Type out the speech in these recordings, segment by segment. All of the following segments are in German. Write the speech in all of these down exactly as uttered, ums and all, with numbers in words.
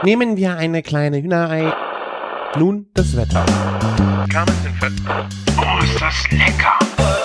Nehmen wir eine kleine Hühnerei. Nun das Wetter. Oh, ist das lecker!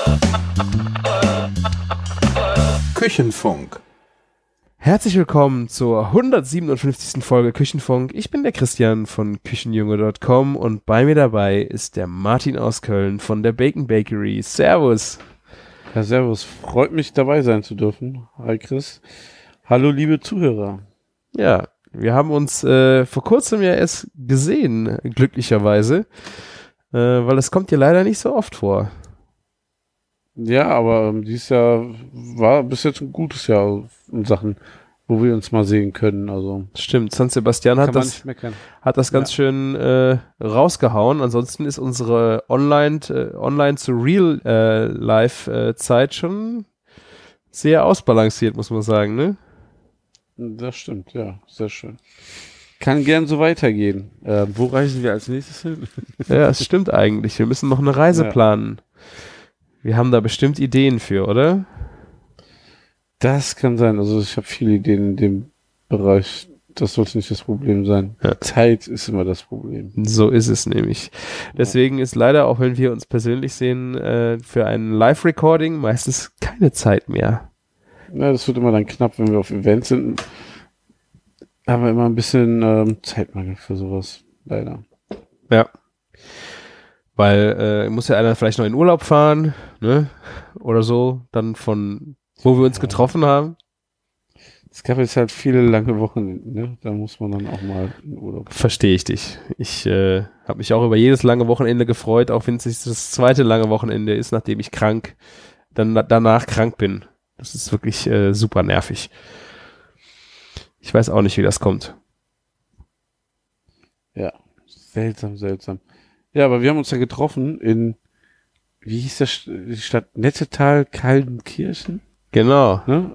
Küchenfunk. Herzlich willkommen zur hundertsiebenundfünfzigsten Folge Küchenfunk. Ich bin der Christian von Küchenjunge Punkt com und bei mir dabei ist der Martin aus Köln von der Bacon Bakery. Servus. Ja, servus. Freut mich, dabei sein zu dürfen. Hi Chris. Hallo liebe Zuhörer. Ja, wir haben uns äh, vor kurzem ja erst gesehen, glücklicherweise, äh, weil es kommt dir leider nicht so oft vor. Ja, aber ähm, dieses Jahr war bis jetzt ein gutes Jahr in Sachen, wo wir uns mal sehen können. Also Stimmt, San Sebastian hat kann man das, nicht meckern. hat das ganz Ja. schön äh, rausgehauen. Ansonsten ist unsere Online, äh, Online zu Real äh, Life äh, Zeit schon sehr ausbalanciert, muss man sagen, ne? Das stimmt, ja, sehr schön. Kann gern so weitergehen. Äh, wo reisen wir als nächstes hin? Ja, es stimmt eigentlich. Wir müssen noch eine Reise Ja. planen. Wir haben da bestimmt Ideen für, oder? Das kann sein. Also ich habe viele Ideen in dem Bereich. Das sollte nicht das Problem sein. Ja. Zeit ist immer das Problem. So ist es nämlich. Deswegen ist leider, auch wenn wir uns persönlich sehen, äh, für ein Live-Recording meistens keine Zeit mehr. Ja, das wird immer dann knapp, wenn wir auf Events sind. Haben wir immer ein bisschen ähm, Zeitmangel für sowas. Leider. Ja. Weil äh, muss ja einer vielleicht noch in Urlaub fahren, ne? Oder so, dann von wo wir uns Ja. getroffen haben. Es gab jetzt halt viele lange Wochenenden, ne? Da muss man dann auch mal in Urlaub. Verstehe ich dich. Ich äh, habe mich auch über jedes lange Wochenende gefreut, auch wenn es nicht das zweite lange Wochenende ist, nachdem ich krank, dann danach krank bin. Das ist wirklich äh, super nervig. Ich weiß auch nicht, wie das kommt. Ja, seltsam, seltsam. Ja, aber wir haben uns ja getroffen in, wie hieß das, die Stadt Nettetal, Kaldenkirchen, Genau. ne?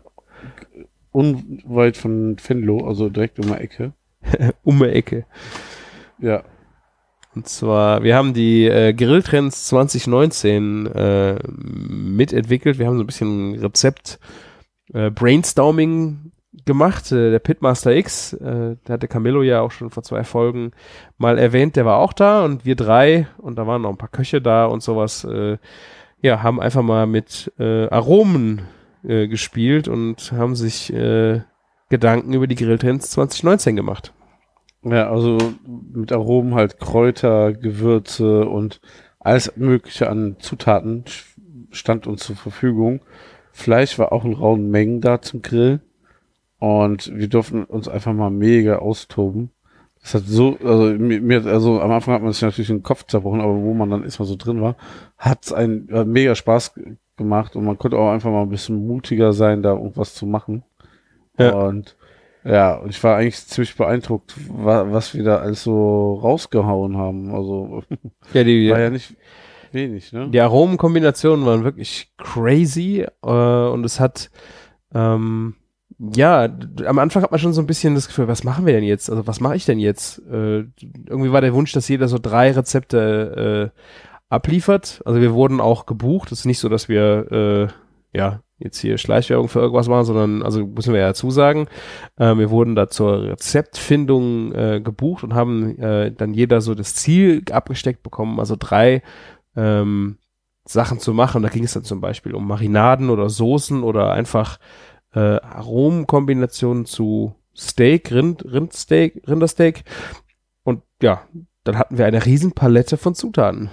Unweit von Venlo, also direkt um die Ecke. Um die Ecke. Ja, Und zwar, wir haben die äh, Grilltrends zwanzig neunzehn äh, mitentwickelt. Wir haben so ein bisschen Rezept äh, Brainstorming gemacht. Äh, der Pitmaster X, äh, der hatte Camillo ja auch schon vor zwei Folgen mal erwähnt, der war auch da und wir drei, und da waren noch ein paar Köche da und sowas, äh, ja, haben einfach mal mit äh, Aromen äh, gespielt und haben sich äh, Gedanken über die Grilltrends zwanzig neunzehn gemacht. ja, also mit Aromen halt Kräuter, Gewürze und alles mögliche an Zutaten stand uns zur Verfügung. Fleisch war auch in rauen Mengen da zum Grillen. Und wir durften uns einfach mal mega austoben. Das hat so, also mir, mir also am Anfang hat man sich natürlich den Kopf zerbrochen, aber wo man dann erstmal so drin war, hat es einen hat mega Spaß g- gemacht und man konnte auch einfach mal ein bisschen mutiger sein, da irgendwas zu machen. Ja. Und ja, und ich war eigentlich ziemlich beeindruckt, wa, was wir da alles so rausgehauen haben. Also Ja, die, war ja nicht wenig, ne? Die Aromenkombinationen waren wirklich crazy äh, und es hat ähm, ja, d- am Anfang hat man schon so ein bisschen das Gefühl, was machen wir denn jetzt? Also was mache ich denn jetzt? Äh, irgendwie war der Wunsch, dass jeder so drei Rezepte äh, abliefert. Also wir wurden auch gebucht. Es ist nicht so, dass wir äh, ja jetzt hier Schleichwerbung für irgendwas machen, sondern, also müssen wir ja dazu sagen, äh, wir wurden da zur Rezeptfindung äh, gebucht und haben äh, dann jeder so das Ziel abgesteckt bekommen, also drei ähm, Sachen zu machen. Da ging es dann zum Beispiel um Marinaden oder Soßen oder einfach äh, Aromenkombinationen zu Steak, Rind, Rindsteak, Rindersteak. Und ja, dann hatten wir eine riesen Palette von Zutaten.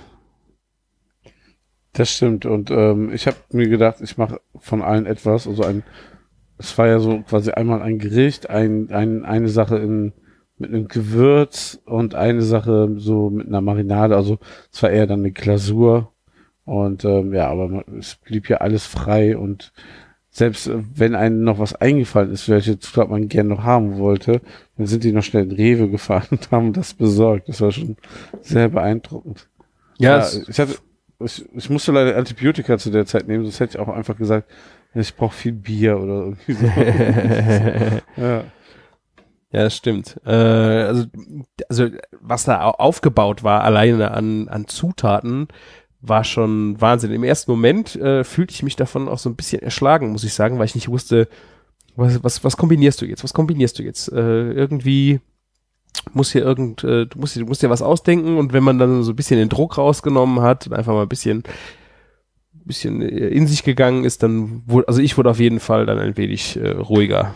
Das stimmt. Und ähm, ich habe mir gedacht, ich mache von allen etwas. Also ein, es war ja so quasi einmal ein Gericht, ein, ein, eine Sache in, mit einem Gewürz und eine Sache so mit einer Marinade. Also es war eher dann eine Glasur. Und ähm, ja, aber man, es blieb ja alles frei. Und selbst äh, wenn einem noch was eingefallen ist, welche Zutat man gerne noch haben wollte, dann sind die noch schnell in Rewe gefahren und haben das besorgt. Das war schon sehr beeindruckend. Ja, Ja, es, ich hatte, ich, ich musste leider Antibiotika zu der Zeit nehmen, sonst hätte ich auch einfach gesagt, ich brauche viel Bier oder irgendwie so. Ja. ja, das stimmt. Äh, also, also was da au- aufgebaut war, alleine an, an Zutaten, war schon Wahnsinn. Im ersten Moment äh, fühlte ich mich davon auch so ein bisschen erschlagen, muss ich sagen, weil ich nicht wusste, was, was, was kombinierst du jetzt? Was kombinierst du jetzt? Äh, irgendwie muss hier irgend, äh, du musst, du musst dir was ausdenken und wenn man dann so ein bisschen den Druck rausgenommen hat und einfach mal ein bisschen, bisschen in sich gegangen ist, dann wurde, also ich wurde auf jeden Fall dann ein wenig äh, ruhiger.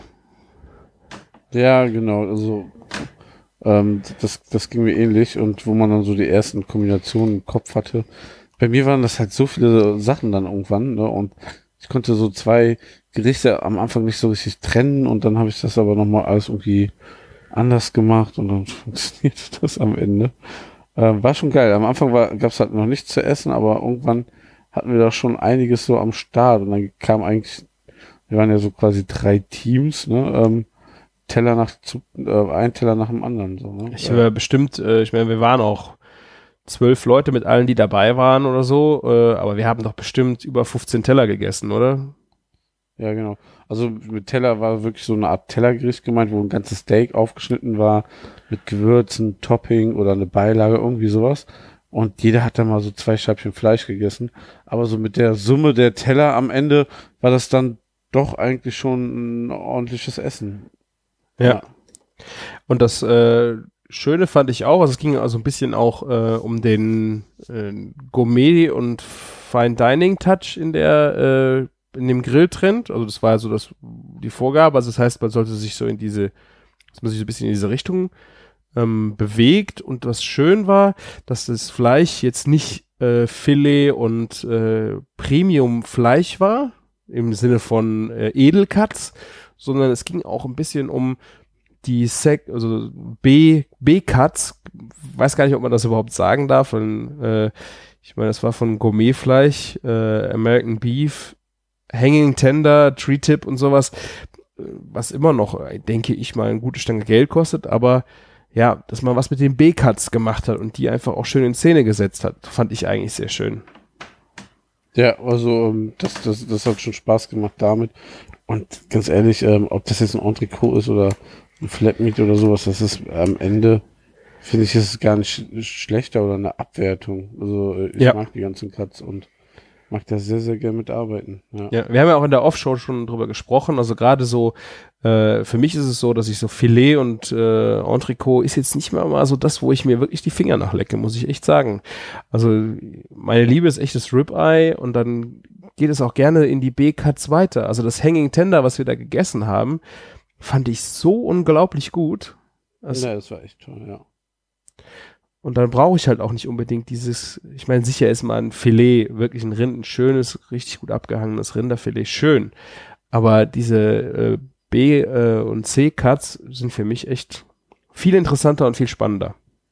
Ja, genau, also ähm, das, das ging mir ähnlich und wo man dann so die ersten Kombinationen im Kopf hatte. Bei mir waren das halt so viele Sachen dann irgendwann, ne, und ich konnte so zwei Gerichte am Anfang nicht so richtig trennen und dann habe ich das aber nochmal alles irgendwie anders gemacht und dann funktioniert das am Ende. Äh, war schon geil. Am Anfang gab es halt noch nichts zu essen, aber irgendwann hatten wir da schon einiges so am Start und dann kam eigentlich, wir waren ja so quasi drei Teams, ne, ähm, Teller nach, zu, äh, ein Teller nach dem anderen. So, ne? Ich war bestimmt, äh, ich meine, wir waren auch zwölf Leute mit allen, die dabei waren oder so, äh, aber wir haben doch bestimmt über fünfzehn Teller gegessen, oder? Ja, genau. Also mit Teller war wirklich so eine Art Tellergericht gemeint, wo ein ganzes Steak aufgeschnitten war, mit Gewürzen, Topping oder eine Beilage, irgendwie sowas. Und jeder hat dann mal so zwei Scheibchen Fleisch gegessen. Aber so mit der Summe der Teller am Ende war das dann doch eigentlich schon ein ordentliches Essen. Ja. ja. Und das äh, Schöne fand ich auch, also es ging also ein bisschen auch äh, um den äh, Gourmet- und Fine-Dining-Touch in der äh, in dem Grilltrend. Also das war ja so das, die Vorgabe. Also das heißt, man sollte sich so in diese, dass man sich so ein bisschen in diese Richtung ähm, bewegt. Und was schön war, dass das Fleisch jetzt nicht äh, Filet und äh, Premium-Fleisch war, im Sinne von äh, Edelcuts, sondern es ging auch ein bisschen um die Sec, also B, B-Cuts, weiß gar nicht, ob man das überhaupt sagen darf, von, äh, ich meine, das war von Gourmetfleisch, äh, American Beef, Hanging Tender, Tree Tip und sowas, was immer noch, denke ich mal, eine gute Stange Geld kostet, aber ja, dass man was mit den B-Cuts gemacht hat und die einfach auch schön in Szene gesetzt hat, fand ich eigentlich sehr schön. Ja, also das, das, das hat schon Spaß gemacht damit. Und ganz ehrlich, ähm, ob das jetzt ein Entrecot ist oder ein Flatmeat oder sowas, das ist am Ende, finde ich, ist es gar nicht sch- schlechter oder eine Abwertung. Also ich ja. mag die ganzen Cuts und mag da sehr, sehr gerne mitarbeiten. Ja. ja, wir haben ja auch in der Offshow schon drüber gesprochen, also gerade so, äh, für mich ist es so, dass ich so Filet und äh, Entrecot ist jetzt nicht mehr mal so das, wo ich mir wirklich die Finger nachlecke, muss ich echt sagen. Also meine Liebe ist echt das Ribeye und dann geht es auch gerne in die B-Cuts weiter. Also das Hanging Tender, was wir da gegessen haben, fand ich so unglaublich gut. Also, ja, das war echt toll, ja. Und dann brauche ich halt auch nicht unbedingt dieses, ich meine, sicher ist mal ein Filet, wirklich ein Rind, ein schönes, richtig gut abgehangenes Rinderfilet, schön. Aber diese äh, B- äh, und C-Cuts sind für mich echt viel interessanter und viel spannender.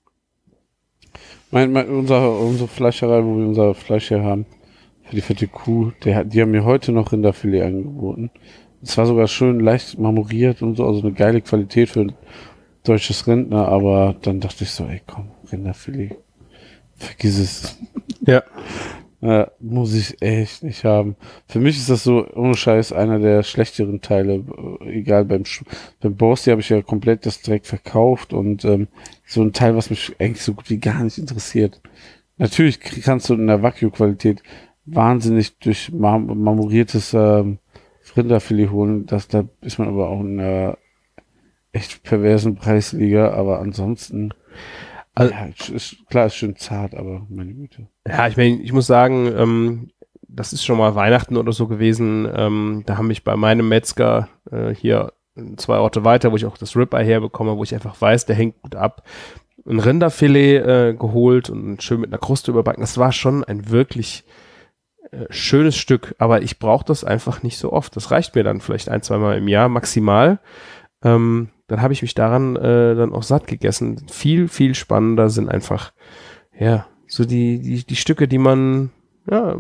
Mein, mein, unser, unsere Fleischerei, wo wir unser Fleisch hier haben, für die fette Kuh, der, die haben mir heute noch Rinderfilet angeboten. Es war sogar schön leicht marmoriert und so, also eine geile Qualität für ein deutsches Rind, ne? Aber dann dachte ich so, ey komm, Rinderfilet, vergiss es. Ja. äh, muss ich echt nicht haben. Für mich ist das so, ohne Scheiß, einer der schlechteren Teile. Egal, beim, beim Borsti habe ich ja komplett das direkt verkauft und ähm, so ein Teil, was mich eigentlich so gut wie gar nicht interessiert. Natürlich kannst du in der Wagyu-Qualität wahnsinnig durch mar marmoriertes ähm, Rinderfilet holen. Das, da ist man aber auch in einer echt perversen Preisliga, aber ansonsten, also, ja, ist, klar, ist schön zart, aber meine Güte. Ja, ich meine, ich muss sagen, ähm, das ist schon mal Weihnachten oder so gewesen. Ähm, da haben mich bei meinem Metzger äh, hier zwei Orte weiter, wo ich auch das Ribeye herbekomme, wo ich einfach weiß, der hängt gut ab, ein Rinderfilet äh, geholt und schön mit einer Kruste überbacken. Das war schon ein wirklich äh, schönes Stück, aber ich brauche das einfach nicht so oft. Das reicht mir dann vielleicht ein, zwei Mal im Jahr maximal. Ähm, dann habe ich mich daran äh, dann auch satt gegessen. Viel, viel spannender sind einfach, ja, so die, die, die Stücke, die man, ja,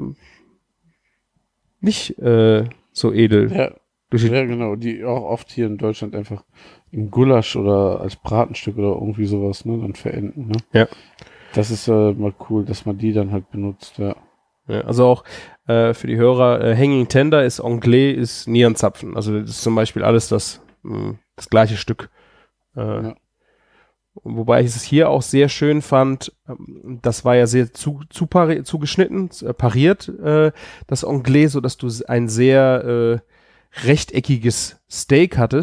nicht äh, so edel. Ja, ja, genau, die auch oft hier in Deutschland einfach im Gulasch oder als Bratenstück oder irgendwie sowas, ne, dann verenden, ne. Ja. Das ist äh, mal cool, dass man die dann halt benutzt, ja. Ja, also auch äh, für die Hörer, äh, Hanging Tender ist Anglais, ist Nierenzapfen. Also das ist zum Beispiel alles das, mh, das gleiche Stück. Äh, ja. Wobei ich es hier auch sehr schön fand, ähm, das war ja sehr zu, zu pari zugeschnitten, äh, pariert, äh, das Anglais, so dass du ein sehr äh, rechteckiges Steak hattest,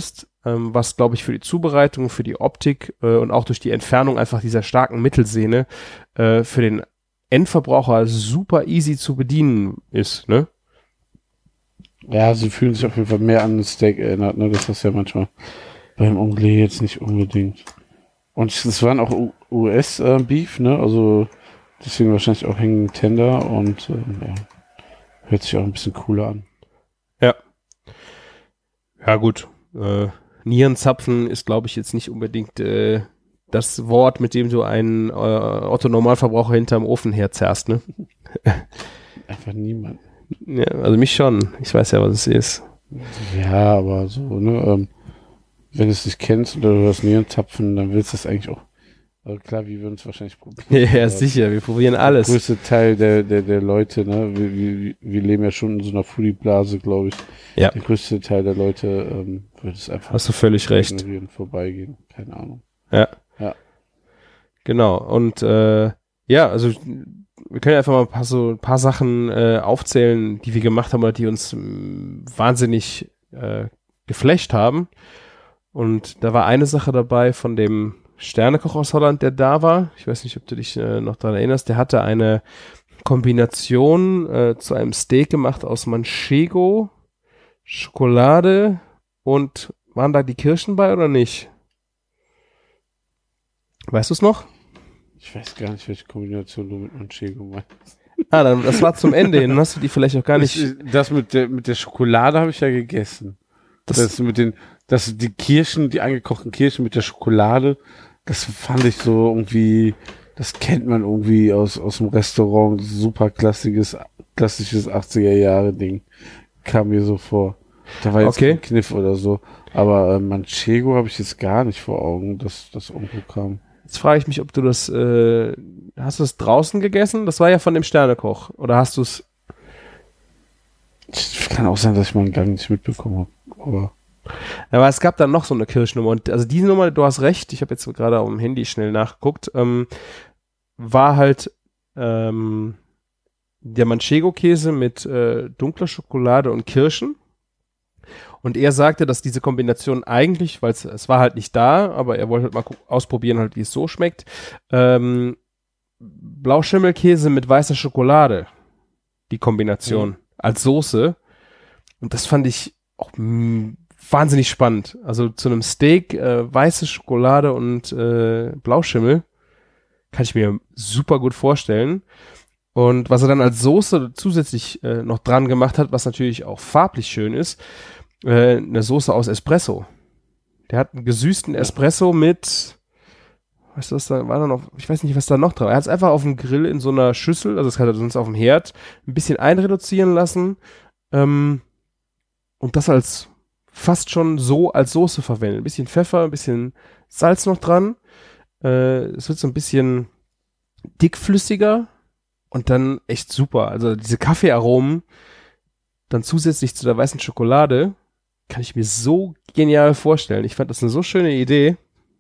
ähm, was, glaube ich, für die Zubereitung, für die Optik äh, und auch durch die Entfernung einfach dieser starken Mittelsehne äh, für den Endverbraucher super easy zu bedienen ist, ne? Ja, sie fühlen sich auf jeden Fall mehr an ein Steak erinnert, ne? Das ist ja manchmal beim Anglais jetzt nicht unbedingt. Und es waren auch U S-Beef, ne? Also deswegen wahrscheinlich auch hängen Tender und äh, ja, hört sich auch ein bisschen cooler an. Ja. Ja, gut. Äh, Nierenzapfen ist, glaube ich, jetzt nicht unbedingt äh, das Wort, mit dem du einen äh, Otto-Normalverbraucher hinterm Ofen herzerrst, ne? Einfach niemand. Ja, also mich schon. Ich weiß ja, was es ist. Ja, aber so, ne? Ähm, wenn du es nicht kennst oder du hast Nierenzapfen, dann willst du es eigentlich auch. Also klar, wir würden es wahrscheinlich probieren. Ja, sicher. Wir probieren alles. Der größte Teil der, der, der Leute, ne? Wir, wir, wir leben ja schon in so einer Foodie-Blase, glaube ich. Ja. Der größte Teil der Leute ähm, würde es einfach Hast du völlig recht. ignorieren, vorbeigehen. Keine Ahnung. Ja. Ja. Genau. Und äh, ja, also wir können einfach mal ein paar, so ein paar Sachen äh, aufzählen, die wir gemacht haben oder die uns mh, wahnsinnig äh, geflasht haben. Und da war eine Sache dabei von dem Sternekoch aus Holland, der da war. Ich weiß nicht, ob du dich äh, noch daran erinnerst. Der hatte eine Kombination äh, zu einem Steak gemacht aus Manchego, Schokolade und waren da die Kirschen bei oder nicht? Weißt du es noch? Ich weiß gar nicht, welche Kombination du mit Manchego meinst. Ah, dann, das war zum Ende hin. Dann hast du die vielleicht auch gar nicht. Das, das mit der, mit der Schokolade habe ich ja gegessen. Das, Das mit den, das, die Kirschen, die eingekochten Kirschen mit der Schokolade, das fand ich so irgendwie, das kennt man irgendwie aus, aus dem Restaurant, super klassisches, klassisches achtziger Jahre Ding. Kam mir so vor. Da war jetzt Okay. kein Kniff oder so. Aber äh, Manchego habe ich jetzt gar nicht vor Augen, dass das irgendwo kam. Jetzt frage ich mich, ob du das, äh, hast du das draußen gegessen? Das war ja von dem Sternekoch. Oder hast du es? Kann auch sein, dass ich mal einen Gang nicht mitbekommen habe. Aber Aber es gab dann noch so eine Kirschnummer. Und also diese Nummer, du hast recht, ich habe jetzt gerade auf dem Handy schnell nachgeguckt, ähm, war halt ähm, der Manchego-Käse mit äh, dunkler Schokolade und Kirschen. Und er sagte, dass diese Kombination eigentlich, weil es war halt nicht da, aber er wollte halt mal ausprobieren, halt, wie es so schmeckt, ähm, Blauschimmelkäse mit weißer Schokolade, die Kombination, mhm. als Soße. Und das fand ich auch mh, wahnsinnig spannend. Also zu einem Steak, äh, weiße Schokolade und äh, Blauschimmel kann ich mir super gut vorstellen. Und was er dann als Soße zusätzlich äh, noch dran gemacht hat, was natürlich auch farblich schön ist, äh, eine Soße aus Espresso. Der hat einen gesüßten Espresso mit, weißt du, was da war da noch, ich weiß nicht, was da noch drauf. Er hat es einfach auf dem Grill in so einer Schüssel, also das hat er sonst auf dem Herd, ein bisschen einreduzieren lassen ähm, und das als fast schon so als Soße verwendet. Ein bisschen Pfeffer, ein bisschen Salz noch dran. Äh, es wird so ein bisschen dickflüssiger und dann echt super. Also diese Kaffeearomen dann zusätzlich zu der weißen Schokolade kann ich mir so genial vorstellen. Ich fand das eine so schöne Idee.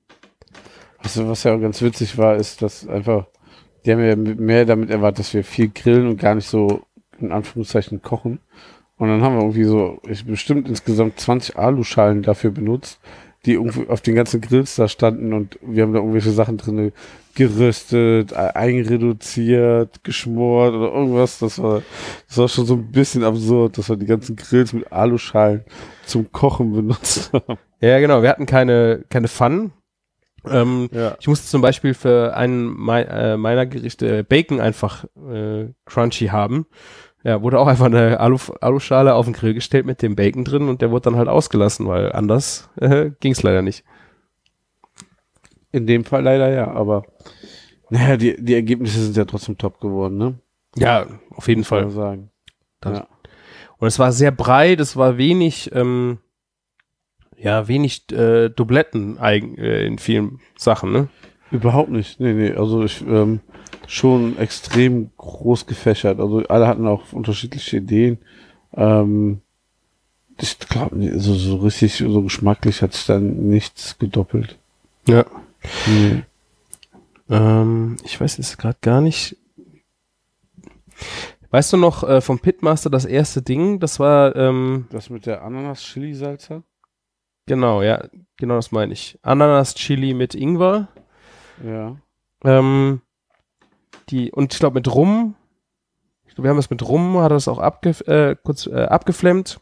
Also was ja auch ganz witzig war, ist, dass einfach, die haben ja mehr damit erwartet, dass wir viel grillen und gar nicht so in Anführungszeichen kochen. Und dann haben wir irgendwie so, ich bestimmt insgesamt zwanzig Aluschalen dafür benutzt, die irgendwie auf den ganzen Grills da standen und wir haben da irgendwelche Sachen drin geröstet, einreduziert, geschmort oder irgendwas. Das war, das war schon so ein bisschen absurd, dass wir die ganzen Grills mit Aluschalen zum Kochen benutzt haben. Ja, genau. Wir hatten keine, keine Pfannen. Ähm, Ja. Ich musste zum Beispiel für einen mei- äh, meiner Gerichte Bacon einfach äh, crunchy haben. Ja, wurde auch einfach eine Alu Aluschale auf den Grill gestellt mit dem Bacon drin und der wurde dann halt ausgelassen, weil anders äh, ging es leider nicht. In dem Fall leider ja, aber naja, die, die Ergebnisse sind ja trotzdem top geworden, ne? Ja, auf jeden Muss man Fall. sagen. Das- Ja. Und es war sehr breit, es war wenig, ähm, ja, wenig äh, Dubletten eigen, äh, in vielen Sachen, ne? Überhaupt nicht. Nee, nee, also ich ähm, schon extrem groß gefächert. Also alle hatten auch unterschiedliche Ideen. Ähm, ich glaube, so, so richtig, so geschmacklich hat sich dann nichts gedoppelt. Ja. Nee. Ähm, ich weiß jetzt gerade gar nicht. Weißt du noch äh, vom Pitmaster das erste Ding? Das war, ähm, Das mit der Ananas-Chili-Salsa? Genau, ja, genau das meine ich. Ananas-Chili mit Ingwer. Ja. Ähm, die, und ich glaube mit Rum, ich glaub, wir haben es mit Rum, hat das auch abge, äh, kurz äh, abgeflammt.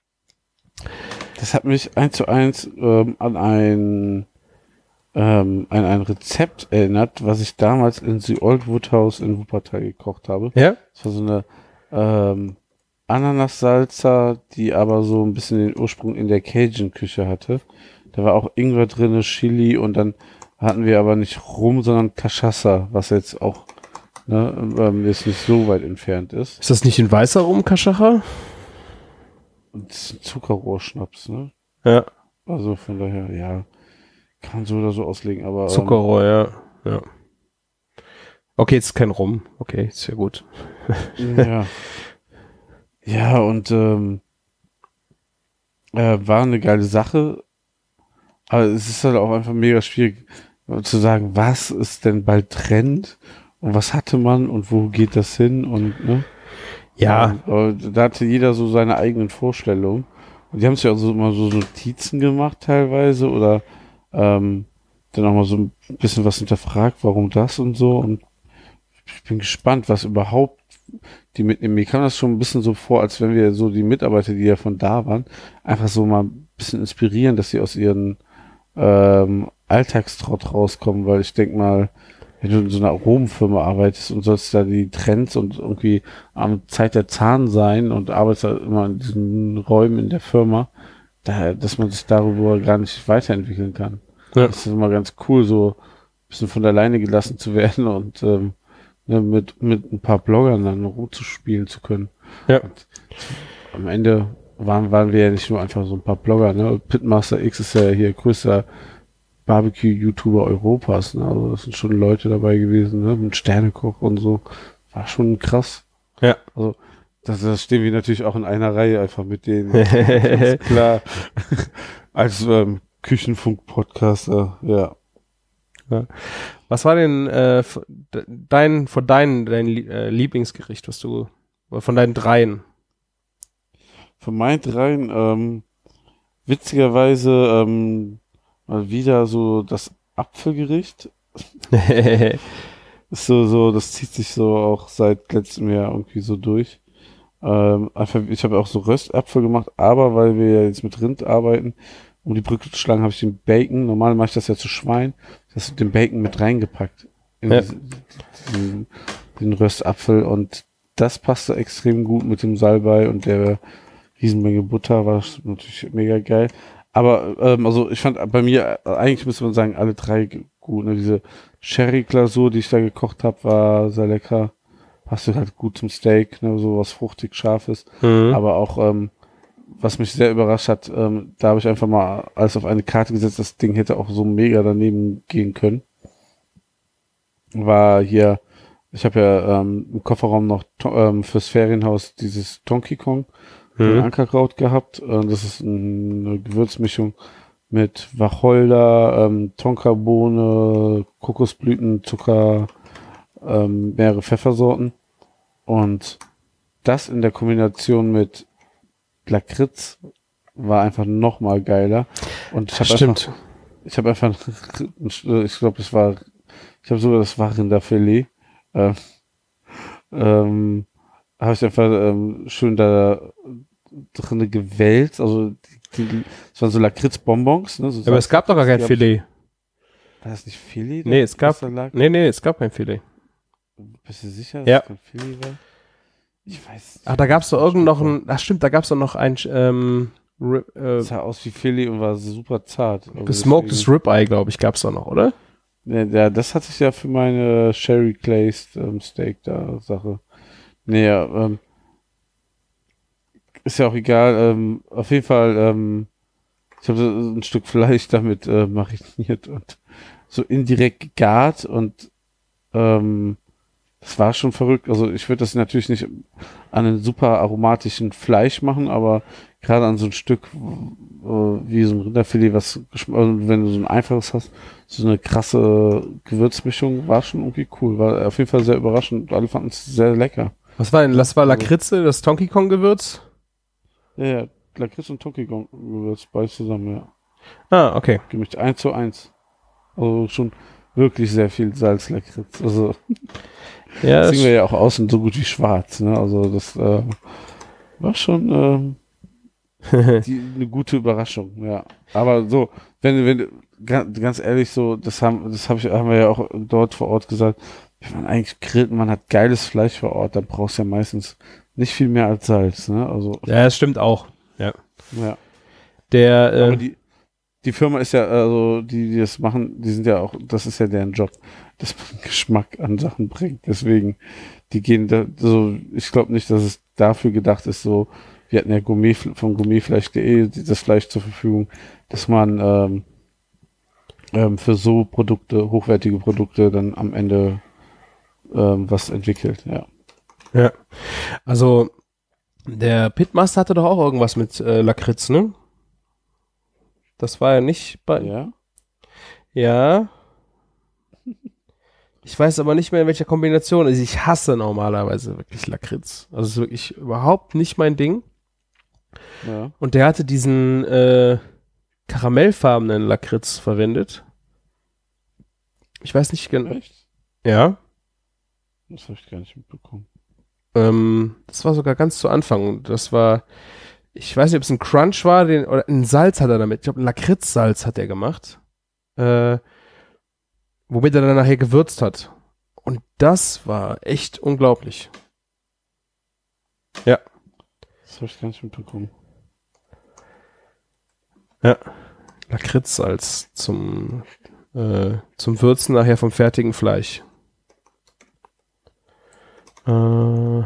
Das hat mich eins zu eins ähm, an ein ähm, an ein Rezept erinnert, was ich damals in The Old Woodhouse in Wuppertal gekocht habe. Ja? Das war so eine ähm, Ananassalsa, die aber so ein bisschen den Ursprung in der Cajun-Küche hatte. Da war auch Ingwer drinne, Chili und dann hatten wir aber nicht Rum, sondern Cachaça, was jetzt auch ne, ähm, jetzt nicht so weit entfernt ist. Ist das nicht in weißer Rum, Kaschacher? Und das ist ein Zuckerrohrschnaps, ne? Ja. Also von daher, ja, kann man so oder so auslegen, aber ähm, Zuckerrohr, ja. ja. Okay, jetzt ist kein Rum. Okay, ist ja gut. ja. Ja, und ähm, äh, war eine geile Sache, aber es ist halt auch einfach mega schwierig äh, zu sagen, was ist denn bald Trend und was hatte man und wo geht das hin und ne? Ja. Aber da hatte jeder so seine eigenen Vorstellungen. Und die haben sich auch so immer so Notizen gemacht teilweise oder ähm, dann auch mal so ein bisschen was hinterfragt, warum das und so. Und ich bin gespannt, was überhaupt die mitnehmen. Mir kam das schon ein bisschen so vor, als wenn wir so die Mitarbeiter, die ja von da waren, einfach so mal ein bisschen inspirieren, dass sie aus ihren ähm, Alltagstrott rauskommen, weil ich denke mal, wenn du in so einer Aromenfirma arbeitest und sollst da die Trends und irgendwie am Zeit der Zahn sein und arbeitest da immer in diesen Räumen in der Firma, da, dass man sich darüber gar nicht weiterentwickeln kann. Ja. Das ist immer ganz cool, so ein bisschen von der Leine gelassen zu werden und ähm, ne, mit, mit ein paar Bloggern dann rumzuspielen zu können. Ja. Und am Ende waren, waren wir ja nicht nur einfach so ein paar Blogger, ne? Pitmaster X ist ja hier größter Barbecue-YouTuber Europas, ne? Also das sind schon Leute dabei gewesen, ne? Mit Sternekoch und so. War schon krass. Ja. Also, das, das stehen wir natürlich auch in einer Reihe einfach mit denen. Ganz klar. Als ähm, Küchenfunk-Podcaster, ja. ja. Was war denn äh, dein, von deinen, dein äh, Lieblingsgericht, was du, von deinen dreien? Von meinen dreien, ähm, witzigerweise, ähm, mal wieder so das Apfelgericht. Ist so, so, das zieht sich so auch seit letztem Jahr irgendwie so durch. Ähm, einfach, ich habe auch so Röstapfel gemacht, aber weil wir ja jetzt mit Rind arbeiten, um die Brücke zu schlagen, habe ich den Bacon, normal mache ich das ja zu Schwein, das ist den Bacon mit reingepackt in Ja. diese, diesen, den Röstapfel und das passte extrem gut mit dem Salbei und der Riesenmenge Butter, war natürlich mega geil. Aber ähm, also ich fand bei mir, äh, eigentlich müsste man sagen, alle drei g- gut. Ne? Diese Sherry-Glasur, die ich da gekocht habe, war sehr lecker. Passte halt gut zum Steak, ne? So was fruchtig Scharfes. Mhm. Aber auch, ähm, was mich sehr überrascht hat, ähm, da habe ich einfach mal alles auf eine Karte gesetzt. Das Ding hätte auch so mega daneben gehen können. War hier, ich habe ja ähm, im Kofferraum noch to- ähm, fürs Ferienhaus dieses Donkey Kong Mhm. Ankerkraut gehabt. Äh, das ist eine Gewürzmischung mit Wacholder, ähm, Tonkabohne, Kokosblüten, Zucker, ähm, mehrere Pfeffersorten. Und das in der Kombination mit Lakritz war einfach noch mal geiler. Und ich habe Stimmt. einfach, ich habe einfach, ich glaube, das war, ich habe sogar das war Rinderfilet. Äh, ähm, habe ich einfach ähm, schön da drinne gewälzt. Also die, die, das waren so Lakritz-Bonbons. Ne? So Aber es gab doch gar kein die hab Filet. Ich, war das nicht Filet? Nee, es gab, was da lag? nee, nee, es gab kein Filet. Bist du sicher, dass Ja. es kein Filet war? Ich weiß nicht. Ach, da gab's doch irgend noch ein, ach stimmt, da gab's doch noch ein, ähm, Rib, äh, Das sah aus wie Filet und war super zart. Also gesmokedes deswegen- Ribeye, glaube ich, gab's doch noch, oder? Ja, ja, das hatte ich ja für meine Sherry Glazed ähm, Steak da Sache. Nee, ja, ähm, ist ja auch egal. Ähm, auf jeden Fall, ähm, ich habe so ein Stück Fleisch damit äh, mariniert und so indirekt gegart und ähm, das war schon verrückt. Also ich würde das natürlich nicht an einen super aromatischen Fleisch machen, aber gerade an so ein Stück äh, wie so ein Rinderfilet, was geschm- also wenn du so ein einfaches hast, so eine krasse Gewürzmischung, war schon irgendwie cool. War auf jeden Fall sehr überraschend. Alle fanden es sehr lecker. Was war denn, das war Lakritze, das Donkey Kong Gewürz? Ja, ja, Lakritz und Donkey Kong Gewürz, beides zusammen, ja. Ah, okay. Gemischt eins zu eins. Also schon wirklich sehr viel Salzlakritz. Also Ja, das das Ding wäre ja auch außen so gut wie schwarz. Ne? Also das äh, war schon ähm, die, eine gute Überraschung. Ja, aber so, wenn wenn ganz, ganz ehrlich so, das haben das hab ich, haben wir ja auch dort vor Ort gesagt. Wenn man eigentlich grillt, man hat geiles Fleisch vor Ort, dann brauchst du ja meistens nicht viel mehr als Salz. Ne? Also ja, das stimmt auch. Ja. ja. Der, äh, Aber die die Firma ist ja, also die, die das machen, die sind ja auch, das ist ja deren Job, dass man Geschmack an Sachen bringt. Deswegen, die gehen da, so, ich glaube nicht, dass es dafür gedacht ist, so, wir hatten ja Gourmet von gourmetfleisch punkt de das Fleisch zur Verfügung, dass man ähm, ähm, für so Produkte, hochwertige Produkte dann am Ende ähm, was entwickelt, ja. ja. Also, der Pitmaster hatte doch auch irgendwas mit äh, Lakritz, ne? Das war ja nicht bei. Ja. Ja. Ich weiß aber nicht mehr, in welcher Kombination. Also ich hasse normalerweise wirklich Lakritz. Also es ist wirklich überhaupt nicht mein Ding. Ja. Und der hatte diesen äh, karamellfarbenen Lakritz verwendet. Ich weiß nicht genau. Echt? Ja. Das habe ich gar nicht mitbekommen. Ähm, das war sogar ganz zu Anfang. Das war, ich weiß nicht, ob es ein Crunch war, den, oder ein Salz hat er damit. Ich glaube, ein Lakritzsalz hat er gemacht. Äh, womit er dann nachher gewürzt hat. Und das war echt unglaublich. Ja. Das habe ich gar nicht mitbekommen. Ja. Lakritzsalz zum, äh, zum Würzen nachher vom fertigen Fleisch. Äh,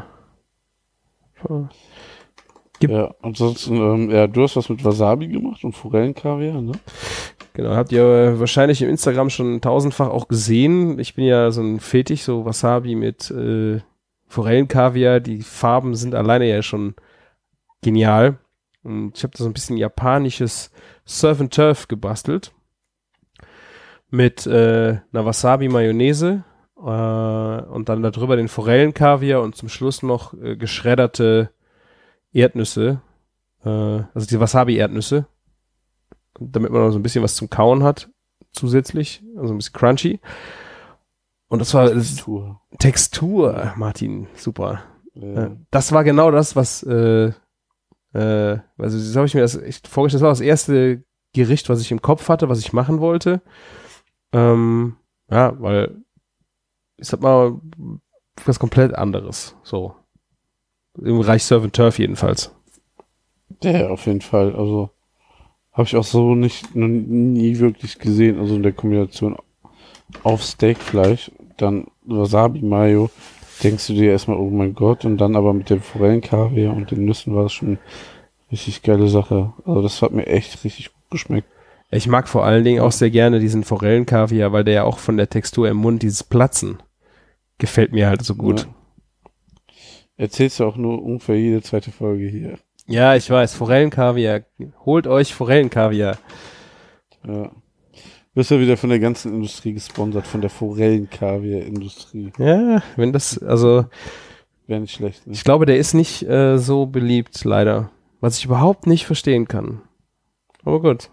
Gibt- Ja, ansonsten, ähm, ja, du hast was mit Wasabi gemacht und Forellenkaviar, ne? Genau, habt ihr wahrscheinlich im Instagram schon tausendfach auch gesehen. Ich bin ja so ein Fetisch, so Wasabi mit äh, Forellenkaviar. Die Farben sind alleine ja schon genial. Und ich habe da so ein bisschen japanisches Surf and Turf gebastelt. Mit äh, einer Wasabi-Mayonnaise äh, und dann darüber den Forellenkaviar und zum Schluss noch äh, geschredderte Erdnüsse. Äh, also die Wasabi-Erdnüsse. Damit man noch so ein bisschen was zum Kauen hat, zusätzlich, also ein bisschen crunchy. Und das war das Tour. Textur, Martin, super. Ja. Äh, Das war genau das, was, äh, äh, also das habe ich mir das echt vorgestellt, das war das erste Gericht, was ich im Kopf hatte, was ich machen wollte. Ähm, ja, weil ich sag mal, was komplett anderes, so. Im Bereich Surf and Turf jedenfalls. Ja, auf jeden Fall. Also habe ich auch so nicht noch nie wirklich gesehen. Also in der Kombination auf Steakfleisch, dann Wasabi Mayo, denkst du dir erstmal, oh mein Gott, und dann aber mit dem Forellenkaviar und den Nüssen war das schon eine richtig geile Sache. Also das hat mir echt richtig gut geschmeckt. Ich mag vor allen Dingen auch sehr gerne diesen Forellenkaviar, weil der ja auch von der Textur im Mund, dieses Platzen, gefällt mir halt so gut. Ja. Erzählst du auch nur ungefähr jede zweite Folge hier. Ja, ich weiß, Forellenkaviar. Holt euch Forellenkaviar. Ja. Du wirst ja wieder von der ganzen Industrie gesponsert, von der Forellenkaviar-Industrie. Ja, wenn das, also, Wäre nicht schlecht, ne? ich glaube, der ist nicht äh, so beliebt, leider. Was ich überhaupt nicht verstehen kann. Aber gut.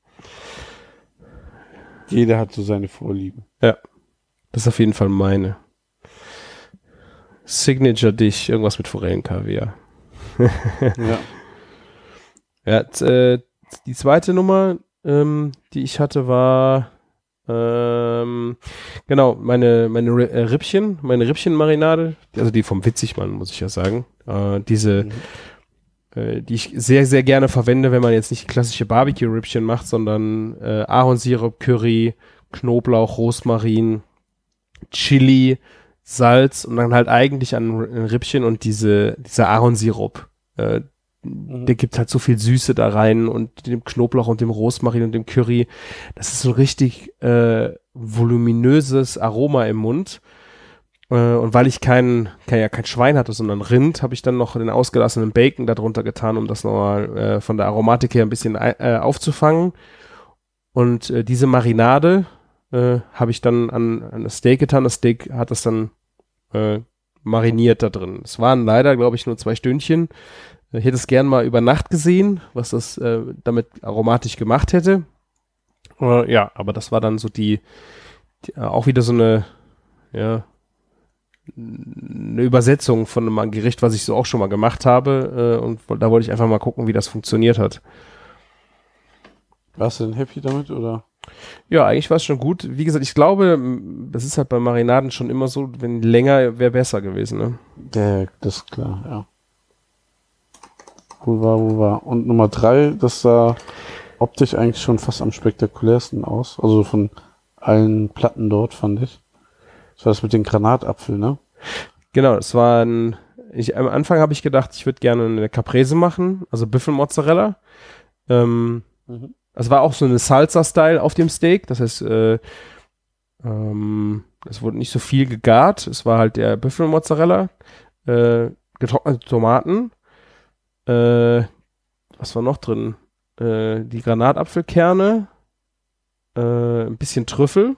Jeder hat so seine Vorlieben. Ja. Das ist auf jeden Fall meine. Signature-Dish, irgendwas mit Forellenkaviar. Ja. Ja, t- äh, die zweite Nummer, ähm, die ich hatte, war ähm, genau, meine, meine Ri- äh, Rippchen, meine Rippchenmarinade, also die vom Witzigmann, muss ich ja sagen. Äh, diese, Mhm. äh, die ich sehr, sehr gerne verwende, wenn man jetzt nicht klassische Barbecue-Rippchen macht, sondern äh, Ahornsirup, Curry, Knoblauch, Rosmarin, Chili, Salz und dann halt eigentlich an R- Rippchen und diese, dieser Ahornsirup. Äh, Mhm. Der gibt halt so viel Süße da rein und dem Knoblauch und dem Rosmarin und dem Curry. Das ist so ein richtig äh, voluminöses Aroma im Mund. Äh, und weil ich kein, kein, ja, kein Schwein hatte, sondern Rind, habe ich dann noch den ausgelassenen Bacon darunter getan, um das nochmal äh, von der Aromatik her ein bisschen äh, aufzufangen. Und äh, diese Marinade äh, habe ich dann an, an das Steak getan. Das Steak hat das dann äh, mariniert da drin. Es waren leider, glaube ich, nur zwei Stündchen. Ich hätte es gern mal über Nacht gesehen, was das äh, damit aromatisch gemacht hätte. Äh, ja, aber das war dann so die, die äh, auch wieder so eine, ja, eine Übersetzung von einem Gericht, was ich so auch schon mal gemacht habe. Äh, und da wollte ich einfach mal gucken, wie das funktioniert hat. Warst du denn happy damit, oder? Ja, eigentlich war es schon gut. Wie gesagt, ich glaube, das ist halt bei Marinaden schon immer so, wenn länger, wäre besser gewesen, ne? Ja, das ist klar, ja. Wo war, wo war? Und Nummer drei, das sah optisch eigentlich schon fast am spektakulärsten aus. Also von allen Platten dort, fand ich. Das war das mit dem Granatapfel, ne? Genau, es war ein, ich, am Anfang habe ich gedacht, ich würde gerne eine Caprese machen, also Büffelmozzarella. Ähm, Mhm. Es war auch so eine Salsa-Style auf dem Steak, das heißt, äh, ähm, es wurde nicht so viel gegart, es war halt der Büffelmozzarella, äh, getrocknete Tomaten, äh, was war noch drin? Äh, die Granatapfelkerne, äh, ein bisschen Trüffel,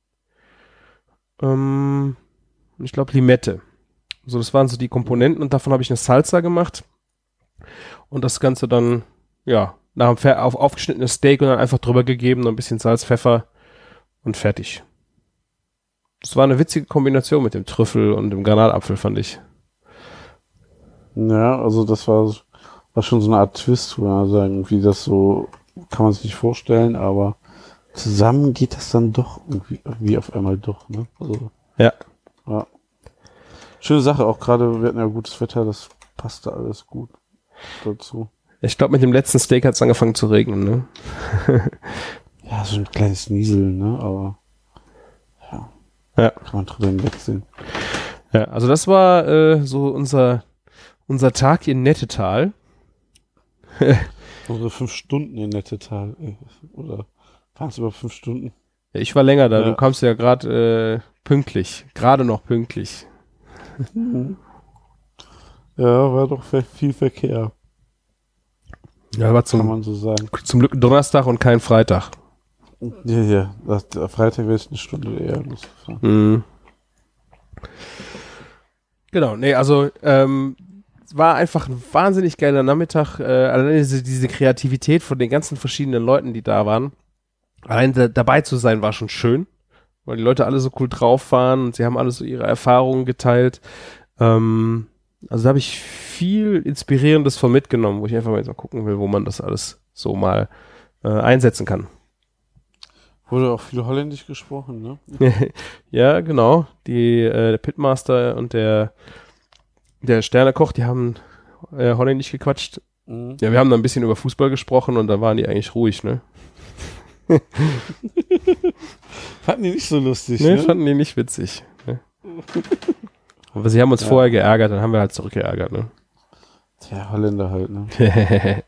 ähm, und ich glaube Limette. So, das waren so die Komponenten und davon habe ich eine Salsa gemacht und das Ganze dann, ja, nach dem Fer auf aufgeschnittenes Steak und dann einfach drüber gegeben, noch ein bisschen Salz, Pfeffer und fertig. Das war eine witzige Kombination mit dem Trüffel und dem Granatapfel, fand ich. Ja, also das war, war schon so eine Art Twist, würde man sagen. Irgendwie das so, kann man sich nicht vorstellen, aber zusammen geht das dann doch irgendwie, irgendwie auf einmal doch, ne? Also, Ja. ja. Schöne Sache, auch gerade, wir hatten ja gutes Wetter, das passte alles gut dazu. Ich glaube, mit dem letzten Steak hat es angefangen zu regnen, ne? Ja, so ein kleines Nieseln, ne? Aber ja, Ja. kann man drüber hinwegsehen. Ja, also das war äh, so unser, unser Tag in Nettetal. Unsere fünf Stunden in Nettetal, ey. Oder waren es über fünf Stunden? Ja, ich war länger da, Ja. du kamst ja gerade äh, pünktlich, gerade noch pünktlich. Ja, war doch fe- viel Verkehr, Ja, war kann zum, man so sagen. zum Glück Donnerstag und kein Freitag. Ja, ja, das, der Freitag wäre ich eine Stunde eher losgefahren. Mhm. Genau, nee, also ähm, es war einfach ein wahnsinnig geiler Nachmittag. Äh, allein diese, diese Kreativität von den ganzen verschiedenen Leuten, die da waren. Allein da, dabei zu sein, war schon schön, weil die Leute alle so cool drauf waren und sie haben alle so ihre Erfahrungen geteilt. Ähm, also da habe ich viel Inspirierendes von mitgenommen, wo ich einfach mal jetzt mal gucken will, wo man das alles so mal äh, einsetzen kann. Wurde auch viel Holländisch gesprochen, ne? Ja, genau. Die, äh, der Pitmaster und der, der Sternekoch, die haben äh, Holländisch gequatscht. Mhm. Ja, wir haben da ein bisschen über Fußball gesprochen und da waren die eigentlich ruhig, ne? Fanden die nicht so lustig, Ne, ne? fanden die nicht witzig. Ne? Aber sie haben uns Ja. vorher geärgert, dann haben wir halt zurückgeärgert, ne? Tja, Holländer halt, ne?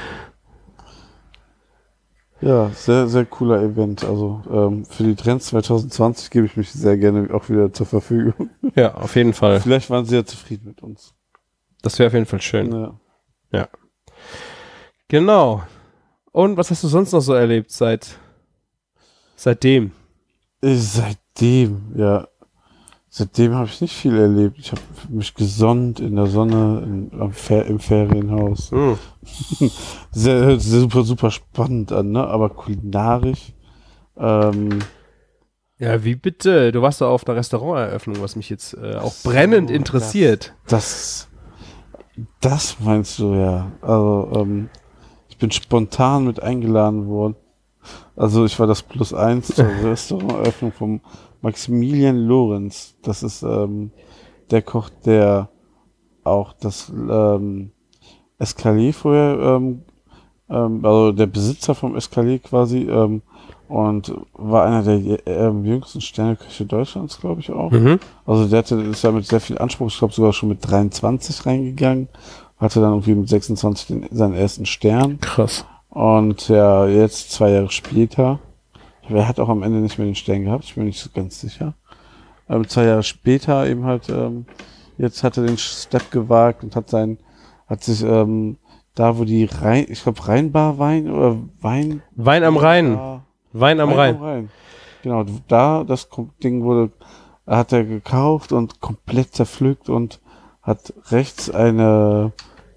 Ja, sehr, sehr cooler Event. Also ähm, für die Trends zwanzig zwanzig gebe ich mich sehr gerne auch wieder zur Verfügung. Ja, auf jeden Fall. Vielleicht waren sie ja zufrieden mit uns. Das wäre auf jeden Fall schön. Ja. Genau. Und was hast du sonst noch so erlebt seit seitdem? Ich, seitdem, ja. Seitdem habe ich nicht viel erlebt. Ich habe mich gesonnt in der Sonne in, am Fer im Ferienhaus. Hm. Sehr, hört sich super, super spannend an, ne? Aber kulinarisch. Ähm, Ja, wie bitte? Du warst da auf der Restauranteröffnung, was mich jetzt äh, auch brennend so, interessiert. Das, das meinst du ja. Also, ähm, ich bin spontan mit eingeladen worden. Also ich war das Plus eins zur Restauranteröffnung vom Maximilian Lorenz. Das ist ähm, der Koch, der auch das ähm, Escalier vorher, ähm, ähm, also der Besitzer vom Escalier quasi, ähm, und war einer der ähm, jüngsten Sterneköche Deutschlands, glaube ich auch. Mhm. Also der hatte, ist ja mit sehr viel Anspruch, ich glaube sogar schon mit dreiundzwanzig reingegangen, hatte dann irgendwie mit sechsundzwanzig den, seinen ersten Stern. Krass. Und ja, jetzt zwei Jahre später, er hat auch am Ende nicht mehr den Stern gehabt, ich bin nicht so ganz sicher. Ähm, zwei Jahre später eben halt, ähm, jetzt hat er den Step gewagt und hat sein, hat sich ähm, da, wo die Rhein, ich glaube Rheinbar Wein oder Wein. Wein am Rhein. Da, Wein am Wein Rhein. am Rhein. Genau, da, das Ding wurde, hat er gekauft und komplett zerpflückt und hat rechts eine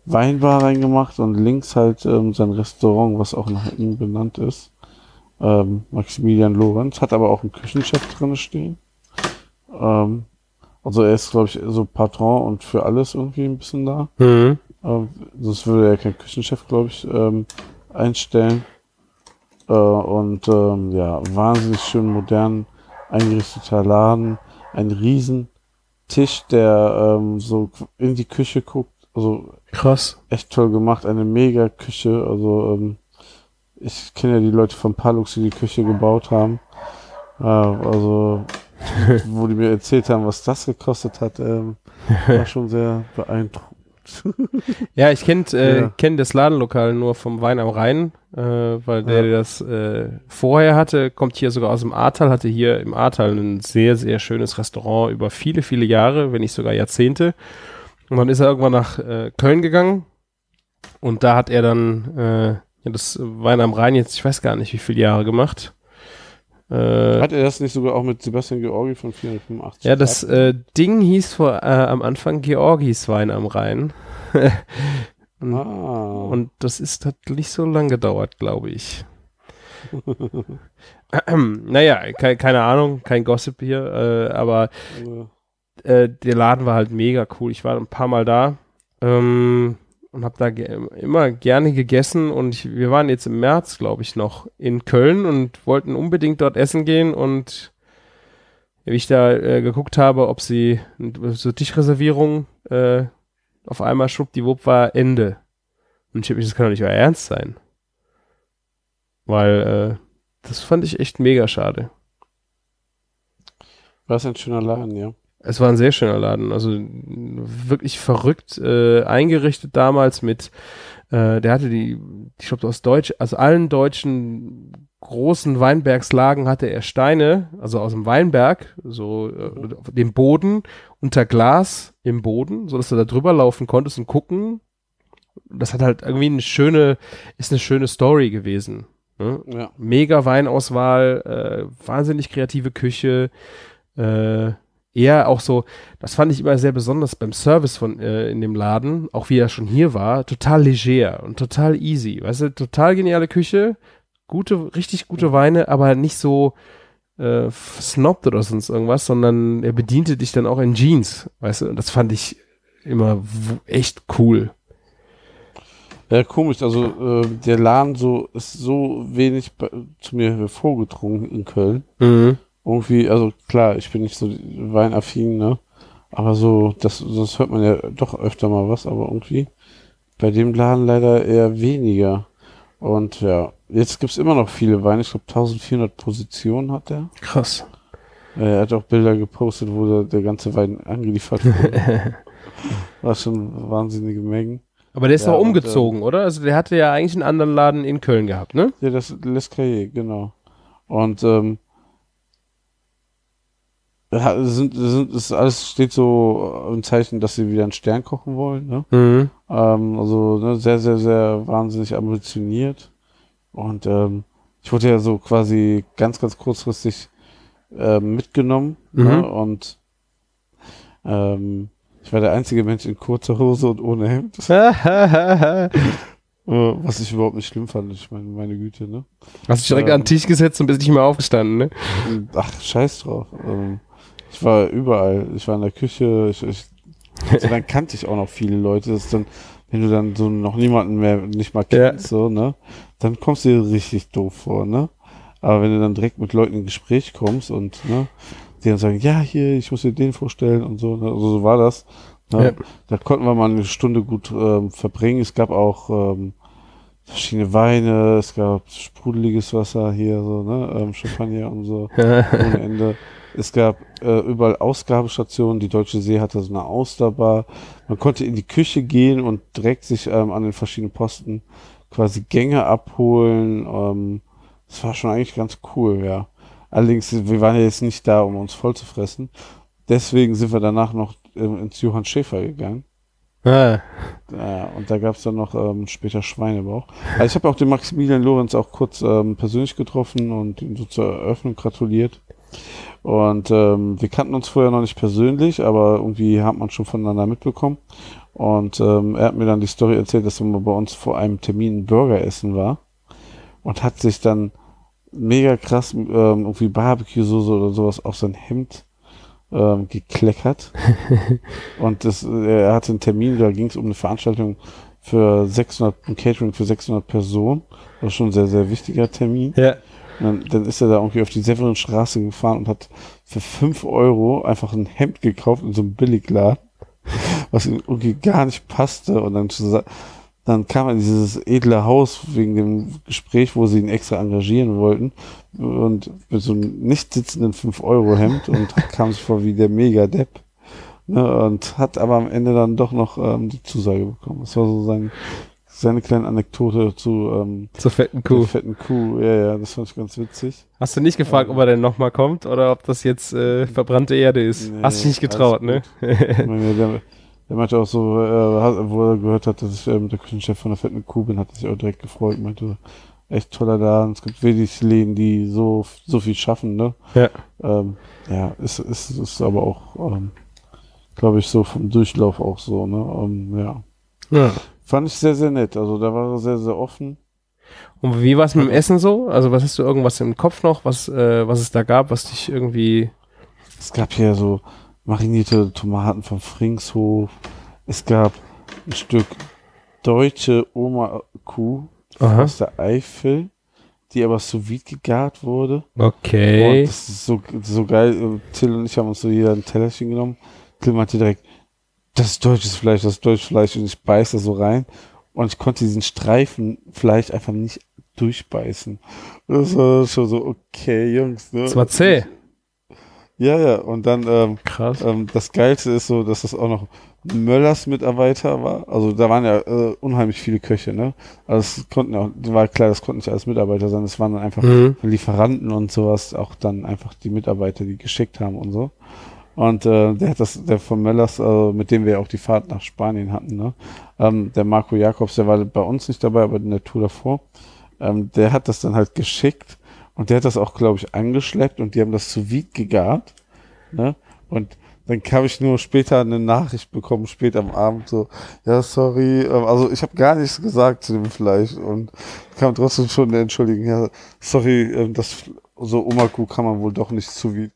Weinbar reingemacht und links halt ähm, sein Restaurant, was auch nach ihm benannt ist. Ähm, Maximilian Lorenz, hat aber auch einen Küchenchef drin stehen. Ähm, also er ist, glaube ich, so Patron und für alles irgendwie ein bisschen da. Mhm. Ähm, sonst würde er keinen Küchenchef, glaube ich, ähm, einstellen. Äh, und ähm, ja, wahnsinnig schön modern eingerichteter Laden. Ein riesen Tisch, der ähm, so in die Küche guckt. Also Krass. echt toll gemacht. Eine mega Küche. Also ähm, ich kenne ja die Leute von Palux, die die Küche gebaut haben. Äh, also wo die mir erzählt haben, was das gekostet hat, ähm, war schon sehr beeindruckend. Ja, ich kenne äh, Ja. kenn das Ladenlokal nur vom Wein am Rhein, äh, weil der, Ja. der das äh, vorher hatte, kommt hier sogar aus dem Ahrtal, hatte hier im Ahrtal ein sehr, sehr schönes Restaurant über viele, viele Jahre, wenn nicht sogar Jahrzehnte. Und dann ist er irgendwann nach äh, Köln gegangen und da hat er dann äh, ja, das Wein am Rhein jetzt, ich weiß gar nicht, wie viele Jahre gemacht. Äh, Hat er das nicht sogar auch mit Sebastian Georgi von vierhundertfünfundachtzig? ja, das äh, Ding hieß vor, äh, am Anfang Georgis Wein am Rhein. und, Ah. und das ist, hat nicht so lang gedauert, glaube ich. Naja, ke keine Ahnung, kein Gossip hier, äh, aber äh, der Laden war halt mega cool. Ich war ein paar Mal da ähm, und habe da ge immer gerne gegessen und ich, wir waren jetzt im März, glaube ich, noch in Köln und wollten unbedingt dort essen gehen und wie ich da äh, geguckt habe, ob sie so Tischreservierung äh, auf einmal schwuppdiwupp war Ende. Und ich hab mich, das kann doch nicht euer Ernst sein. Weil äh, das fand ich echt mega schade. War es ein schöner Laden, ja. Es war ein sehr schöner Laden, also wirklich verrückt äh, eingerichtet damals mit, äh, der hatte die, ich glaube aus Deutsch, aus allen deutschen großen Weinbergslagen hatte er Steine, also aus dem Weinberg, so äh, auf dem Boden, unter Glas im Boden, so dass du da drüber laufen konntest und gucken. Das hat halt irgendwie eine schöne, ist eine schöne Story gewesen. Ne? Ja. Mega Weinauswahl, äh, wahnsinnig kreative Küche, äh, eher auch so, das fand ich immer sehr besonders beim Service von äh, in dem Laden, auch wie er schon hier war, total leger und total easy, weißt du, total geniale Küche, gute, richtig gute Weine, aber nicht so äh, snobbt oder sonst irgendwas, sondern er bediente dich dann auch in Jeans, weißt du, und das fand ich immer echt cool. Ja, komisch, also äh, der Laden so ist so wenig bei, zu mir vorgedrungen in Köln. Mhm. Irgendwie, also klar, ich bin nicht so weinaffin, ne? Aber so, das, das hört man ja doch öfter mal was, aber irgendwie bei dem Laden leider eher weniger. Und ja, jetzt gibt's immer noch viele Weine. Ich glaube eintausendvierhundert Positionen hat er. Krass. Er hat auch Bilder gepostet, wo der, der ganze Wein angeliefert wurde. War schon wahnsinnige Mengen. Aber der ist Ja, doch und, umgezogen, oder? Also der hatte ja eigentlich einen anderen Laden in Köln gehabt, ne? Ja, das L'Escalier, genau. Und ähm, ja, sind, sind, ist alles steht so im Zeichen, dass sie wieder einen Stern kochen wollen, ne? Mhm. Ähm, also ne, sehr, sehr, sehr wahnsinnig ambitioniert. Und ähm, ich wurde ja so quasi ganz, ganz kurzfristig ähm, mitgenommen. Mhm. Ne? Und ähm, ich war der einzige Mensch in kurzer Hose und ohne Hemd. Äh, was ich überhaupt nicht schlimm fand. Ich meine, meine Güte, ne? Hast dich direkt Ähm. an den Tisch gesetzt und bist nicht mehr aufgestanden, ne? Ach, scheiß drauf. Ähm, ich war überall. Ich war in der Küche. Ich, ich, also dann kannte ich auch noch viele Leute. Das ist dann, wenn du dann so noch niemanden mehr nicht mal kennst, Ja. so, ne? Dann kommst du dir richtig doof vor, ne? Aber wenn du dann direkt mit Leuten in Gespräch kommst und, ne, die dann sagen, ja, hier, ich muss dir den vorstellen und so, ne? Also so war das. Ne? Ja. Da konnten wir mal eine Stunde gut ähm, verbringen. Es gab auch ähm, verschiedene Weine, es gab sprudeliges Wasser hier, so, ne, ähm, Champagner und so, ohne Ende. Es gab äh, überall Ausgabestationen, die Deutsche See hatte so eine Austerbar. Man konnte in die Küche gehen und direkt sich ähm, an den verschiedenen Posten quasi Gänge abholen. Ähm, das war schon eigentlich ganz cool, ja. Allerdings, wir waren ja jetzt nicht da, um uns voll zu fressen. Deswegen sind wir danach noch ähm, ins Johann Schäfer gegangen. Ah. Ja, und da gab es dann noch ähm, später Schweinebauch. Also ich habe auch den Maximilian Lorenz auch kurz ähm, persönlich getroffen und ihm so zur Eröffnung gratuliert. Und ähm, wir kannten uns vorher noch nicht persönlich, aber irgendwie hat man schon voneinander mitbekommen. Und ähm, er hat mir dann die Story erzählt, dass er mal bei uns vor einem Termin Burger essen war und hat sich dann mega krass ähm, irgendwie Barbecue-Soße oder sowas auf sein Hemd ähm, gekleckert. Und das, er hatte einen Termin, da ging es um eine Veranstaltung für sechshundert, ein Catering für sechshundert Personen. Das war schon ein sehr, sehr wichtiger Termin. Ja. Und dann, dann ist er da irgendwie auf die Severinstraße gefahren und hat für fünf Euro einfach ein Hemd gekauft in so einem Billigladen, was ihm irgendwie gar nicht passte. Und dann, dann kam er in dieses edle Haus wegen dem Gespräch, wo sie ihn extra engagieren wollten. Und mit so einem nicht sitzenden fünf Euro Hemd und kam sich vor wie der Mega-Depp. Ne, und hat aber am Ende dann doch noch ähm, die Zusage bekommen. Das war so sein, seine kleine Anekdote zu ähm, zur fetten Kuh. Zur fetten Kuh, ja, ja, das fand ich ganz witzig. Hast du nicht gefragt, ähm, ob er denn nochmal kommt oder ob das jetzt äh, verbrannte Erde ist? Nee, hast dich nicht getraut, ne? nee, der, der meinte auch so, äh, wo er gehört hat, dass ich ähm, der Küchenchef von der fetten Kuh bin, hat sich auch direkt gefreut. Meinte, echt toller Laden. Es gibt wenig Läden, die so so viel schaffen, ne? Ja. Ähm, ja, ist, ist, ist aber auch, ähm, glaube ich, so vom Durchlauf auch so, ne? Um, ja. ja. Fand ich sehr, sehr nett. Also da war er sehr, sehr offen. Und wie war es mit dem Essen so? Also was hast du irgendwas im Kopf noch, was, äh, was es da gab, was dich irgendwie... Es gab hier so marinierte Tomaten vom Fringshof. Es gab ein Stück deutsche Oma-Kuh aus der Eifel, die aber sous vide gegart wurde. Okay. Und das ist so, so geil. Till und ich haben uns so jeder ein Tellerchen genommen. Till meinte direkt, das ist deutsches Fleisch, das ist deutsches Fleisch. Und ich beiße da so rein. Und ich konnte diesen Streifen Fleisch einfach nicht durchbeißen. Das war schon so, okay, Jungs. Ne? Das war zäh. Ja, ja. Und dann, ähm, krass. Ähm, das Geilste ist so, dass das auch noch Möllers Mitarbeiter war. Also da waren ja äh, unheimlich viele Köche, ne? Also es konnten ja, war klar, das konnten nicht alles Mitarbeiter sein. Das waren dann einfach mhm. Lieferanten und sowas, auch dann einfach die Mitarbeiter, die geschickt haben und so. Und äh, der hat das, der von Möllers, äh, mit dem wir auch die Fahrt nach Spanien hatten, ne? Ähm, der Marco Jakobs, der war bei uns nicht dabei, aber in der Tour davor. Ähm, der hat das dann halt geschickt und der hat das auch, glaube ich, angeschleppt und die haben das sous vide gegart, ne? Und dann habe ich nur später eine Nachricht bekommen, spät am Abend, so, ja, sorry, also ich habe gar nichts gesagt zu dem Fleisch und kam trotzdem schon eine Entschuldigung, ja, sorry, das so Oma-Kuh kann man wohl doch nicht sous vide.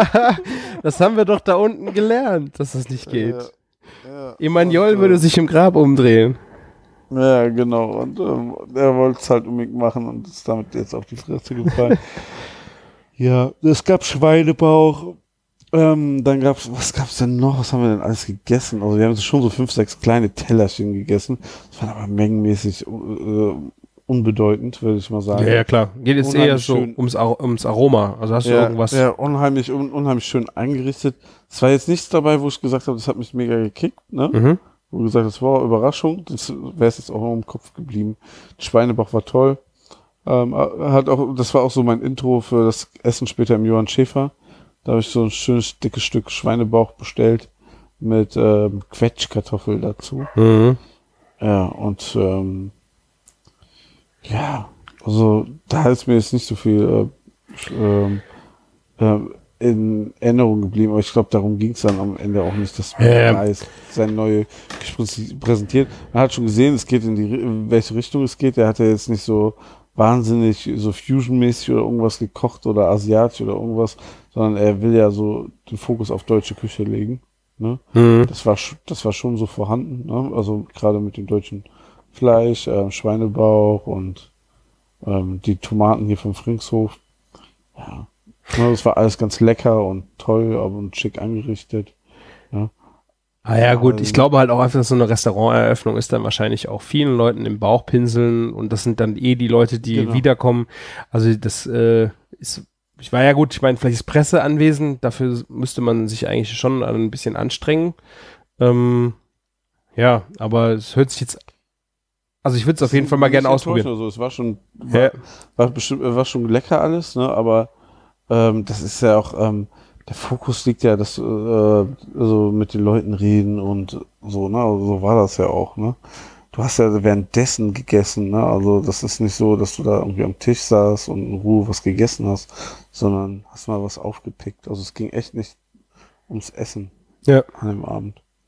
Das haben wir doch da unten gelernt, dass das nicht geht. Ja, ja. Emmanuel und, würde äh, sich im Grab umdrehen. Ja, genau, und ähm, er wollte es halt unbedingt machen und ist damit jetzt auf die Fresse gefallen. Ja, es gab Schweinebauch. Ähm, dann gab's, was gab's denn noch? Was haben wir denn alles gegessen? Also wir haben schon so fünf, sechs kleine Tellerchen gegessen. Das waren aber mengenmäßig äh, unbedeutend, würde ich mal sagen. Ja, ja, klar. Geht jetzt Unheimlich eher so schön. ums, Ar- ums Aroma. Also hast du Ja, irgendwas? ja, unheimlich, un- unheimlich schön eingerichtet. Es war jetzt nichts dabei, wo ich gesagt habe, das hat mich mega gekickt, ne? Mhm. Wo gesagt, das war eine Überraschung. Das wäre es jetzt auch noch im Kopf geblieben. Der Schweinebauch war toll. Ähm, hat auch, das war auch so mein Intro für das Essen später im Johann Schäfer. Da habe ich so ein schönes dickes Stück Schweinebauch bestellt mit ähm, Quetschkartoffel dazu. Mhm. Ja, und ähm, ja, also da ist mir jetzt nicht so viel äh, äh, in Erinnerung geblieben, aber ich glaube, darum ging es dann am Ende auch nicht, dass man ja. weiß, sein neue präsentiert. Man hat schon gesehen, es geht in die in welche Richtung es geht. Er hat ja jetzt nicht so wahnsinnig so Fusion-mäßig oder irgendwas gekocht oder asiatisch oder irgendwas, sondern er will ja so den Fokus auf deutsche Küche legen. Ne? Mhm. Das war das war schon so vorhanden, ne? Also gerade mit dem deutschen Fleisch, äh, Schweinebauch und ähm, die Tomaten hier vom Fringshof. Ja, ne, das war alles ganz lecker und toll, aber und schick angerichtet. Ja. Ah ja, gut, ich glaube halt auch einfach, dass so eine Restauranteröffnung ist dann wahrscheinlich auch vielen Leuten im Bauch pinseln und das sind dann eh die Leute, die Genau. wiederkommen. Also das äh, ist, ich war ja gut, ich meine, vielleicht ist Presse anwesend, dafür müsste man sich eigentlich schon ein bisschen anstrengen. Ähm, ja, aber es hört sich jetzt, also ich würde es auf jeden Fall mal gerne ausprobieren. Also es war schon, war, Ja. war bestimmt, war schon lecker alles, ne, aber ähm, das ist ja auch, ähm, der Fokus liegt ja, dass äh, so mit den Leuten reden und so, ne? Also so war das ja auch, ne? Du hast ja währenddessen gegessen, ne? Also das ist nicht so, dass du da irgendwie am Tisch saßt und in Ruhe was gegessen hast, sondern hast mal was aufgepickt. Also es ging echt nicht ums Essen Ja. an dem Abend. Ja.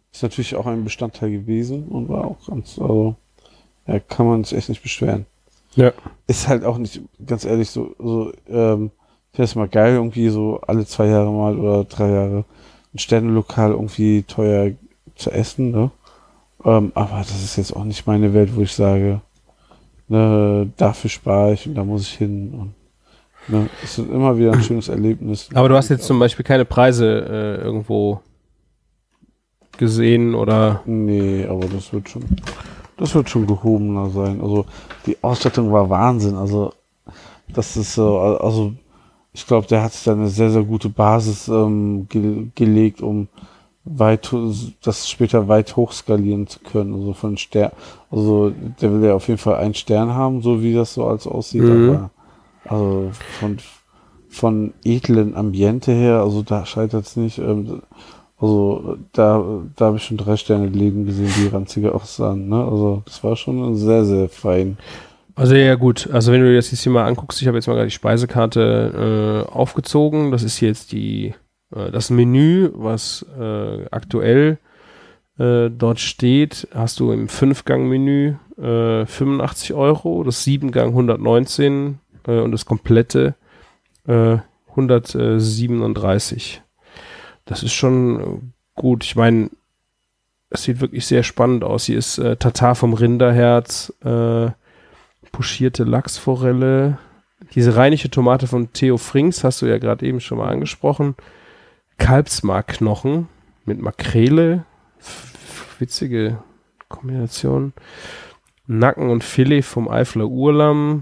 ist natürlich auch ein Bestandteil gewesen und war auch ganz, also, ja, kann man sich echt nicht beschweren. Ja. Ist halt auch nicht, ganz ehrlich, so, so, ähm, ich finde es mal geil, irgendwie so alle zwei Jahre mal oder drei Jahre ein Sternelokal irgendwie teuer zu essen, ne? Ähm, aber das ist jetzt auch nicht meine Welt, wo ich sage, ne, dafür spare ich und da muss ich hin und ne, es ist immer wieder ein schönes Erlebnis. Aber du hast jetzt zum Beispiel keine Preise äh, irgendwo gesehen oder? Nee, aber das wird schon, das wird schon gehobener sein. Also die Ausstattung war Wahnsinn. Also das ist so, also ich glaube, der hat sich da eine sehr, sehr gute Basis ähm, ge gelegt, um weit, das später weit hochskalieren zu können. Also von Stern, also der will ja auf jeden Fall einen Stern haben, so wie das so als aussieht, Mhm. aber also von, von edlen Ambiente her, also da scheitert es nicht. Ähm, also da, da habe ich schon drei Sterne Läden gesehen, die ranziger aussahen. Ne? Also das war schon sehr, sehr fein. Also ja gut, also wenn du dir das jetzt hier mal anguckst, ich habe jetzt mal gerade die Speisekarte äh, aufgezogen. Das ist hier jetzt die äh, das Menü, was äh, aktuell äh, dort steht. Hast du im Fünf-Gang-Menü äh, fünfundachtzig Euro, das Sieben-Gang hundertneunzehn äh, und das komplette äh, hundertsiebenunddreißig. Das ist schon äh, gut. Ich meine, es sieht wirklich sehr spannend aus. Hier ist äh, Tatar vom Rinderherz, äh, pochierte Lachsforelle, diese rheinische Tomate von Theo Frings, hast du ja gerade eben schon mal angesprochen. Kalbsmarkknochen mit Makrele, F witzige Kombination. Nacken und Filet vom Eifler Urlamm.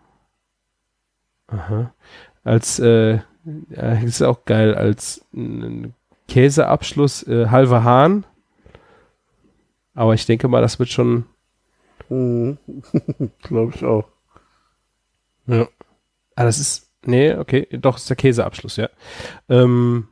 Aha. Als, äh, ja, ist auch geil, als äh, Käseabschluss äh, halber Hahn. Aber ich denke mal, das wird schon. Mhm. Glaube ich auch. Ja. Ah, das ist. Nee, okay, doch, ist der Käseabschluss, ja. Ähm,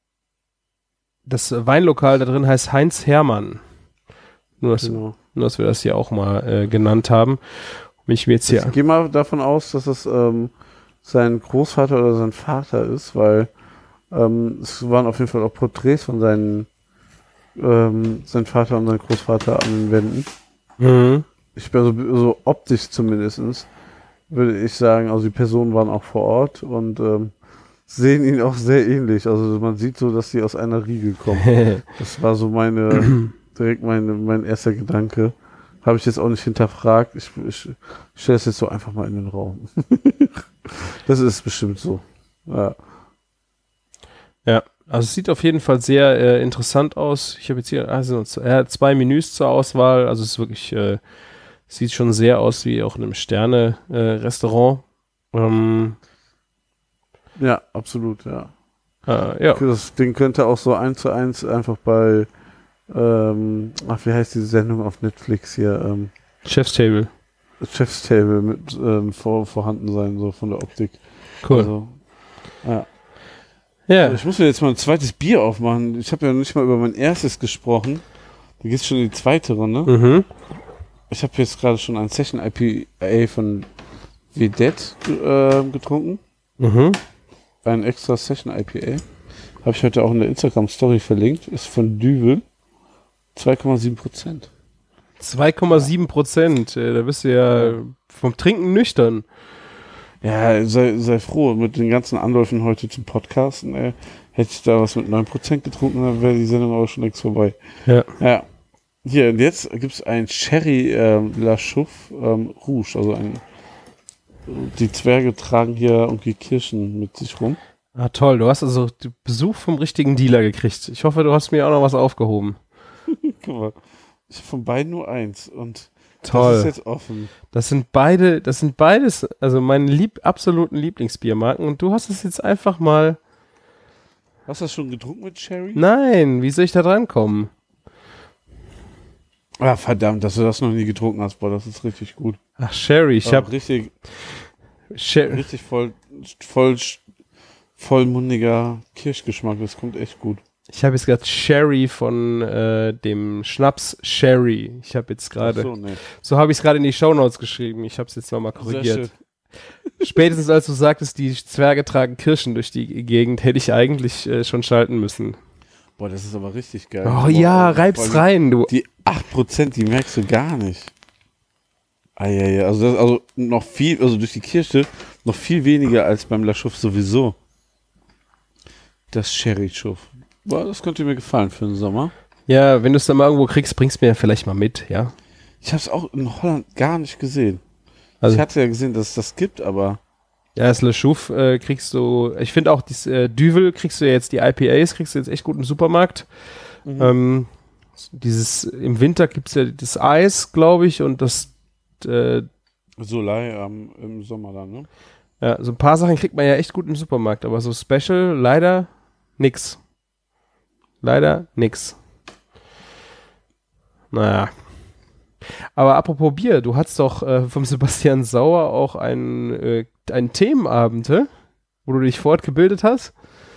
das Weinlokal da drin heißt Heinz Hermann. Nur, dass, Genau. nur, dass wir das hier auch mal äh, genannt haben. Wenn ich mir jetzt hier. Ich gehe mal davon aus, dass es ähm, sein Großvater oder sein Vater ist, weil ähm, es waren auf jeden Fall auch Porträts von seinen ähm, sein Vater und sein Großvater an den Wänden. Mhm. Ich bin so, so optisch zumindestens würde ich sagen, also die Personen waren auch vor Ort und ähm, sehen ihn auch sehr ähnlich. Also man sieht so, dass sie aus einer Riege kommen. Das war so meine, direkt meine, mein erster Gedanke. Habe ich jetzt auch nicht hinterfragt. Ich, ich, ich stelle es jetzt so einfach mal in den Raum. Das ist bestimmt so. Ja. Ja, also es sieht auf jeden Fall sehr äh, interessant aus. Ich habe jetzt hier also, er hat zwei Menüs zur Auswahl. Also es ist wirklich, äh, sieht schon sehr aus wie auch in einem Sterne-Restaurant. Äh, ähm, Ja, absolut, ja. äh, ja. Das Ding könnte auch so eins zu eins einfach bei, ähm, ach, wie heißt diese Sendung auf Netflix hier? Ähm, Chef's Table. Chef's Table mit ähm, vor, vorhanden sein, so von der Optik. Cool. Also, ja. Ja. Ich muss mir jetzt mal ein zweites Bier aufmachen. Ich habe ja noch nicht mal über mein erstes gesprochen. Da geht's schon in die zweite Runde. Mhm. Ich habe jetzt gerade schon ein Session I P A von Vedet äh, getrunken. Mhm. Ein extra Session I P A. Habe ich heute auch in der Instagram-Story verlinkt. Ist von Düvel. zwei Komma sieben Prozent. zwei Komma sieben Prozent. Äh, da bist du ja vom Trinken nüchtern. Ja, sei, sei froh. Mit den ganzen Anläufen heute zum Podcasten, ey, hätte ich da was mit neun Prozent getrunken, dann wäre die Sendung aber schon längst vorbei. Ja. Ja. Hier, und jetzt gibt es ein Cherry ähm, La Chouffe ähm, Rouge. Also ein, die Zwerge tragen hier irgendwie Kirschen mit sich rum. Ah, toll. Du hast also Besuch vom richtigen Dealer gekriegt. Ich hoffe, du hast mir auch noch was aufgehoben. Guck mal, ich habe von beiden nur eins und Toll. das ist jetzt offen. Das sind beide, das sind beides, also meine lieb, absoluten Lieblingsbiermarken und du hast es jetzt einfach mal. Hast du das schon getrunken mit Cherry? Nein, wie soll ich da drankommen? Ah, verdammt, dass du das noch nie getrunken hast, boah, das ist richtig gut. Ach, Sherry, ich Ah, hab richtig, Sherry. richtig voll, voll, vollmundiger Kirschgeschmack, das kommt echt gut. Ich habe jetzt gerade Sherry von äh, dem Schnaps Sherry. Ich habe jetzt Ach gerade, so, nee. so habe ich es gerade in die Shownotes geschrieben. Ich habe es jetzt nochmal Sehr korrigiert. schön. Spätestens als du sagtest, die Zwerge tragen Kirschen durch die Gegend, hätte ich eigentlich äh, schon schalten müssen. Boah, das ist aber richtig geil. Oh Boah, ja, vor reib's allem rein, du. Die acht Prozent, die merkst du gar nicht. Ah, ja, ja. Also, das, also noch viel, also durch die Kirsche noch viel weniger als beim Laschouf sowieso. Das Sherry-Schuff. Boah, das könnte mir gefallen für den Sommer. Ja, wenn du es dann mal irgendwo kriegst, bringst mir vielleicht mal mit, ja. Ich habe es auch in Holland gar nicht gesehen. Also, ich hatte ja gesehen, dass es das gibt, aber ja, das Le Chouf äh, kriegst du, ich finde auch dieses äh, Duvel kriegst du ja jetzt, die I P As kriegst du jetzt echt gut im Supermarkt. Mhm. Ähm, dieses, im Winter gibt's ja das Eis, glaube ich, und das, äh, Solai ähm, im Sommer dann, ne? ja, so ein paar Sachen kriegt man ja echt gut im Supermarkt, aber so Special leider nix. Leider nix. Naja. Aber apropos Bier, du hattest doch äh, vom Sebastian Sauer auch einen, äh, einen Themenabend, hä? Wo du dich fortgebildet hast.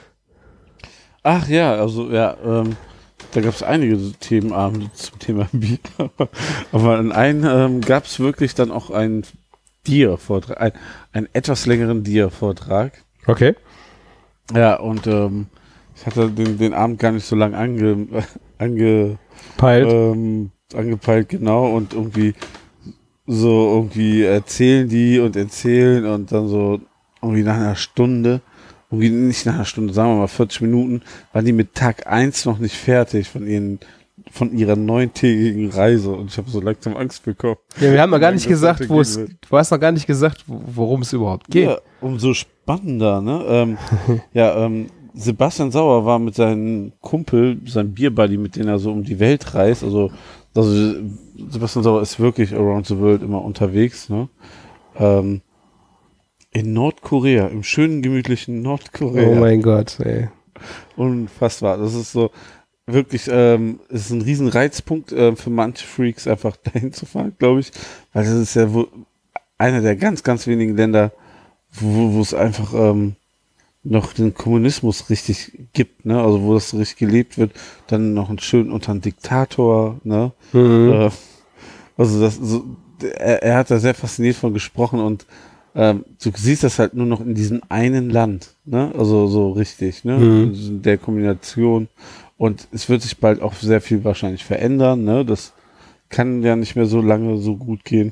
Ach ja, also ja, ähm, da gab es einige Themenabende zum Thema Bier. Aber in einem ähm, gab es wirklich dann auch einen Dia-Vortrag, ein, einen etwas längeren Dia-Vortrag. Okay. Ja, und ähm, ich hatte den, den Abend gar nicht so lange ange, ange, Peilt. ähm, angepeilt, genau, und irgendwie so irgendwie erzählen die und erzählen und dann so irgendwie nach einer Stunde, irgendwie nicht nach einer Stunde, sagen wir mal vierzig Minuten, waren die mit Tag eins noch nicht fertig von ihren, von ihrer neuntägigen Reise und ich habe so langsam Angst bekommen. Ja, wir haben noch gar nicht Das gesagt, wo es, weitergehen du hast noch gar nicht gesagt, worum es überhaupt geht. Ja, umso spannender, ne? Ähm, ja, ähm, Sebastian Sauer war mit seinem Kumpel, seinem Bierbuddy, mit dem er so um die Welt reist, also, also Sebastian Sauer ist wirklich around the world immer unterwegs, ne? Ähm, in Nordkorea, im schönen, gemütlichen Nordkorea. Oh mein Gott, ey. Unfassbar. Das ist so wirklich, ähm, es ist ein riesen Reizpunkt äh, für manche Freaks, einfach dahin zu fahren, glaube ich. Weil das ist ja wohl einer der ganz, ganz wenigen Länder, wo, wo es einfach ähm, noch den Kommunismus richtig gibt, ne? Also wo das richtig gelebt wird, dann noch ein schön unter einen Diktator, ne? Mhm. Äh, also das so, er, er hat da sehr fasziniert von gesprochen und ähm, du siehst das halt nur noch in diesem einen Land, ne? Also so richtig, ne? Mhm. In der Kombination. Und es wird sich bald auch sehr viel wahrscheinlich verändern, ne? Das kann ja nicht mehr so lange so gut gehen.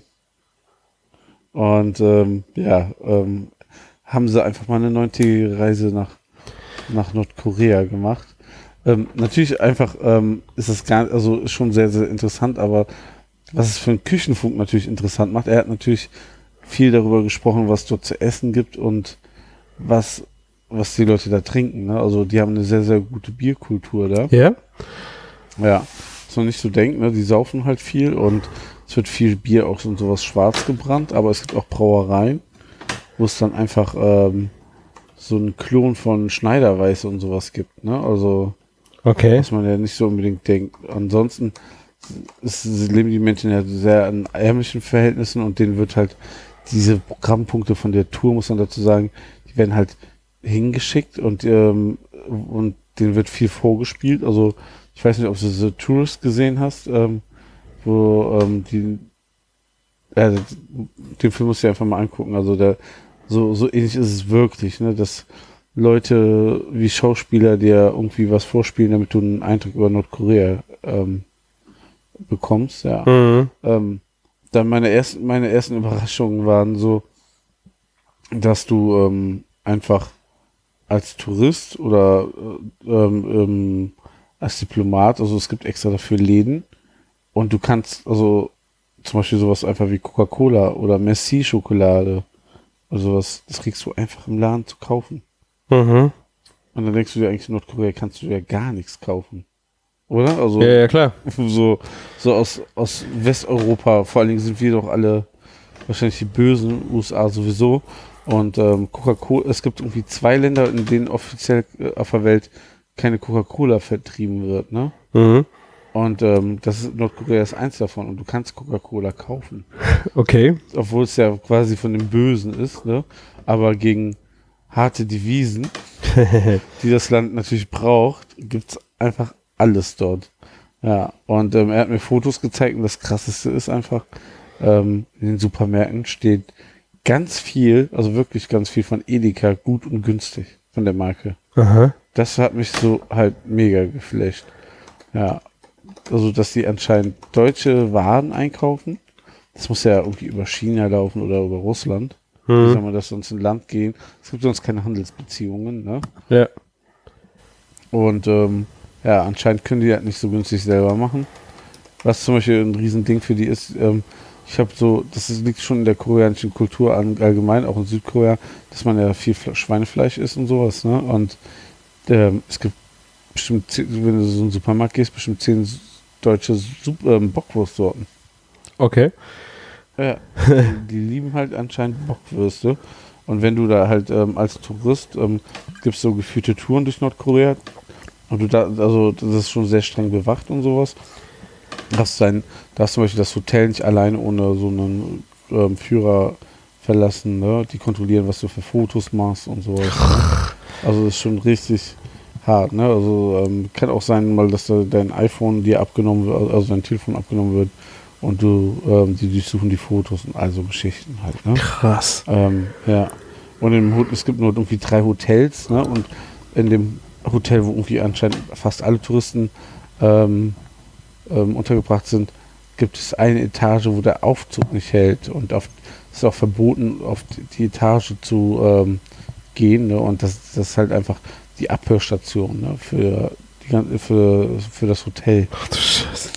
Und ähm, ja, ähm, haben sie einfach mal eine neuntägige Reise nach, nach Nordkorea gemacht. Ähm, natürlich einfach ähm, ist das gar, also ist schon sehr, sehr interessant, aber was es für einen Küchenfunk natürlich interessant macht, er hat natürlich viel darüber gesprochen, was dort zu essen gibt und was, was die Leute da trinken, ne? Also die haben eine sehr, sehr gute Bierkultur da. Ja? Ja, ist noch nicht so denken, ne? Die saufen halt viel und es wird viel Bier auch und sowas schwarz gebrannt, aber es gibt auch Brauereien, wo es dann einfach ähm, so einen Klon von Schneiderweiß und sowas gibt, ne? Also Okay. was man ja nicht so unbedingt denkt. Ansonsten ist, leben die Menschen ja sehr in ärmlichen Verhältnissen und denen wird halt diese Programmpunkte von der Tour, muss man dazu sagen, die werden halt hingeschickt und ähm, und denen wird viel vorgespielt. Also ich weiß nicht, ob du The Tourist gesehen hast, ähm, wo ähm, die ja, den Film musst du dir einfach mal angucken. Also der so so ähnlich ist es wirklich, ne, dass Leute wie Schauspieler dir irgendwie was vorspielen, damit du einen Eindruck über Nordkorea ähm, bekommst, ja. Mhm. Ähm, dann meine ersten, meine ersten Überraschungen waren so, dass du ähm, einfach als Tourist oder äh, ähm, ähm, als Diplomat, also es gibt extra dafür Läden und du kannst also zum Beispiel sowas einfach wie Coca-Cola oder Merci-Schokolade oder sowas, das kriegst du einfach im Laden zu kaufen. Mhm. Und dann denkst du dir eigentlich, in Nordkorea kannst du ja gar nichts kaufen. Oder? Also Ja, ja, klar. so, so aus, aus Westeuropa, vor allen Dingen sind wir doch alle wahrscheinlich die Bösen, U S A sowieso. Und ähm, Coca-Cola, es gibt irgendwie zwei Länder, in denen offiziell äh, auf der Welt keine Coca-Cola vertrieben wird, ne? Mhm. Und ähm, das ist Nordkorea ist eins davon und du kannst Coca-Cola kaufen. Okay. Obwohl es ja quasi von dem Bösen ist, ne? Aber gegen harte Devisen, die das Land natürlich braucht, gibt's einfach alles dort. Ja, und ähm, er hat mir Fotos gezeigt und das Krasseste ist einfach, ähm, in den Supermärkten steht ganz viel, also wirklich ganz viel von Edeka, gut und günstig von der Marke. Aha. das hat mich so halt mega geflasht. Ja, also dass die anscheinend deutsche Waren einkaufen. Das muss ja irgendwie über China laufen oder über Russland. Hm. Wie soll man das sonst in Land gehen? Es gibt sonst keine Handelsbeziehungen, ne? Ja. Und ähm, ja, anscheinend können die halt nicht so günstig selber machen. Was zum Beispiel ein Riesending für die ist, ähm, ich habe so, das ist, liegt schon in der koreanischen Kultur an, allgemein, auch in Südkorea, dass man ja viel Fle- Schweinefleisch isst und sowas, ne? Und ähm, es gibt bestimmt, zehn, wenn du so in den Supermarkt gehst, bestimmt zehn s- deutsche Sup ähm, Bockwurstsorten. Okay. Ja, die, die lieben halt anscheinend Bockwürste. Und wenn du da halt ähm, als Tourist, ähm, gibt es so geführte Touren durch Nordkorea. Und du da, also das ist schon sehr streng bewacht und sowas. Hast dein, da hast zum Beispiel das Hotel nicht alleine ohne so einen ähm, Führer verlassen, ne? Die kontrollieren, was du für Fotos machst und sowas. Ne? Also das ist schon richtig hart, ne? Also ähm, kann auch sein, mal, dass da dein iPhone dir abgenommen wird, also dein Telefon abgenommen wird und du, ähm, die durchsuchen die Fotos und all so Geschichten halt, ne? Krass. Ähm, ja. Und im Hot- es gibt nur irgendwie drei Hotels, ne? Und in dem Hotel, wo irgendwie anscheinend fast alle Touristen ähm, ähm, untergebracht sind, gibt es eine Etage, wo der Aufzug nicht hält. Und auf, es ist auch verboten, auf die, die Etage zu ähm, gehen. Ne? Und das, das ist halt einfach die Abhörstation, ne? für, die, gan- für, für das Hotel. Ach du Scheiße.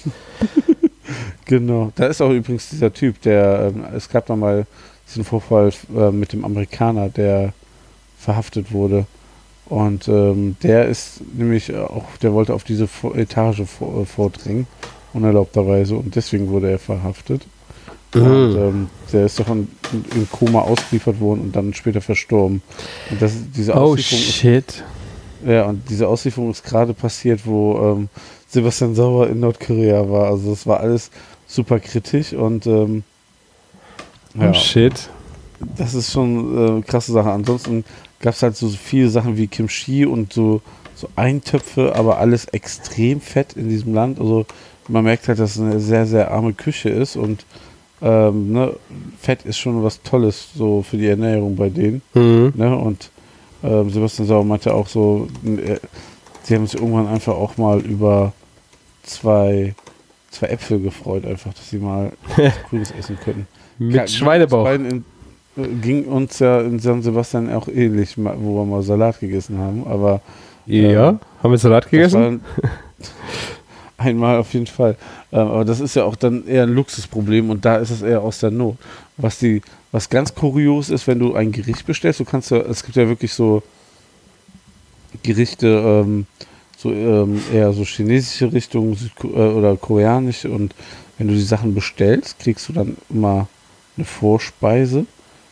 Genau. Da ist auch übrigens dieser Typ, der, ähm, es gab da mal diesen Vorfall äh, mit dem Amerikaner, der verhaftet wurde. Und ähm, der ist nämlich auch, der wollte auf diese Vor- Etage vor, äh, vordringen, unerlaubterweise, und deswegen wurde er verhaftet. Mhm. Und ähm, der ist davon im Koma ausgeliefert worden und dann später verstorben. Und das, diese Oh Auslieferung ist, shit. ja, und diese Auslieferung ist gerade passiert, wo ähm, Sebastian Sauer in Nordkorea war. Also es war alles super kritisch und ähm, ja, Oh shit. das ist schon äh, eine krasse Sache. Ansonsten gab es halt so viele Sachen wie Kimchi und so, so Eintöpfe, aber alles extrem fett in diesem Land. Also man merkt halt, dass es eine sehr, sehr arme Küche ist und ähm, ne, Fett ist schon was Tolles so für die Ernährung bei denen. Mhm. Ne? Und ähm, Sebastian Sauer meinte auch so, äh, sie haben sich irgendwann einfach auch mal über zwei, zwei Äpfel gefreut, einfach, dass sie mal was Grünes essen können. Mit Ka- Schweinebauch. ging uns beiden in, äh, ging uns ja in San Sebastian auch ähnlich, ma- wo wir mal Salat gegessen haben, aber Ja, ähm, haben wir Salat das gegessen? war einmal auf jeden Fall. Ähm, aber das ist ja auch dann eher ein Luxusproblem und da ist es eher aus der Not. Was die, was ganz kurios ist, wenn du ein Gericht bestellst, du kannst ja, es gibt ja wirklich so Gerichte, ähm, so ähm, eher so chinesische Richtung Südko äh, oder koreanische, und wenn du die Sachen bestellst, kriegst du dann immer eine Vorspeise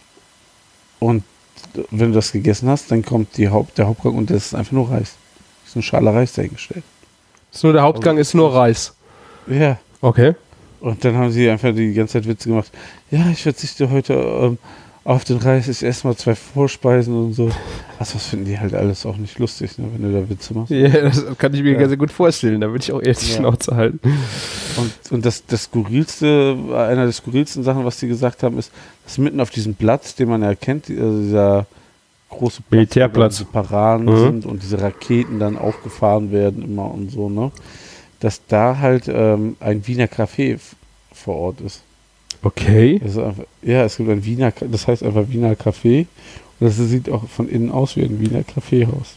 und wenn du das gegessen hast, dann kommt die Haupt, der Hauptgang und das ist einfach nur Reis. Das ist eine Schale Reis dahingestellt. Ist nur der Hauptgang, ist nur Reis. Ja. Okay. Und dann haben sie einfach die ganze Zeit Witze gemacht. Ja, ich verzichte heute ähm, auf den Reis, ich esse mal zwei Vorspeisen und so. Also das finden die halt alles auch nicht lustig, ne, wenn du da Witze machst. Ja, das kann ich mir Ja. sehr gut vorstellen. Da würde ich auch eher die Ja. Schnauze halten. Und, und das, das skurrilste, einer der skurrilsten Sachen, was die gesagt haben, ist, dass mitten auf diesem Platz, den man ja kennt, die- also dieser große Platz, Militärplatz. wo diese Paraden Mhm. sind und diese Raketen dann aufgefahren werden immer und so, ne? Dass da halt ähm, ein Wiener Café f- vor Ort ist. Okay. Das ist einfach, ja, es gibt ein Wiener, Ka- das heißt einfach Wiener Café und das sieht auch von innen aus wie ein Wiener Kaffeehaus.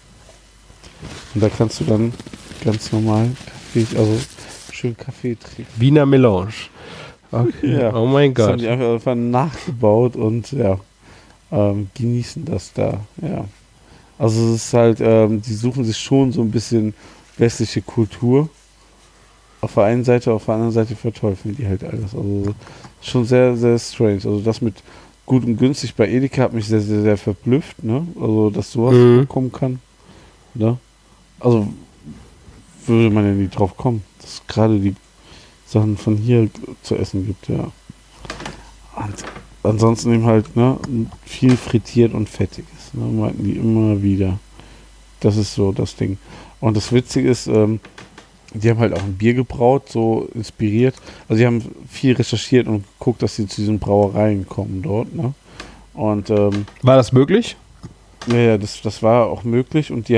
Und da kannst du dann ganz normal Kaffee, also schön Kaffee trinken. Wiener Melange. Okay. Ja. Oh mein Das haben Gott. die einfach, einfach nachgebaut und ja, ähm, genießen das da, ja. Also es ist halt, ähm, die suchen sich schon so ein bisschen westliche Kultur. Auf der einen Seite, auf der anderen Seite verteufeln die halt alles. Also schon sehr, sehr strange. Also das mit gut und günstig bei Edeka hat mich sehr, sehr, sehr verblüfft, ne? Also dass sowas Mhm. kommen kann. Ne? Also würde man ja nie drauf kommen, dass es gerade die Sachen von hier zu essen gibt, ja. Und ansonsten eben halt, ne, viel frittiert und fettiges, ne, meinten die immer wieder. Das ist so das Ding. Und das Witzige ist, ähm, die haben halt auch ein Bier gebraut, so inspiriert. Also die haben viel recherchiert und geguckt, dass sie zu diesen Brauereien kommen dort, ne. Und ähm, War das möglich? ja, ja, das, das war auch möglich und die haben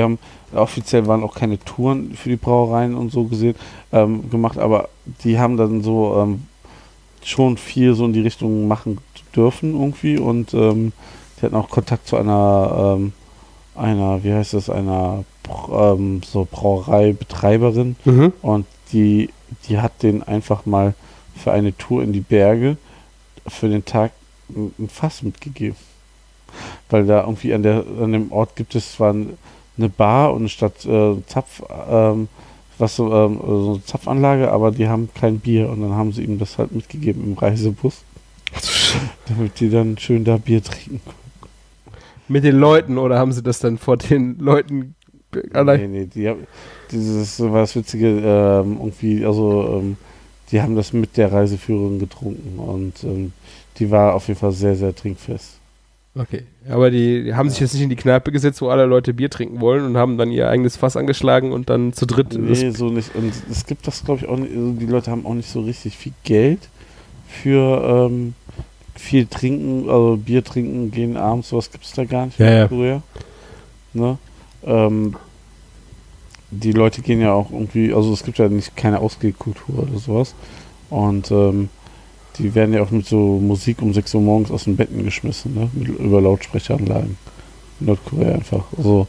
offiziell waren auch keine Touren für die Brauereien und so gesehen ähm, gemacht, aber die haben dann so ähm, schon viel so in die Richtung machen dürfen irgendwie und ähm, die hatten auch Kontakt zu einer ähm, einer, wie heißt das, einer ähm, so Brauereibetreiberin Mhm. und die, die hat den einfach mal für eine Tour in die Berge für den Tag ein ein Fass mitgegeben. Weil da irgendwie an der an dem Ort gibt es zwar ein- eine Bar und statt äh, Zapf, ähm, was so, ähm, so eine Zapfanlage, aber die haben kein Bier und dann haben sie ihm das halt mitgegeben im Reisebus, damit die dann schön da Bier trinken. Mit den Leuten oder haben sie das dann vor den Leuten Nee, allein? nee, die haben, dieses war das Witzige, ähm, irgendwie, also ähm, die haben das mit der Reiseführerin getrunken und ähm, die war auf jeden Fall sehr, sehr trinkfest. Okay, aber die, die haben sich jetzt nicht in die Kneipe gesetzt, wo alle Leute Bier trinken wollen und haben dann ihr eigenes Fass angeschlagen und dann zu dritt. Nee, so nicht. Und es gibt das, glaube ich, auch nicht, also die Leute haben auch nicht so richtig viel Geld für ähm, viel trinken, also Bier trinken gehen abends, sowas gibt es da gar nicht Ja, in ja. Korea. Ne? Ähm, die Leute gehen ja auch irgendwie, also es gibt ja nicht keine Ausgehkultur oder sowas. Und ähm, die werden ja auch mit so Musik um sechs Uhr morgens aus den Betten geschmissen, ne? Mit, über Lautsprecheranlagen. In Nordkorea einfach. Also,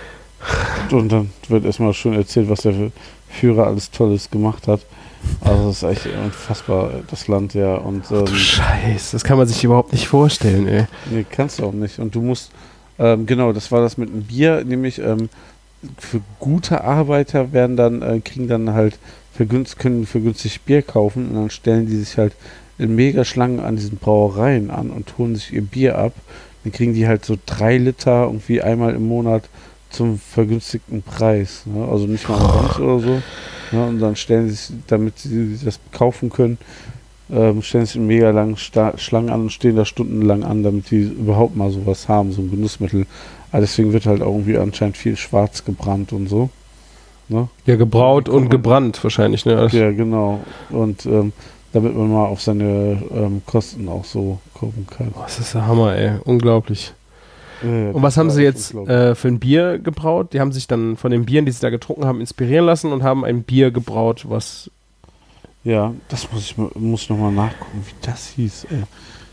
und dann wird erstmal schön erzählt, was der Führer alles Tolles gemacht hat. Also das ist echt unfassbar, das Land, ja. Und ähm, Scheiße, das kann man sich überhaupt nicht vorstellen, ey. nee, kannst du auch nicht. Und du musst, ähm, genau, das war das mit dem Bier, nämlich ähm, für gute Arbeiter werden dann, äh, kriegen dann halt vergünst, können vergünstigt Bier kaufen und dann stellen die sich halt in Megaschlangen an diesen Brauereien an und holen sich ihr Bier ab. Dann kriegen die halt so drei Liter irgendwie einmal im Monat zum vergünstigten Preis. Ne? Also nicht mal umsonst oder so. Ne? Und dann stellen sie sich, damit sie das kaufen können, ähm, stellen sich in mega langen Sta- Schlangen an und stehen da stundenlang an, damit die überhaupt mal sowas haben, so ein Genussmittel. Aber deswegen wird halt auch irgendwie anscheinend viel schwarz gebrannt und so. Ne? Ja, gebraut Wie kommt und man- gebrannt wahrscheinlich, ne? Das- Ja, genau. Und ähm, damit man mal auf seine ähm, Kosten auch so gucken kann. Boah, das ist der Hammer, ey. Unglaublich. Ja, ja, Und das was haben war sie echt jetzt unglaublich. äh, für ein Bier gebraut? Die haben sich dann von den Bieren, die sie da getrunken haben, inspirieren lassen und haben ein Bier gebraut, was... Ja, das muss ich mal- muss noch mal nachgucken, wie das hieß. Ey.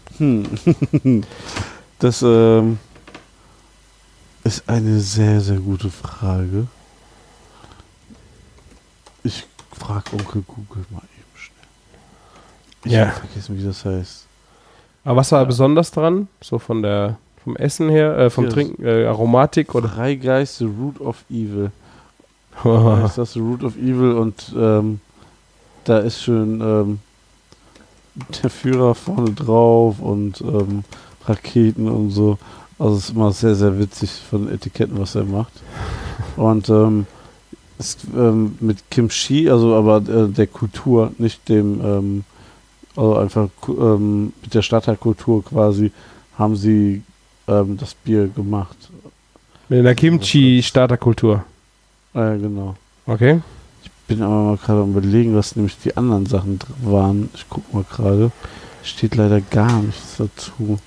Hm. Das ähm, ist eine sehr, sehr gute Frage. Ich frage Onkel Google mal eben schnell. Ich Ja. habe vergessen, wie das heißt. Aber was war Ja. besonders dran? So von der, vom Essen her, äh, vom Ja, Trinken, äh, Aromatik oder... Freigeist, The Root of Evil. Da ist das The Root of Evil und ähm, da ist schön ähm, der Führer vorne drauf und ähm, Raketen und so. Also es ist immer sehr, sehr witzig von Etiketten, was er macht. Und ähm, ist, ähm, mit Kimchi, also aber äh, der Kultur, nicht dem, ähm, also einfach ku- ähm, mit der Stadtteilkultur quasi, haben sie ähm, das Bier gemacht. Mit einer Kimchi-Starterkultur. Äh, genau. Okay. Bin aber mal gerade am überlegen, was nämlich die anderen Sachen dr- waren. Ich guck mal gerade. Steht leider gar nichts dazu.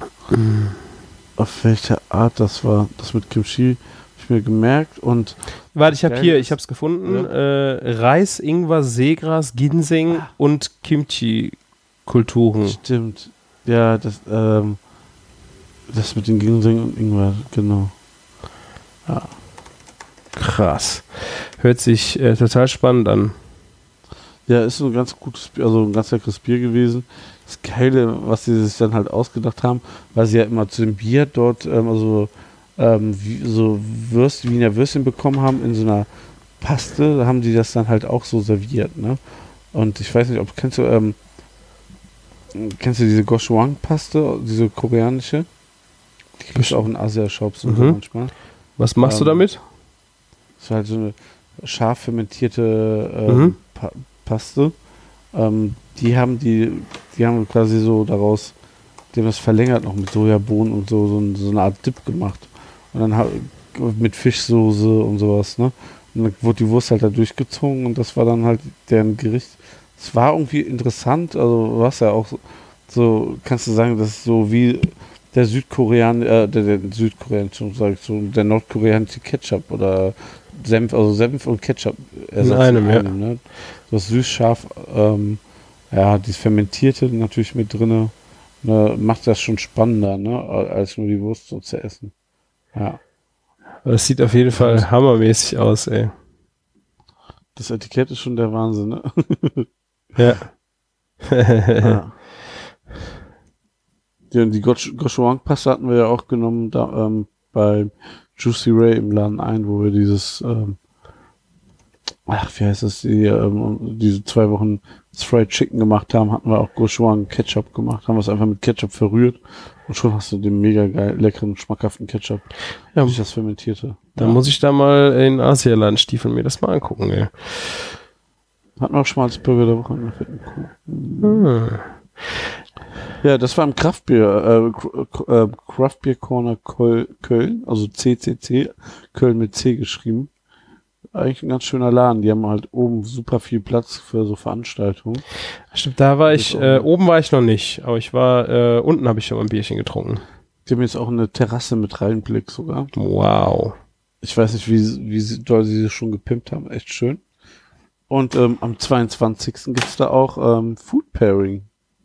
Auf welche Art das war. Das mit Kimchi habe ich mir gemerkt und Warte, ich habe Geil hier, ist- ich habe es gefunden. Ja. Äh, Reis, Ingwer, Seegras, Ginseng und Kimchi-Kulturen. stimmt. Ja, das, ähm, das mit den Ginseng und Ingwer, genau. Ja. Krass. Hört sich äh, total spannend an. Ja, ist so ein ganz gutes Bier, also ein ganz leckeres Bier gewesen. Das Geile, was sie sich dann halt ausgedacht haben, weil sie ja immer zu dem Bier dort, ähm, also ähm, wie, so Würst, Wiener Würstchen bekommen haben in so einer Paste, da haben die das dann halt auch so serviert, ne? Und ich weiß nicht, ob kennst du, ähm, kennst du diese Gochujang-Paste, diese koreanische? Die gibt es auch in Asia-Shops und so Mhm. manchmal. Was machst du Ähm, damit? Das ist halt so eine scharf fermentierte ähm, Mhm. pa Paste. Ähm, die haben die, die haben quasi so daraus, die haben das verlängert noch mit Sojabohnen und so, so, ein- so eine Art Dip gemacht. Und dann ha- mit Fischsoße und sowas, ne? Und dann wurde die Wurst halt da durchgezogen und das war dann halt deren Gericht. Es war irgendwie interessant, also was ja auch so, so, kannst du sagen, das ist so wie der Südkorean, äh, der, der Südkoreanische, sag ich so, der nordkoreanische Ketchup oder Senf, also Senf und Ketchup In einem, ja. Ne? Das süß, scharf, ähm, ja, dieses Fermentierte natürlich mit drinne, ne, macht das schon spannender, ne, als nur die Wurst so zu essen. Ja. Das sieht auf jeden Fall hammermäßig aus, ey. Das Etikett ist schon der Wahnsinn, ne? Ja. Ja. Die, die Gochujang-Paste hatten wir ja auch genommen da, ähm, bei Juicy Ray im Laden ein, wo wir dieses, ähm, ach, wie heißt das, die, ähm, diese zwei Wochen Fried Chicken gemacht haben, hatten wir auch Gochujang Ketchup gemacht, haben wir es einfach mit Ketchup verrührt und schon hast du den mega geil, leckeren, schmackhaften Ketchup, ja, durch das Fermentierte. Dann ja. muss ich da mal in Asialand stiefeln, mir das mal angucken, ey. Hatten wir auch schon mal als Burger der Woche in der fetten Kuh. Hm. Ja, das war im Kraftbier, äh, äh, Craftbeer Corner Köln, also C C C, Köln mit C geschrieben. Eigentlich ein ganz schöner Laden. Die haben halt oben super viel Platz für so Veranstaltungen. Stimmt, da war ich, äh, oben war ich noch nicht, aber ich war, äh, unten habe ich schon mal ein Bierchen getrunken. Die haben jetzt auch eine Terrasse mit Reinblick sogar. Wow. Ich weiß nicht, wie, wie sie, doll sie schon gepimpt haben. Echt schön. Und ähm, am zweiundzwanzigsten gibt's da auch ähm, Food Pairing.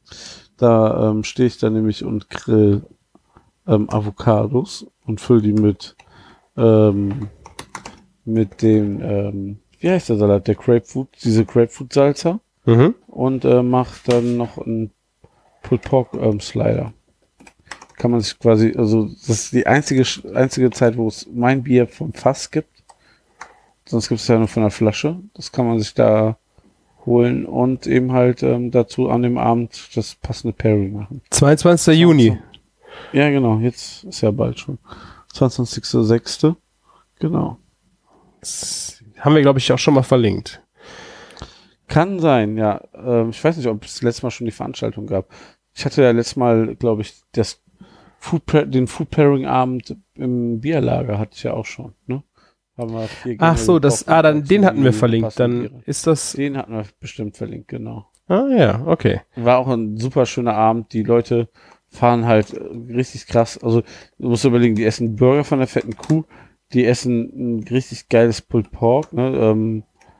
Da ähm, stehe ich da nämlich und grill ähm, Avocados und fülle die mit ähm, mit dem, ähm, wie heißt der Salat? Der Grapefruit, diese Grapefruit-Salsa. Mhm. Und äh, mach dann noch einen Pulled Pork ähm, Slider. Kann man sich quasi, also das ist die einzige einzige Zeit, wo es mein Bier vom Fass gibt. Sonst gibt es ja nur von der Flasche. Das kann man sich da holen und eben halt ähm, dazu an dem Abend das passende Pairing machen. zweiundzwanzigster Juni. Ja, genau. Jetzt ist ja bald schon. zweiundzwanzigster sechster Genau. Das haben wir, glaube ich, auch schon mal verlinkt. Kann sein, ja. Ähm, ich weiß nicht, ob es letztes Mal schon die Veranstaltung gab. Ich hatte ja letztes Mal, glaube ich, das Food den Food Pairing Abend im Bierlager hatte ich ja auch schon, ne? Haben wir vier Ach so, das, ah, dann den hatten wir verlinkt. Dann Biere. ist das. Den hatten wir bestimmt verlinkt, genau. Ah ja, okay. War auch ein super schöner Abend. Die Leute fahren halt richtig krass. Also du musst überlegen, die essen Burger von der fetten Kuh, die essen ein richtig geiles Pulled Pork, ne? Ähm,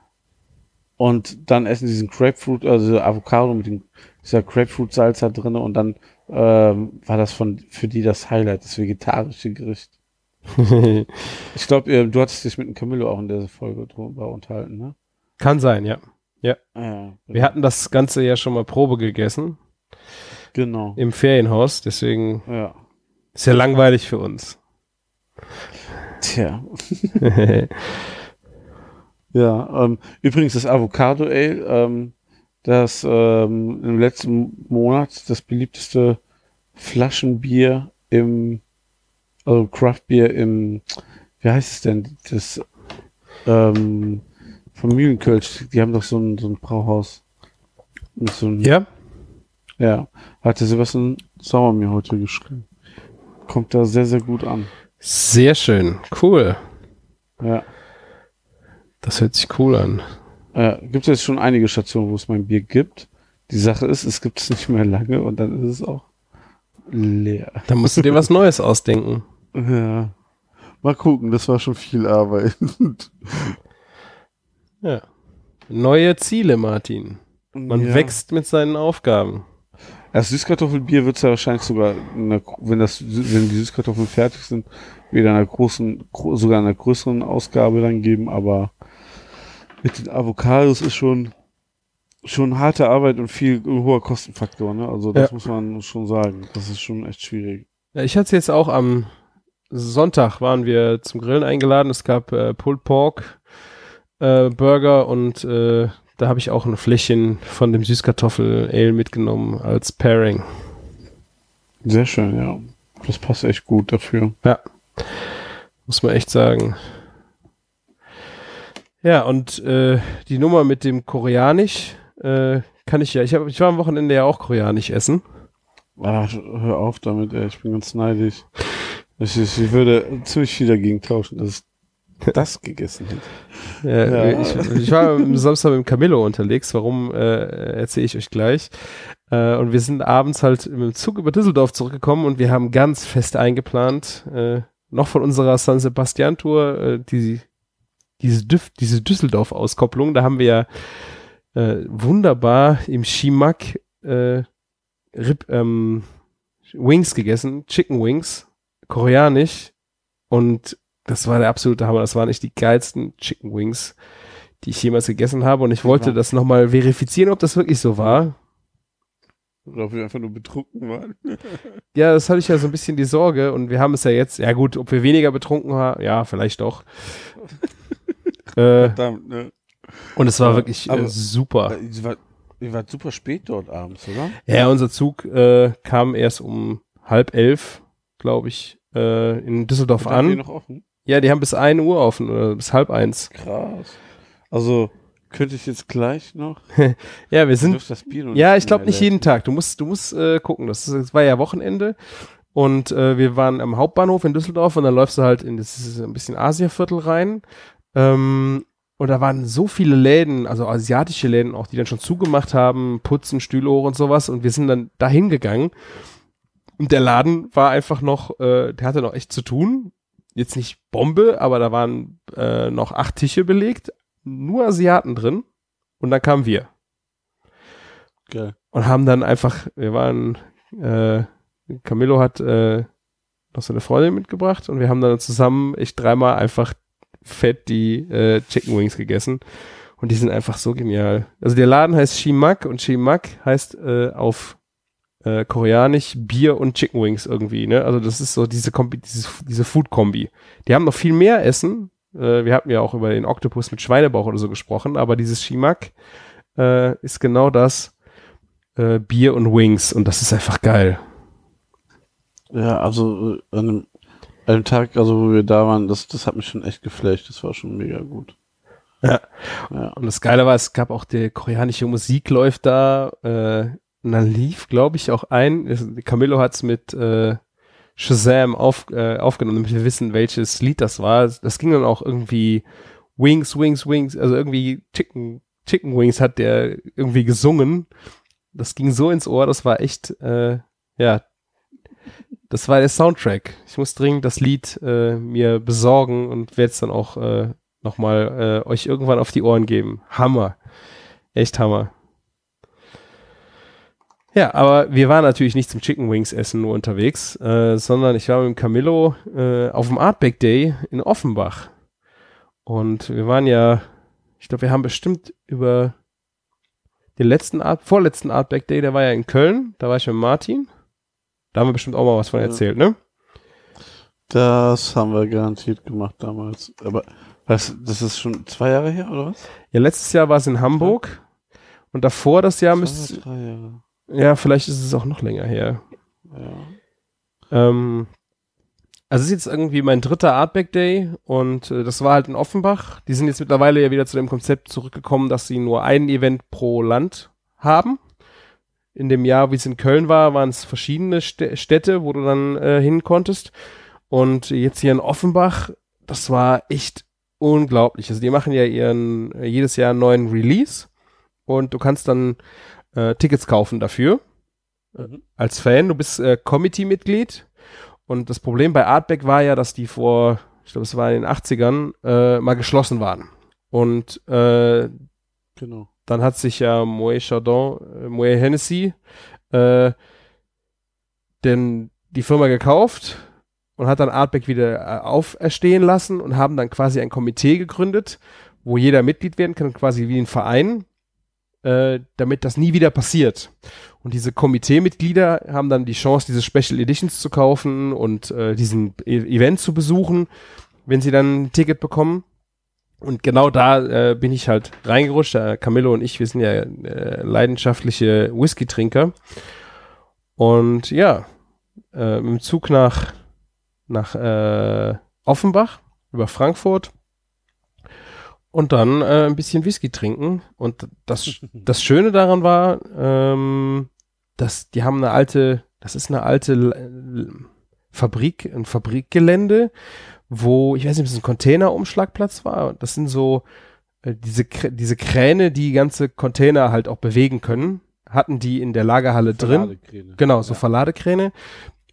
und dann essen diesen Grapefruit, also Avocado mit dem, dieser Grapefruit-Salsa drinne und dann ähm, war das von für die das Highlight, das vegetarische Gericht. Ich glaube, äh, du hattest dich mit dem Camillo auch in der Folge drüber unterhalten, ne? Kann sein, ja. Ja. Ja, genau. Wir hatten das Ganze ja schon mal Probe gegessen. Genau. Im Ferienhaus, deswegen Ja. ist ja langweilig für uns. Tja. Ja, ähm, übrigens das Avocado Ale, ähm, das ähm, im letzten Monat das beliebteste Flaschenbier im, also Craftbier im, wie heißt es denn, das ähm, von Mühlenkölsch, die haben doch so ein, so ein Brauhaus. Mit so einem, Ja? Ja, hatte Sebastian Sauer mir heute geschrieben. Kommt da sehr, sehr gut an. Sehr schön. Cool. Ja. Das hört sich cool an. Äh, gibt es jetzt schon einige Stationen, wo es mein Bier gibt. Die Sache ist, es gibt es nicht mehr lange und dann ist es auch leer. Da musst du dir was Neues ausdenken. Ja. Mal gucken, das war schon viel Arbeit. Ja. Neue Ziele, Martin. Man ja. wächst mit seinen Aufgaben. Das Süßkartoffelbier wird es ja wahrscheinlich sogar, in einer, wenn das, wenn die Süßkartoffeln fertig sind, wieder in einer großen, gro- sogar in einer größeren Ausgabe dann geben, aber mit den Avocados ist schon, schon harte Arbeit und viel hoher Kostenfaktor, ne? Also das Ja. muss man schon sagen. Das ist schon echt schwierig. Ja, ich hatte es jetzt auch am Sonntag waren wir zum Grillen eingeladen. Es gab äh, Pulled Pork äh, Burger und äh, da habe ich auch ein Fläschchen von dem Süßkartoffel-Ale mitgenommen als Pairing. Sehr schön, ja. Das passt echt gut dafür. Ja, muss man echt sagen. Ja, und äh, die Nummer mit dem Koreanisch äh, kann ich ja, ich, hab, ich war am Wochenende ja auch Koreanisch essen. Ah, hör auf damit, ey. Ich bin ganz neidisch. Ich, ich, ich würde ziemlich viel dagegen tauschen, dass ich das gegessen hätte. Ja, Ja. Ich, ich war am Samstag mit dem Camillo unterwegs, warum äh, erzähle ich euch gleich. Äh, und wir sind abends halt mit dem Zug über Düsseldorf zurückgekommen und wir haben ganz fest eingeplant, äh, noch von unserer San Sebastian Tour, äh, die, die diese, Düf, diese Düsseldorf-Auskopplung, da haben wir ja äh, wunderbar im Shimak äh, Rib, ähm, Wings gegessen, Chicken Wings, koreanisch, und das war der absolute Hammer. Das waren echt die geilsten Chicken Wings, die ich jemals gegessen habe, und ich wollte das nochmal verifizieren, ob das wirklich so war. Oder ob wir einfach nur betrunken waren. Ja, das hatte ich ja so ein bisschen die Sorge, und wir haben es ja jetzt, ja gut, ob wir weniger betrunken waren, ja, vielleicht doch. äh, Verdammt, ne? Und es war Ja, wirklich aber- äh, super. Äh, Ihr wart, ihr wart super spät dort abends, oder? Ja, unser Zug äh, kam erst um halb elf, glaube ich, äh, in Düsseldorf Und habt ihr an. noch offen? Ja, die haben bis ein Uhr offen, oder bis halb eins. Krass. Also, könnte ich jetzt gleich noch? Ja, wir Ich sind, dürfte das Bier noch ja, ich glaube mehr nicht jeden leiten. Tag. Du musst, du musst äh, gucken. Das, das war ja Wochenende, und äh, wir waren am Hauptbahnhof in Düsseldorf, und dann läufst du halt in das ist ein bisschen Asiaviertel rein. Ähm, und da waren so viele Läden, also asiatische Läden auch, die dann schon zugemacht haben, Putzen, Stühle hoch und sowas. Und wir sind dann dahin gegangen. Und der Laden war einfach noch, äh, der hatte noch echt zu tun. Jetzt nicht Bombe, aber da waren äh, noch acht Tische belegt, nur Asiaten drin. Und dann kamen wir. Geil. Und haben dann einfach, wir waren, äh, Camillo hat äh, noch seine Freundin mitgebracht, und wir haben dann zusammen echt dreimal einfach fett die äh, Chicken Wings gegessen, und die sind einfach so genial. Also der Laden heißt Shimak, und Shimak heißt äh, auf äh, Koreanisch Bier und Chicken Wings irgendwie, ne? Also das ist so diese Kombi, dieses, diese Food-Kombi. Die haben noch viel mehr Essen. Äh, wir hatten ja auch über den Oktopus mit Schweinebauch oder so gesprochen, aber dieses Shimak äh, ist genau das, äh, Bier und Wings, und das ist einfach geil. Ja, also äh, an einem, an einem Tag, also wo wir da waren, das, das hat mich schon echt geflasht. Das war schon mega gut. Ja. Ja. Und das Geile war, es gab auch die koreanische Musik läuft da, äh, und dann lief, glaube ich, auch ein, es- Camillo hat's mit äh, Shazam auf, äh, aufgenommen, damit wir wissen, welches Lied das war. Das ging dann auch irgendwie Wings, Wings, Wings, also irgendwie Chicken, Chicken Wings hat der irgendwie gesungen. Das ging so ins Ohr, das war echt, äh, ja, das war der Soundtrack. Ich muss dringend das Lied äh, mir besorgen und werde es dann auch äh, nochmal äh, euch irgendwann auf die Ohren geben. Hammer. Echt Hammer. Ja, aber wir waren natürlich nicht zum Chicken Wings essen nur unterwegs, äh, sondern ich war mit dem Camillo äh, auf dem Artback Day in Offenbach. Und wir waren ja, ich glaube, wir haben bestimmt über den letzten Art, vorletzten Artback Day, der war ja in Köln, da war ich mit Martin. Da haben wir bestimmt auch mal was von Ja. erzählt, ne? Das haben wir garantiert gemacht damals. Aber was, das ist schon zwei Jahre her, oder was? Ja, letztes Jahr war es in Hamburg, und davor das Jahr Zwei müsste, oder drei Jahre. ja, vielleicht ist es auch noch länger her. Ja. Ähm, also es ist jetzt irgendwie mein dritter Artback Day, und äh, das war halt in Offenbach. Die sind jetzt mittlerweile ja wieder zu dem Konzept zurückgekommen, dass sie nur ein Event pro Land haben. In dem Jahr, wie es in Köln war, waren es verschiedene Stä- Städte, wo du dann äh, hin konntest. Und jetzt hier in Offenbach, das war echt unglaublich. Also die machen ja ihren äh, jedes Jahr einen neuen Release, und du kannst dann äh, Tickets kaufen dafür Mhm. als Fan. Du bist äh, Committee-Mitglied, und das Problem bei Artback war ja, dass die vor, ich glaube, es war in den achtzigern, äh, mal geschlossen waren. Und äh, Genau. dann hat sich ja Moët Chardon, äh, Moët Hennessy, äh, denn die Firma gekauft und hat dann Artback wieder äh, auferstehen lassen und haben dann quasi ein Komitee gegründet, wo jeder Mitglied werden kann, quasi wie ein Verein, äh, damit das nie wieder passiert. Und diese Komiteemitglieder haben dann die Chance, diese Special Editions zu kaufen und äh, diesen e Event zu besuchen, wenn sie dann ein Ticket bekommen. Und genau da äh, bin ich halt reingerutscht. Äh, Camillo und ich, wir sind ja äh, leidenschaftliche Whisky-Trinker. Und ja, äh, mit dem Zug nach, nach äh, Offenbach über Frankfurt und dann äh, ein bisschen Whisky trinken. Und das, das Schöne daran war, ähm, dass die haben eine alte, das ist eine alte L- Fabrik, ein Fabrikgelände, wo, ich weiß nicht, ob es ein Containerumschlagplatz war. Das sind so äh, diese, Krä- diese Kräne, die ganze Container halt auch bewegen können, hatten die in der Lagerhalle drin. Verladekräne. Genau, so Ja. Verladekräne.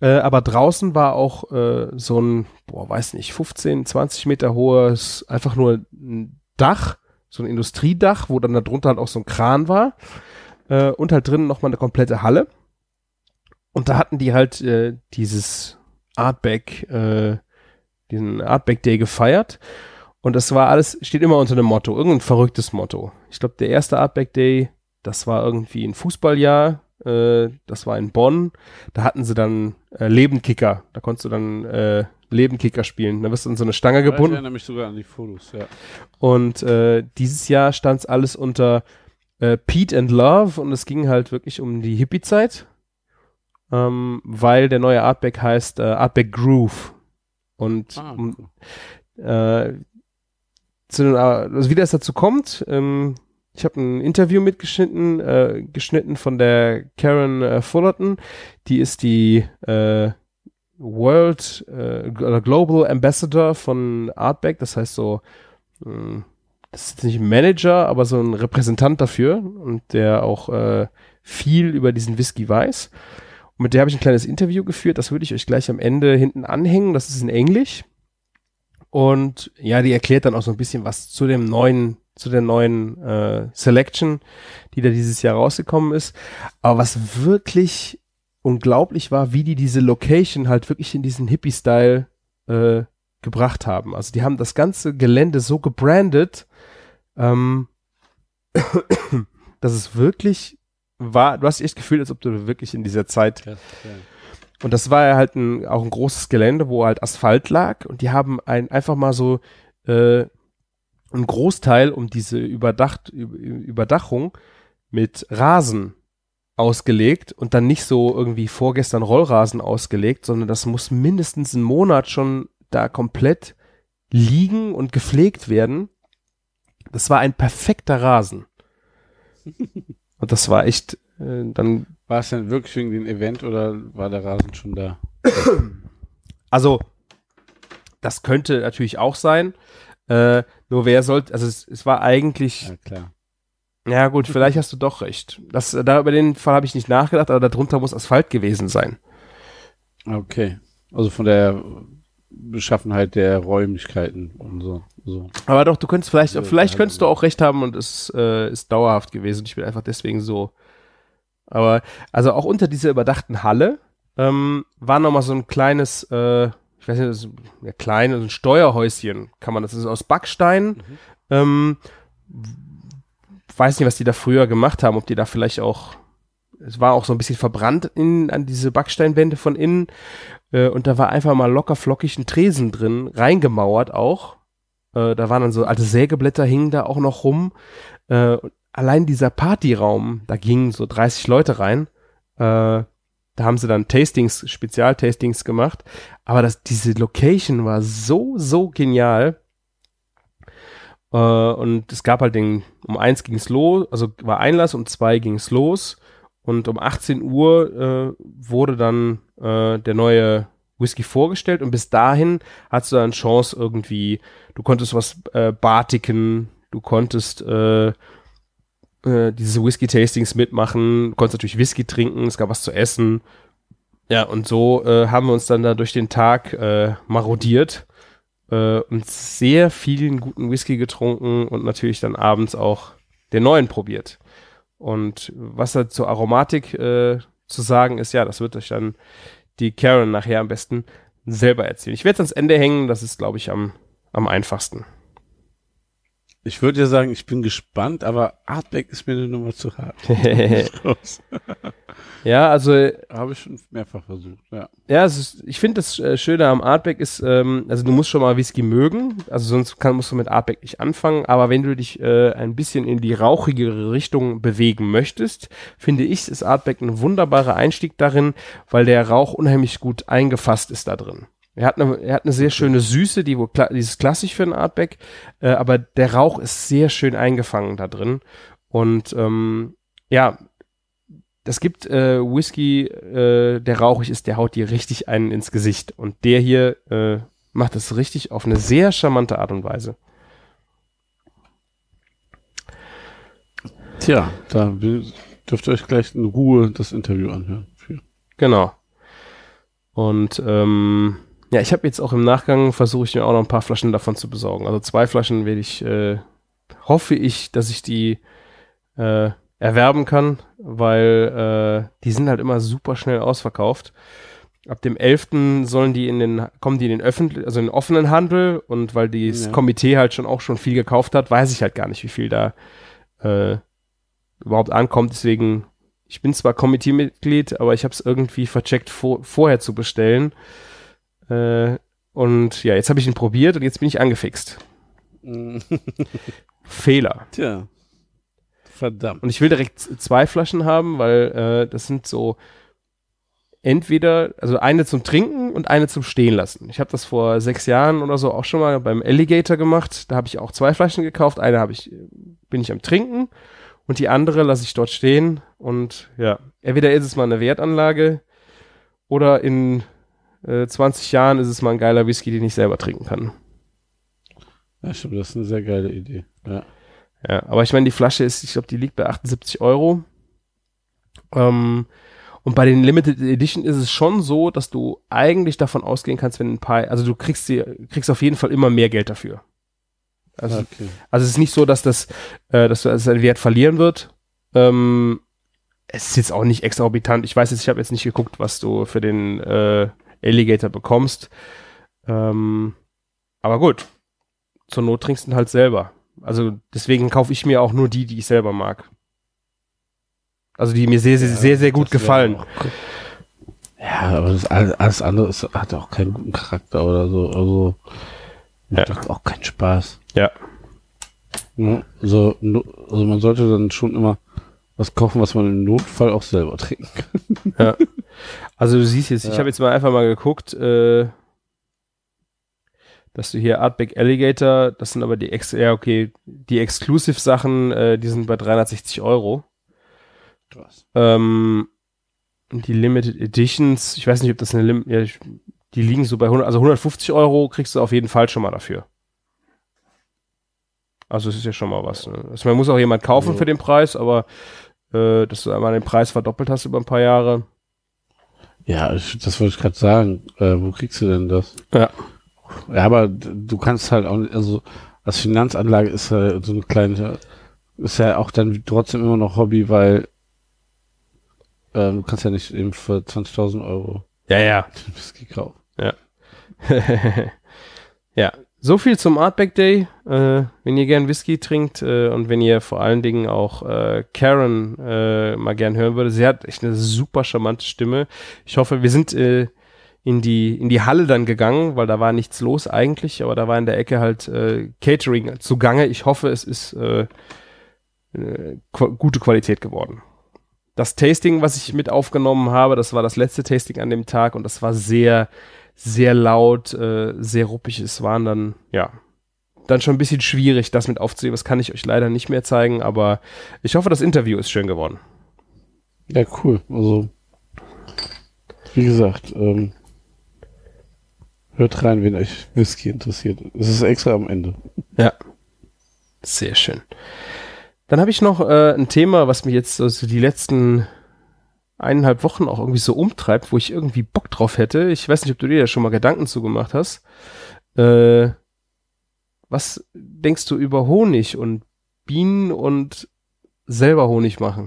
Äh, aber draußen war auch äh, so ein, boah, weiß nicht, fünfzehn, zwanzig Meter hohes, einfach nur ein Dach, so ein Industriedach, wo dann darunter halt auch so ein Kran war. Äh, und halt drinnen nochmal eine komplette Halle. Und da hatten die halt äh, dieses Artback, äh, diesen Artback Day gefeiert. Und das war alles, steht immer unter einem Motto, irgendein verrücktes Motto. Ich glaube, der erste Artback Day, das war irgendwie ein Fußballjahr, äh, das war in Bonn. Da hatten sie dann äh, Lebenkicker. Da konntest du dann äh, Lebenkicker spielen. Da wirst du in so eine Stange gebunden. Ich erinnere mich sogar an die Fotos, ja. Und äh, dieses Jahr stand es alles unter äh, Pete and Love und es ging halt wirklich um die Hippie-Zeit, ähm, weil der neue Artback heißt äh, Artback Groove. Und ah, um, äh, zu den, also wie das dazu kommt, ähm, ich habe ein Interview mitgeschnitten, äh, geschnitten von der Karen äh, Fullerton, die ist die äh, World äh, Global Ambassador von Artback, das heißt so, mh, das ist jetzt nicht ein Manager, aber so ein Repräsentant dafür und der auch äh, viel über diesen Whisky weiß. Und mit der habe ich ein kleines Interview geführt, das würde ich euch gleich am Ende hinten anhängen, das ist in Englisch. Und ja, die erklärt dann auch so ein bisschen was zu dem neuen, zu der neuen äh, Selection, die da dieses Jahr rausgekommen ist. Aber was wirklich unglaublich war, wie die diese Location halt wirklich in diesen Hippie-Style äh, gebracht haben. Also die haben das ganze Gelände so gebrandet, ähm, dass es wirklich war, du hast echt gefühlt, als ob du wirklich in dieser Zeit ja, ja. Und das war ja halt ein, auch ein großes Gelände, wo halt Asphalt lag und die haben ein, einfach mal so äh, einen Großteil um diese Überdacht, Überdachung mit Rasen ausgelegt und dann nicht so irgendwie vorgestern Rollrasen ausgelegt, sondern das muss mindestens einen Monat schon da komplett liegen und gepflegt werden. Das war ein perfekter Rasen. Und das war echt äh, dann... War es denn wirklich wegen dem Event oder war der Rasen schon da? Also, das könnte natürlich auch sein. Äh, nur wer sollte, also es, es war eigentlich... Ja, klar. Ja gut, vielleicht hast du doch recht. Das, da über den Fall habe ich nicht nachgedacht, aber darunter muss Asphalt gewesen sein. Okay. Also von der Beschaffenheit der Räumlichkeiten und so. so. Aber doch, du könntest vielleicht, Also, vielleicht könntest du auch recht haben und es äh, ist dauerhaft gewesen. Ich bin einfach deswegen so. Aber, also auch unter dieser überdachten Halle ähm, war nochmal so ein kleines, äh, ich weiß nicht, das ist ja klein, so ein Steuerhäuschen, kann man, das ist aus Backstein. Mhm. Ähm, weiß nicht, was die da früher gemacht haben, ob die da vielleicht auch, es war auch so ein bisschen verbrannt in, an diese Backsteinwände von innen äh, und da war einfach mal locker flockig ein Tresen drin, reingemauert auch. Äh, da waren dann so alte Sägeblätter hingen da auch noch rum. Äh, allein dieser Partyraum, da gingen so dreißig Leute rein. Äh, da haben sie dann Tastings, Spezialtastings gemacht. Aber das, diese Location war so, so genial. Äh, und es gab halt den, um eins ging es los, also war Einlass, um zwei ging es los. Und um achtzehn Uhr äh, wurde dann äh, der neue Whisky vorgestellt. Und bis dahin hattest du dann Chance irgendwie, du konntest was äh, bartiken, du konntest äh, diese Whisky-Tastings mitmachen, du konntest natürlich Whisky trinken, es gab was zu essen. Ja, und so äh, haben wir uns dann da durch den Tag äh, marodiert äh, und sehr vielen guten Whisky getrunken und natürlich dann abends auch den neuen probiert. Und was da zur Aromatik äh, zu sagen ist, ja, das wird euch dann die Karen nachher am besten selber erzählen. Ich werde es ans Ende hängen, das ist, glaube ich, am, am einfachsten. Ich würde ja sagen, ich bin gespannt, aber Artback ist mir eine Nummer zu hart. Ja, also habe ich schon mehrfach versucht, ja. Ja, es ist, ich finde das äh, Schöne am Artback ist, ähm, also du musst schon mal Whisky mögen, also sonst kann, musst du mit Artback nicht anfangen, aber wenn du dich äh, ein bisschen in die rauchigere Richtung bewegen möchtest, finde ich, ist Artback ein wunderbarer Einstieg darin, weil der Rauch unheimlich gut eingefasst ist da drin. Er hat eine, er hat eine sehr schöne Süße, die wohl kla- die ist klassisch für ein Artback, äh, aber der Rauch ist sehr schön eingefangen da drin. Und ähm, ja, es gibt äh, Whisky, äh, der rauchig ist, der haut dir richtig einen ins Gesicht. Und der hier äh, macht es richtig auf eine sehr charmante Art und Weise. Tja, da dürft ihr euch gleich in Ruhe das Interview anhören. Für. Genau. Und ähm, ja, ich habe jetzt auch im Nachgang versuche ich mir auch noch ein paar Flaschen davon zu besorgen. Also zwei Flaschen werde ich, äh, hoffe ich, dass ich die äh, erwerben kann, weil äh, die sind halt immer super schnell ausverkauft. Ab dem elften sollen die in den, kommen die in den öffentlichen, also in den offenen Handel, und weil das Ja. Komitee halt schon auch schon viel gekauft hat, weiß ich halt gar nicht, wie viel da äh, überhaupt ankommt. Deswegen, ich bin zwar Komitee-Mitglied, aber ich habe es irgendwie vercheckt, vor, vorher zu bestellen. Äh, und ja, jetzt habe ich ihn probiert und jetzt bin ich angefixt. Fehler. Tja. Verdammt. Und ich will direkt z- zwei Flaschen haben, weil äh, das sind so entweder, also eine zum Trinken und eine zum Stehen lassen. Ich habe das vor sechs Jahren oder so auch schon mal beim Alligator gemacht. Da habe ich auch zwei Flaschen gekauft. Eine habe ich, bin ich am Trinken und die andere lasse ich dort stehen. Und ja, entweder ist es mal eine Wertanlage oder in äh, zwanzig Jahren ist es mal ein geiler Whisky, den ich selber trinken kann. Ja, stimmt, das ist eine sehr geile Idee. Ja. Ja, aber ich meine, die Flasche ist, ich glaube, die liegt bei achtundsiebzig Euro. Ähm, und bei den Limited Edition ist es schon so, dass du eigentlich davon ausgehen kannst, wenn ein paar, also du kriegst die, kriegst auf jeden Fall immer mehr Geld dafür. Also, Okay. also es ist nicht so, dass das, äh, dass das seinen Wert verlieren wird. Ähm, es ist jetzt auch nicht exorbitant. Ich weiß jetzt, ich habe jetzt nicht geguckt, was du für den äh, Alligator bekommst. Ähm, aber gut, zur Not trinkst du ihn halt selber. Also deswegen kaufe ich mir auch nur die, die ich selber mag. Also die mir sehr, sehr, Ja, sehr, sehr gut das wär gefallen. auch cool. Ja, aber das alles, alles andere ist, hat auch keinen guten Charakter oder so. Also macht Ja. doch auch keinen Spaß. Ja. Ne? Also, no- also man sollte dann schon immer was kaufen, was man im Notfall auch selber trinken kann. Ja. Also du siehst jetzt, ich Ja. habe jetzt mal einfach mal geguckt, äh, dass du hier Artback Alligator, das sind aber die Ex, ja okay, die Exclusive-Sachen, äh, die sind bei dreihundertsechzig Euro. Krass. Ähm, und die Limited Editions, ich weiß nicht, ob das eine Lim ja, ich, die liegen so bei hundert, also hundertfünfzig Euro kriegst du auf jeden Fall schon mal dafür. Also es ist ja schon mal was. Ne? Also man muss auch jemand kaufen Also- für den Preis, aber äh, dass du einmal den Preis verdoppelt hast über ein paar Jahre. Ja, ich, das wollte ich gerade sagen. Äh, wo kriegst du denn das? Ja. Ja, aber d- du kannst halt auch nicht, also als Finanzanlage ist ja so eine kleine, ist ja auch dann trotzdem immer noch Hobby, weil ähm, du kannst ja nicht eben für zwanzigtausend Euro Ja, ja. den Whisky kaufen. Ja, so viel zum Artback Day. Äh, wenn ihr gern Whisky trinkt äh, und wenn ihr vor allen Dingen auch äh, Karen äh, mal gern hören würdet, sie hat echt eine super charmante Stimme. Ich hoffe, wir sind äh, in die in die Halle dann gegangen, weil da war nichts los eigentlich, aber da war in der Ecke halt äh, Catering zugange. Ich hoffe, es ist äh, äh, qu- gute Qualität geworden. Das Tasting, was ich mit aufgenommen habe, das war das letzte Tasting an dem Tag und das war sehr sehr laut, äh, sehr ruppig. Es waren dann, ja, dann schon ein bisschen schwierig, das mit aufzunehmen. Das kann ich euch leider nicht mehr zeigen, aber ich hoffe, das Interview ist schön geworden. Ja, cool. Also, wie gesagt, ähm, hört rein, wenn euch Whisky interessiert. Es ist extra am Ende. Ja, sehr schön. Dann habe ich noch äh, ein Thema, was mich jetzt also die letzten eineinhalb Wochen auch irgendwie so umtreibt, wo ich irgendwie Bock drauf hätte. Ich weiß nicht, ob du dir da schon mal Gedanken zugemacht hast. Äh, was denkst du über Honig und Bienen und selber Honig machen?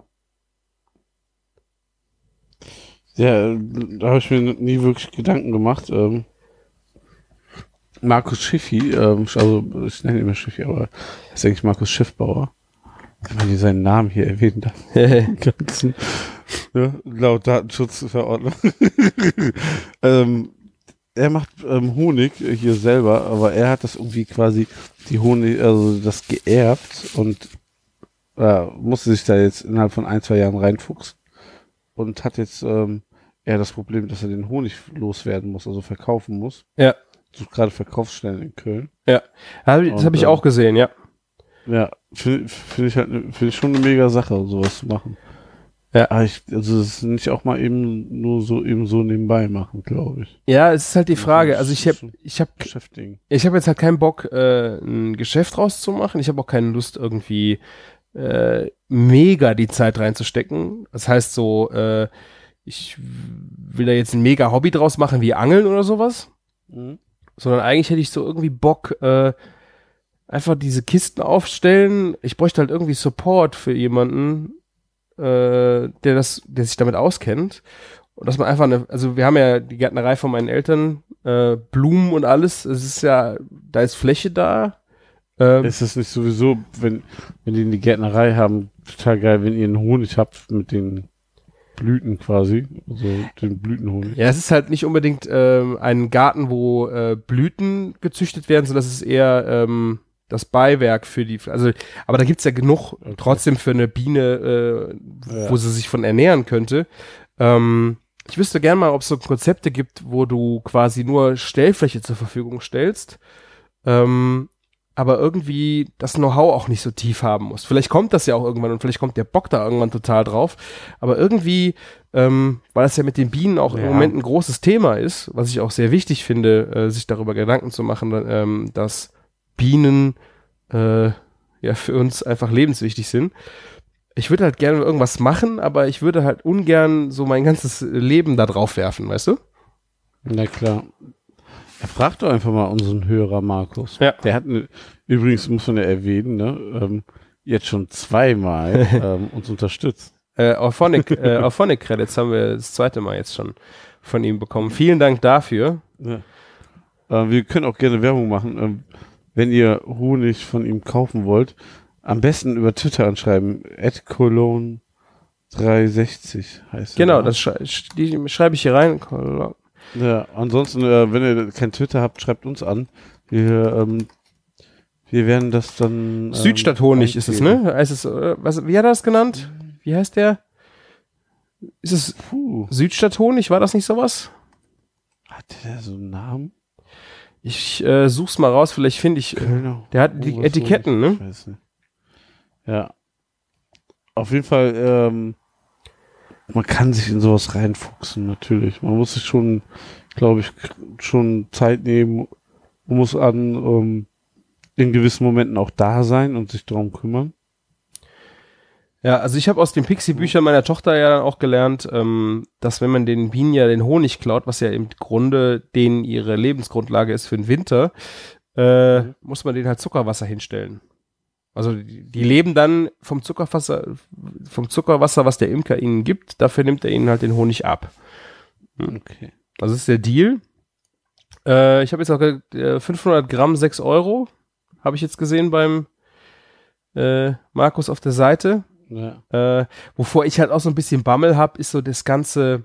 Ja, da habe ich mir nie wirklich Gedanken gemacht. Ähm, Markus Schiffi, ähm, also ich nenne ihn immer Schiffi, aber das ist eigentlich Markus Schiffbauer. Wenn man hier seinen Namen hier erwähnen darf. Ganzen, ja, laut Datenschutzverordnung. ähm, er macht ähm, Honig hier selber, aber er hat das irgendwie quasi die Honig, also das geerbt und äh, musste sich da jetzt innerhalb von ein, zwei Jahren reinfuchsen und hat jetzt ähm, eher das Problem, dass er den Honig loswerden muss, also verkaufen muss. Ja. Sucht gerade Verkaufsstellen in Köln. Ja, hab ich- das Und, habe ich ähm, auch gesehen, ja. Ja, finde find ich halt ne- finde ich schon eine mega Sache, sowas zu machen. Ja. Aber ich, also es ist nicht auch mal eben nur so eben so nebenbei machen, glaube ich. Ja, es ist halt die Frage. Also ich habe, Schon ich habe, beschäftigen. ich habe jetzt halt keinen Bock, äh, ein Geschäft rauszumachen. Ich habe auch keine Lust, irgendwie äh, mega die Zeit reinzustecken. Das heißt so, äh, ich will da jetzt ein mega Hobby draus machen, wie Angeln oder sowas. Mhm. Sondern eigentlich hätte ich so irgendwie Bock, äh, einfach diese Kisten aufstellen. Ich bräuchte halt irgendwie Support für jemanden, äh, der das, der sich damit auskennt. Und dass man einfach eine, also wir haben ja die Gärtnerei von meinen Eltern, äh, Blumen und alles. Es ist ja, da ist Fläche da. Ähm, Ist es nicht sowieso, wenn, wenn die eine Gärtnerei haben, total geil, wenn ihr einen Honig habt mit den Blüten quasi, also den Blütenhonig. Ja, es ist halt nicht unbedingt ähm, ein Garten, wo äh, Blüten gezüchtet werden, sondern es ist eher ähm, das Beiwerk für die, also, aber da gibt's ja genug Okay. trotzdem für eine Biene, äh, Ja. wo sie sich von ernähren könnte. Ähm, ich wüsste gern mal, ob es so Konzepte gibt, wo du quasi nur Stellfläche zur Verfügung stellst, ähm, aber irgendwie das Know-how auch nicht so tief haben muss. Vielleicht kommt das ja auch irgendwann und vielleicht kommt der Bock da irgendwann total drauf, aber irgendwie, ähm, weil das ja mit den Bienen auch Ja. im Moment ein großes Thema ist, was ich auch sehr wichtig finde, äh, sich darüber Gedanken zu machen, ähm, dass Bienen äh, ja für uns einfach lebenswichtig sind. Ich würde halt gerne irgendwas machen, aber ich würde halt ungern so mein ganzes Leben da drauf werfen, weißt du? Na klar. Ja, frag doch einfach mal unseren Hörer Markus. Ja. Der hat ne, übrigens, muss man ja erwähnen, ne, ähm, jetzt schon zweimal ähm, uns unterstützt. Äh, Auphonic, äh, Auphonic Credits haben wir das zweite Mal jetzt schon von ihm bekommen. Vielen Dank dafür. Ja. Äh, wir können auch gerne Werbung machen. Ähm, wenn ihr Honig von ihm kaufen wollt, am besten über Twitter anschreiben. at cologne dreihundertsechzig heißt er. Genau, da. das schrei die schreibe ich hier rein. Ja, ansonsten, äh, wenn ihr kein Twitter habt, schreibt uns an. Wir, ähm, wir werden das dann. Ähm, Südstadthonig ist es, eingeben. ne? Heißt es, äh, was, wie hat er das genannt? Wie heißt der? Ist es Puh. Südstadthonig? War das nicht sowas? Hat der so einen Namen? Ich äh, such's mal raus, vielleicht finde ich. Äh, Kölner. der hat die was Etiketten, Honig, ne? Ich weiß nicht. Ja. Auf jeden Fall, ähm, man kann sich in sowas reinfuchsen, natürlich. Man muss sich schon, glaube ich, schon Zeit nehmen und muss an ähm, in gewissen Momenten auch da sein und sich darum kümmern. Ja, also ich habe aus den Pixie-Büchern meiner Tochter ja dann auch gelernt, ähm, dass wenn man den Bienen ja den Honig klaut, was ja im Grunde denen ihre Lebensgrundlage ist für den Winter, äh, Mhm. muss man denen halt Zuckerwasser hinstellen. Also die, die leben dann vom Zuckerwasser, vom Zuckerwasser, was der Imker ihnen gibt, dafür nimmt er ihnen halt den Honig ab. Okay. Also das ist der Deal. Äh, ich habe jetzt auch äh, fünfhundert Gramm, sechs Euro, habe ich jetzt gesehen beim äh, Markus auf der Seite. Ja. Äh, wovor ich halt auch so ein bisschen Bammel hab, ist so das ganze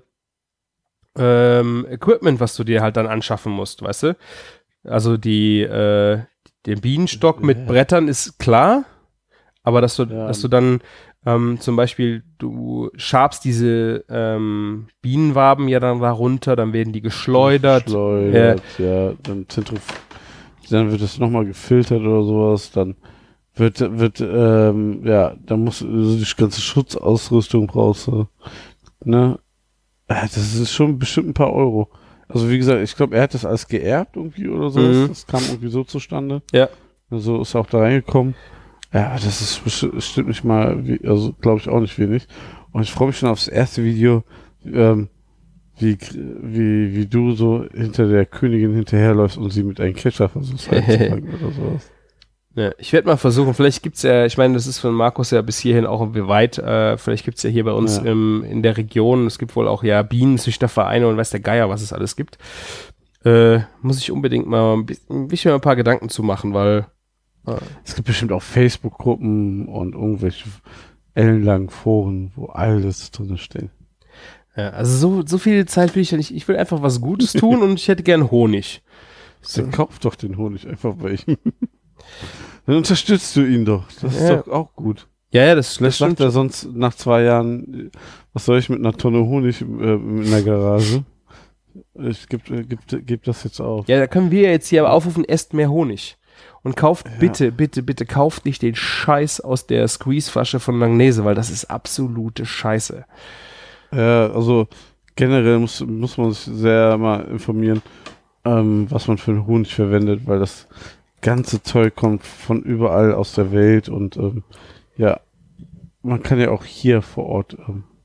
ähm, Equipment, was du dir halt dann anschaffen musst, weißt du? Also die, äh, den Bienenstock mit Ja. Brettern ist klar, aber dass du, Ja. dass du dann ähm, zum Beispiel, du schabst diese ähm, Bienenwaben ja dann da runter, dann werden die geschleudert. Geschleudert, ja. Dann, Zentrif dann wird es nochmal gefiltert oder sowas. Dann wird, wird, ähm, ja, dann musst du also die ganze Schutzausrüstung brauchst du. Ne? Ja, das ist schon bestimmt ein paar Euro. Also wie gesagt, ich glaube, er hat das alles geerbt irgendwie oder sowas. Mhm. Das kam irgendwie so zustande. Ja. Also ist er auch da reingekommen. Ja, das ist bestimmt, bestimmt nicht mal, wie, also glaube ich auch nicht wenig. Und ich freue mich schon aufs erste Video, ähm, wie, wie, wie du so hinter der Königin hinterherläufst und sie mit einem Kescher versuchst einzufangen oder sowas. Ja, ich werde mal versuchen, vielleicht gibt's ja, ich meine, das ist von Markus ja bis hierhin auch irgendwie weit, äh, vielleicht gibt's ja hier bei uns Ja. im, in der Region, es gibt wohl auch ja Bienenzüchtervereine und weiß der Geier, was es alles gibt. Äh, muss ich unbedingt mal ein bisschen, ein bisschen ein paar Gedanken zu machen, weil äh, Es gibt bestimmt auch Facebook-Gruppen und irgendwelche ellenlangen Foren, wo alles drin steht. ja, also so, so viel Zeit will ich ja nicht, ich will einfach was Gutes tun und ich hätte gern Honig. Dann kauf doch den Honig einfach bei ihm. Dann unterstützt du ihn doch. Das ist Ja. doch auch gut. Ja, ja, das, Das das sagt stimmt. er sonst nach zwei Jahren, was soll ich mit einer Tonne Honig äh, in der Garage? Ich geb, äh, geb, geb das jetzt auf. Ja, da können wir jetzt hier aber aufrufen, esst mehr Honig. Und kauft Ja. bitte, bitte, bitte, kauft nicht den Scheiß aus der Squeeze-Flasche von Langnese, weil das ist absolute Scheiße. Ja, also generell muss, muss man sich sehr mal informieren, ähm, was man für einen Honig verwendet, weil das ganze Zeug kommt von überall aus der Welt und ähm, ja, man kann ja auch hier vor Ort ähm,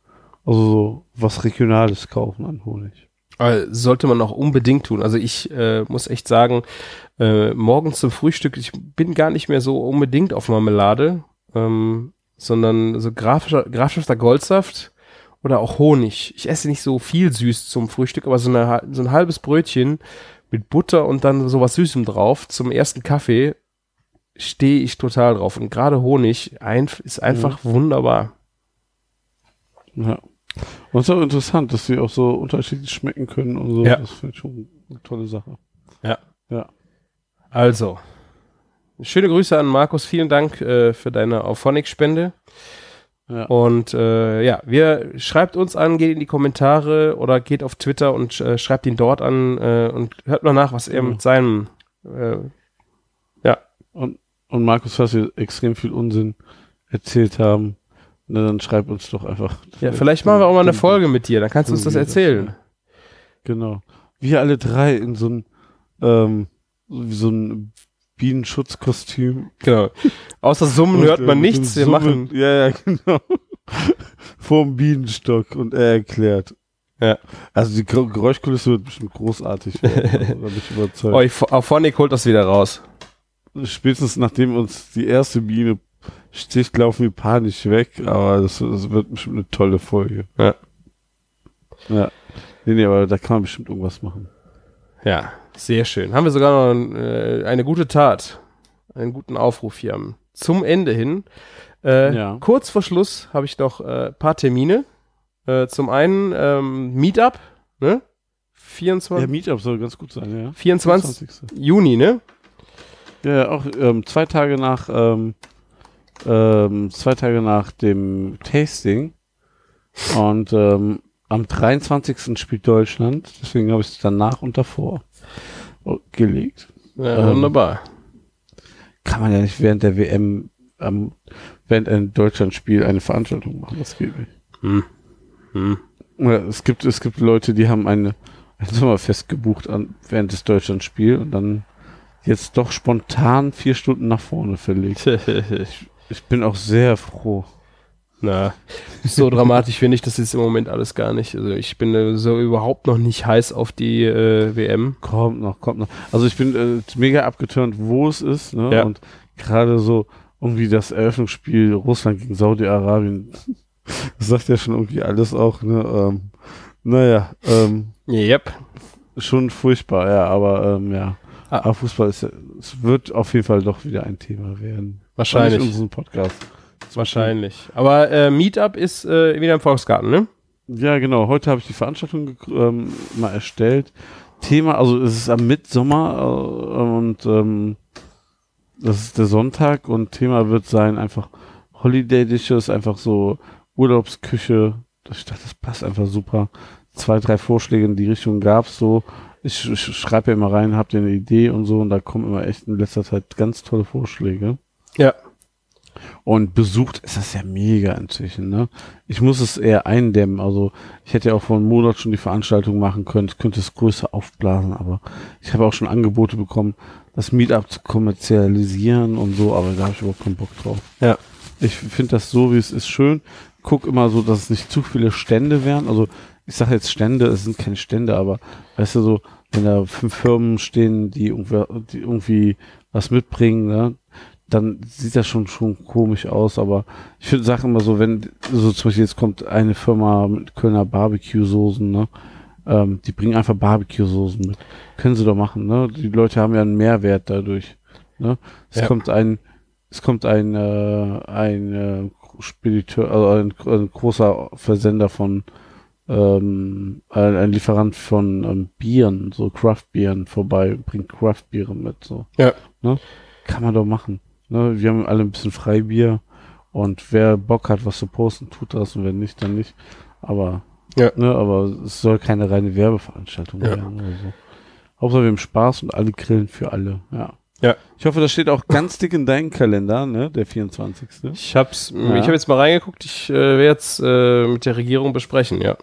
Also so was Regionales kaufen an Honig. Aber sollte man auch unbedingt tun. Also ich äh, muss echt sagen, äh, morgens zum Frühstück, ich bin gar nicht mehr so unbedingt auf Marmelade, ähm, sondern so grafischer, grafischer Goldsaft oder auch Honig. Ich esse nicht so viel süß zum Frühstück, aber so, eine, so ein halbes Brötchen mit Butter und dann sowas Süßem drauf zum ersten Kaffee stehe ich total drauf. Und gerade Honig ein, ist einfach ja. wunderbar. Ja. Und es ist auch interessant, dass sie auch so unterschiedlich schmecken können und so. Ja. Das finde ich schon eine tolle Sache. Ja. Ja. Also, schöne Grüße an Markus. Vielen Dank äh, für deine Auphonic-Spende. Ja. Und äh, ja, wir schreibt uns an, geht in die Kommentare oder geht auf Twitter und äh, schreibt ihn dort an äh, und hört mal nach, was er mit seinem äh, ja. Und, und Markus, falls wir extrem viel Unsinn erzählt haben, na, dann schreib uns doch einfach. Ja, vielleicht machen wir auch mal eine Folge mit dir, dann kannst du uns das erzählen. Das, genau. Wir alle drei in so ein ähm, wie so ein Bienenschutzkostüm. Genau. Außer Summen hört man nichts. Wir Summen, machen. Ja, ja, genau. Vorm Bienenstock und er erklärt. Ja. Also die Geräuschkulisse wird bestimmt großartig werden. Da bin ich überzeugt. Oh, Auphonic holt das wieder raus. Spätestens nachdem uns die erste Biene sticht, laufen wir panisch weg, aber das, das wird bestimmt eine tolle Folge. Ja. Ja. Nee, nee, aber da kann man bestimmt irgendwas machen. Ja, sehr schön. Haben wir sogar noch äh, eine gute Tat, einen guten Aufruf hier am, zum Ende hin. Äh, ja. Kurz vor Schluss habe ich noch ein äh, paar Termine. Äh, zum einen ähm, Meetup, ne? vierundzwanzig Ja, Meetup soll ganz gut sein, ja. vierundzwanzigsten Juni, ne? Ja, auch ähm, zwei Tage nach ähm, ähm, zwei Tage nach dem Tasting und ähm, am dreiundzwanzigsten spielt Deutschland, deswegen habe ich es danach und davor gelegt. Ja, ähm, wunderbar. Kann man ja nicht während der W M, ähm, während ein Deutschlandspiel eine Veranstaltung machen, das geht nicht. Hm. Hm. Ja, es gibt, es gibt Leute, die haben eine, ein Sommerfest gebucht an, während des Deutschlandspiels und dann jetzt doch spontan vier Stunden nach vorne verlegt. ich, ich bin auch sehr froh. Na, so dramatisch finde ich das jetzt im Moment alles gar nicht. Also ich bin äh, so überhaupt noch nicht heiß auf die äh, W M. Kommt noch, kommt noch. Also ich bin äh, mega abgeturnt, wo es ist, ne? Ja. Und gerade so irgendwie das Eröffnungsspiel Russland gegen Saudi-Arabien, das sagt ja schon irgendwie alles auch, ne? Ähm, naja, ähm, yep. Schon furchtbar, ja, aber ähm, ja. Ah. Aber Fußball ist ja, es wird auf jeden Fall doch wieder ein Thema werden. Wahrscheinlich. In unserem Podcast. Wahrscheinlich. Aber äh, Meetup ist äh, wieder im Volksgarten, ne? Ja, genau. Heute habe ich die Veranstaltung ähm, mal erstellt. Thema, also es ist am Mitsommer äh, und ähm, das ist der Sonntag und Thema wird sein einfach Holiday Dishes, einfach so Urlaubsküche. Ich dachte, das passt einfach super. Zwei, drei Vorschläge in die Richtung gab's so. Ich, ich schreibe ja immer rein, habt ihr eine Idee und so und da kommen immer echt in letzter Zeit ganz tolle Vorschläge. Ja. Und besucht ist das ja mega inzwischen, ne? Ich muss es eher eindämmen, also ich hätte ja auch vor einem Monat schon die Veranstaltung machen können, ich könnte es größer aufblasen, aber ich habe auch schon Angebote bekommen, das Meetup zu kommerzialisieren und so, aber da habe ich überhaupt keinen Bock drauf. Ja. Ich finde das so, wie es ist, schön. Guck immer so, dass es nicht zu viele Stände wären, also ich sage jetzt Stände, es sind keine Stände, aber weißt du so, wenn da fünf Firmen stehen, die irgendwie, die irgendwie was mitbringen, ne? Dann sieht das schon schon komisch aus, aber ich finde Sachen immer so, wenn, so zum Beispiel jetzt kommt eine Firma mit Kölner Barbecue-Soßen, ne, ähm, die bringen einfach Barbecue-Soßen mit. Können sie doch machen, ne, die Leute haben ja einen Mehrwert dadurch, ne. Es Ja. kommt ein, es kommt ein, äh, ein äh, Spediteur, also ein, ein großer Versender von, ähm, ein, ein Lieferant von ähm, Bieren, so Craft-Bieren vorbei, bringt Craft-Biere mit, so. Ja. Ne, kann man doch machen. Ne, wir haben alle ein bisschen Freibier und wer Bock hat, was zu posten, tut das und wenn nicht, dann nicht. Aber, ja. ne, aber es soll keine reine Werbeveranstaltung Ja. werden oder so. Hauptsache wir haben Spaß und alle grillen für alle, ja. Ja. Ich hoffe, das steht auch ganz dick in deinem Kalender, ne, der vierundzwanzigste Ich hab's, Ja. ich habe jetzt mal reingeguckt, ich äh, werde jetzt äh, mit der Regierung besprechen, ja.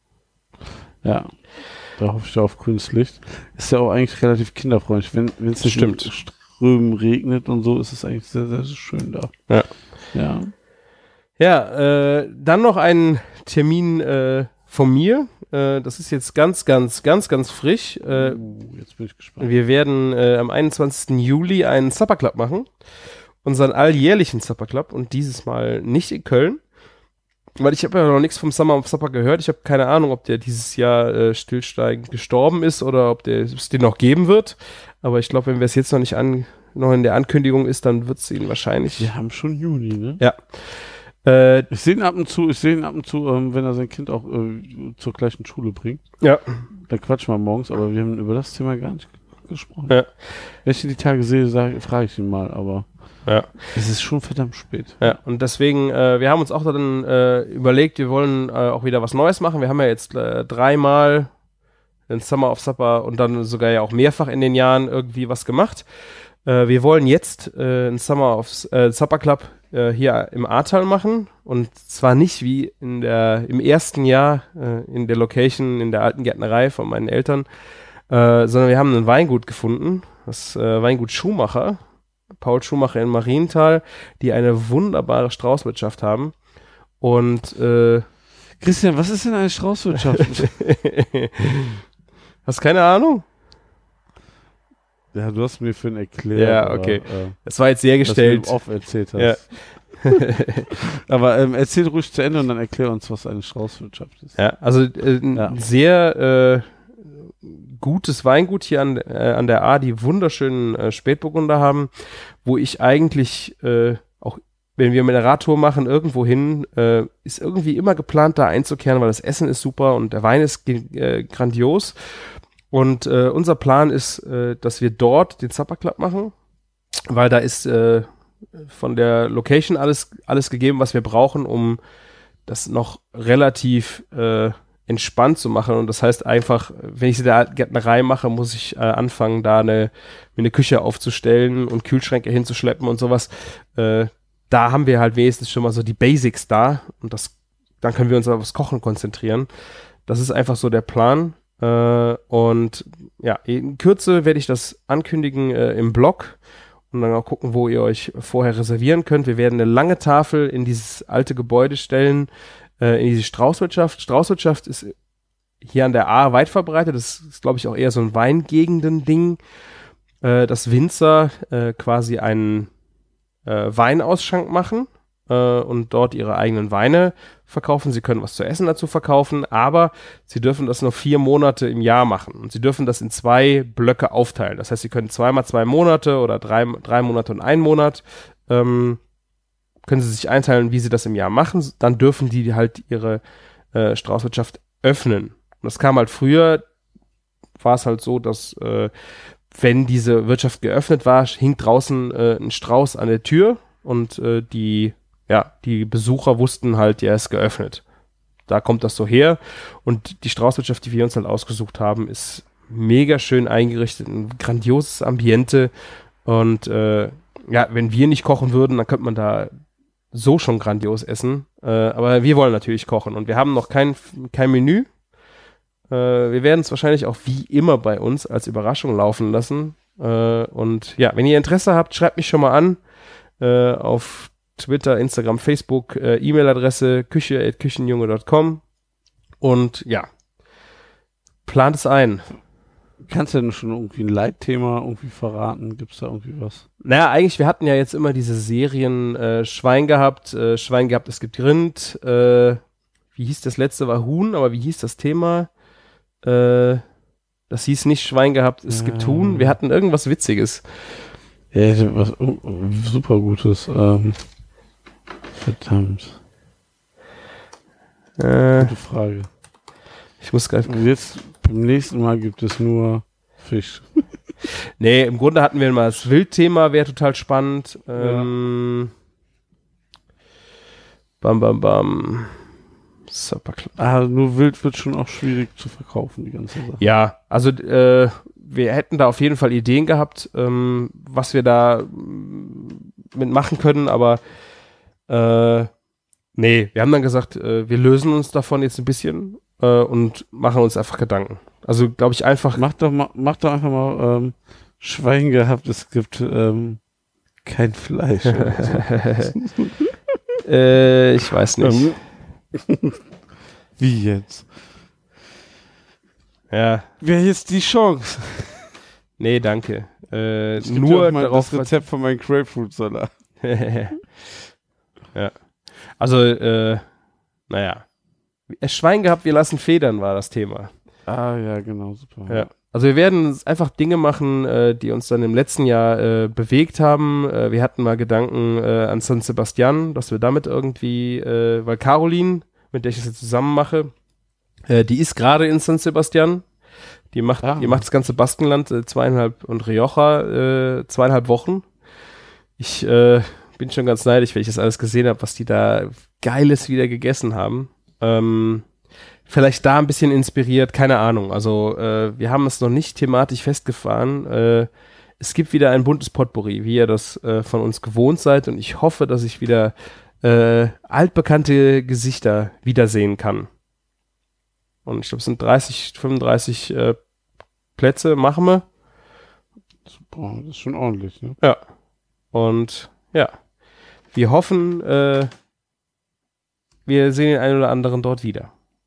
Ja. Da hoffe ich auf grünes Licht. Ist ja auch eigentlich relativ kinderfreundlich. Wenn wenn es nicht Stimmt. in Strömen regnet und so, ist es eigentlich sehr, sehr schön da. Ja. Ja. Ja, äh, dann noch ein Termin äh, von mir. Äh, das ist jetzt ganz, ganz, ganz, ganz frisch. Äh, uh, jetzt bin ich gespannt. Wir werden äh, am einundzwanzigsten Juli einen Supper Club machen. Unseren alljährlichen Supper Club und dieses Mal nicht in Köln. Weil ich habe ja noch nichts vom Summer of Supper gehört. Ich habe keine Ahnung, ob der dieses Jahr äh, stillsteigend gestorben ist oder ob der, es den noch geben wird. Aber ich glaube, wenn wir es jetzt noch nicht an, noch in der Ankündigung ist, dann wird es ihn wahrscheinlich. Wir haben schon Juni, ne? Ja. Äh, ich sehe ihn ab und zu, ich sehe ihn ab und zu, ähm, wenn er sein Kind auch äh, zur gleichen Schule bringt. Ja. Dann quatschen wir morgens, aber wir haben über das Thema gar nicht gesprochen. Ja. Wenn ich ihn die Tage sehe, frage ich ihn mal, aber ja. Es ist schon verdammt spät. Ja, und deswegen, äh, wir haben uns auch dann äh, überlegt, wir wollen äh, auch wieder was Neues machen. Wir haben ja jetzt äh, dreimal den Summer of Supper und dann sogar ja auch mehrfach in den Jahren irgendwie was gemacht. Äh, wir wollen jetzt äh, einen Summer of äh, Supper Club äh, hier im Ahrtal machen und zwar nicht wie in der im ersten Jahr äh, in der Location in der alten Gärtnerei von meinen Eltern, äh, sondern wir haben ein Weingut gefunden, das äh, Weingut Schumacher. Paul Schumacher in Marienthal, die eine wunderbare Straußwirtschaft haben. Und äh, Christian, was ist denn eine Straußwirtschaft? Hast keine Ahnung? Ja, du hast mir für einen erklärt. Ja, okay. Aber, äh, das war jetzt sehr gestellt. Was du oft erzählt hast. Ja. Aber ähm, erzähl ruhig zu Ende und dann erklär uns, was eine Straußwirtschaft ist. Ja, also äh, ein Ja. sehr äh, gutes Weingut hier an, äh, an der Ahr, die wunderschönen äh, Spätburgunder haben, wo ich eigentlich äh, auch, wenn wir mit einer Radtour machen, irgendwo hin, äh, ist irgendwie immer geplant, da einzukehren, weil das Essen ist super und der Wein ist äh, grandios. Und äh, unser Plan ist, äh, dass wir dort den Supper Club machen, weil da ist äh, von der Location alles, alles gegeben, was wir brauchen, um das noch relativ äh, entspannt zu machen. Und das heißt einfach, wenn ich sie der Gärtnerei mache, muss ich äh, anfangen, da eine, mir eine Küche aufzustellen und Kühlschränke hinzuschleppen und sowas. Äh, da haben wir halt wenigstens schon mal so die Basics da und das, dann können wir uns auf das Kochen konzentrieren. Das ist einfach so der Plan. Äh, und ja, in Kürze werde ich das ankündigen äh, im Blog und dann auch gucken, wo ihr euch vorher reservieren könnt. Wir werden eine lange Tafel in dieses alte Gebäude stellen, in diese Straußwirtschaft. Straußwirtschaft ist hier an der Ahr weit verbreitet. Das ist, glaube ich, auch eher so ein Weingegenden-Ding, äh, dass Winzer äh, quasi einen äh, Weinausschank machen äh, und dort ihre eigenen Weine verkaufen. Sie können was zu essen dazu verkaufen, aber sie dürfen das nur vier Monate im Jahr machen und sie dürfen das in zwei Blöcke aufteilen. Das heißt, sie können zweimal zwei Monate oder drei, drei Monate und einen Monat ähm, können sie sich einteilen, wie sie das im Jahr machen, dann dürfen die halt ihre äh, Straußwirtschaft öffnen. Und das kam halt früher, war es halt so, dass äh, wenn diese Wirtschaft geöffnet war, hing draußen äh, ein Strauß an der Tür und äh, die, ja, die Besucher wussten halt, ja, ist geöffnet. Da kommt das so her und die Straußwirtschaft, die wir uns halt ausgesucht haben, ist mega schön eingerichtet, ein grandioses Ambiente und äh, ja, wenn wir nicht kochen würden, dann könnte man da so schon grandios essen, äh, aber wir wollen natürlich kochen und wir haben noch kein, kein Menü. Äh, wir werden es wahrscheinlich auch wie immer bei uns als Überraschung laufen lassen. Äh, und ja, wenn ihr Interesse habt, schreibt mich schon mal an äh, auf Twitter, Instagram, Facebook, äh, E-Mail-Adresse küche at küchenjunge punkt com und ja, plant es ein. Kannst du denn schon irgendwie ein Leitthema irgendwie verraten? Gibt es da irgendwie was? Naja, eigentlich, wir hatten ja jetzt immer diese Serien äh, Schwein gehabt, äh, Schwein gehabt, es gibt Rind, äh, wie hieß das letzte, war Huhn, aber wie hieß das Thema? Äh, das hieß nicht Schwein gehabt, es Ja. gibt Huhn, wir hatten irgendwas Witziges. Ja, ich hab was oh, oh, super Gutes. Ähm, verdammt. Äh, Gute Frage. ich muss gerade, Und jetzt beim nächsten Mal gibt es nur Fisch. nee, im Grunde hatten wir mal das Wildthema, wäre total spannend. Ähm, Bam, bam, bam. Supper Club. Ah, nur Wild wird schon auch schwierig zu verkaufen, die ganze Sache. Ja, also äh, wir hätten da auf jeden Fall Ideen gehabt, ähm, was wir da mm, mitmachen können, aber äh, nee, wir haben dann gesagt, äh, wir lösen uns davon jetzt ein bisschen äh, und machen uns einfach Gedanken. Also glaube ich einfach. Mach doch mal, mach doch einfach mal ähm, Schwein gehabt, es gibt ähm, kein Fleisch. Oder so. äh, ich weiß nicht. Wie jetzt? Ja. Wer jetzt die Chance? Nee, danke. Äh, Ich geb dir nur auch mal darauf. das Rezept von meinem Grapefruit-Salat. Ja. Also, äh, naja. Schwein gehabt, wir lassen Federn, war das Thema. Ah, ja, genau, super. Ja. Also wir werden einfach Dinge machen, äh, die uns dann im letzten Jahr äh, bewegt haben. Äh, wir hatten mal Gedanken äh, an San Sebastian, dass wir damit irgendwie, äh, weil Caroline, mit der ich das jetzt zusammen mache, äh, die ist gerade in San Sebastian. Die macht, Ah. die macht das ganze Baskenland äh, zweieinhalb und Rioja äh, zweieinhalb Wochen. Ich äh, bin schon ganz neidisch, weil ich das alles gesehen habe, was die da Geiles wieder gegessen haben. Ähm, vielleicht da ein bisschen inspiriert, keine Ahnung. Also äh, wir haben es noch nicht thematisch festgefahren. Äh, es gibt wieder ein buntes Potpourri, wie ihr das äh, von uns gewohnt seid. Und ich hoffe, dass ich wieder äh, altbekannte Gesichter wiedersehen kann. Und ich glaube, es sind dreißig, fünfunddreißig äh, Plätze, machen wir. Boah, das ist schon ordentlich, ne? Ja. Und ja, wir hoffen, äh, wir sehen den einen oder anderen dort wieder.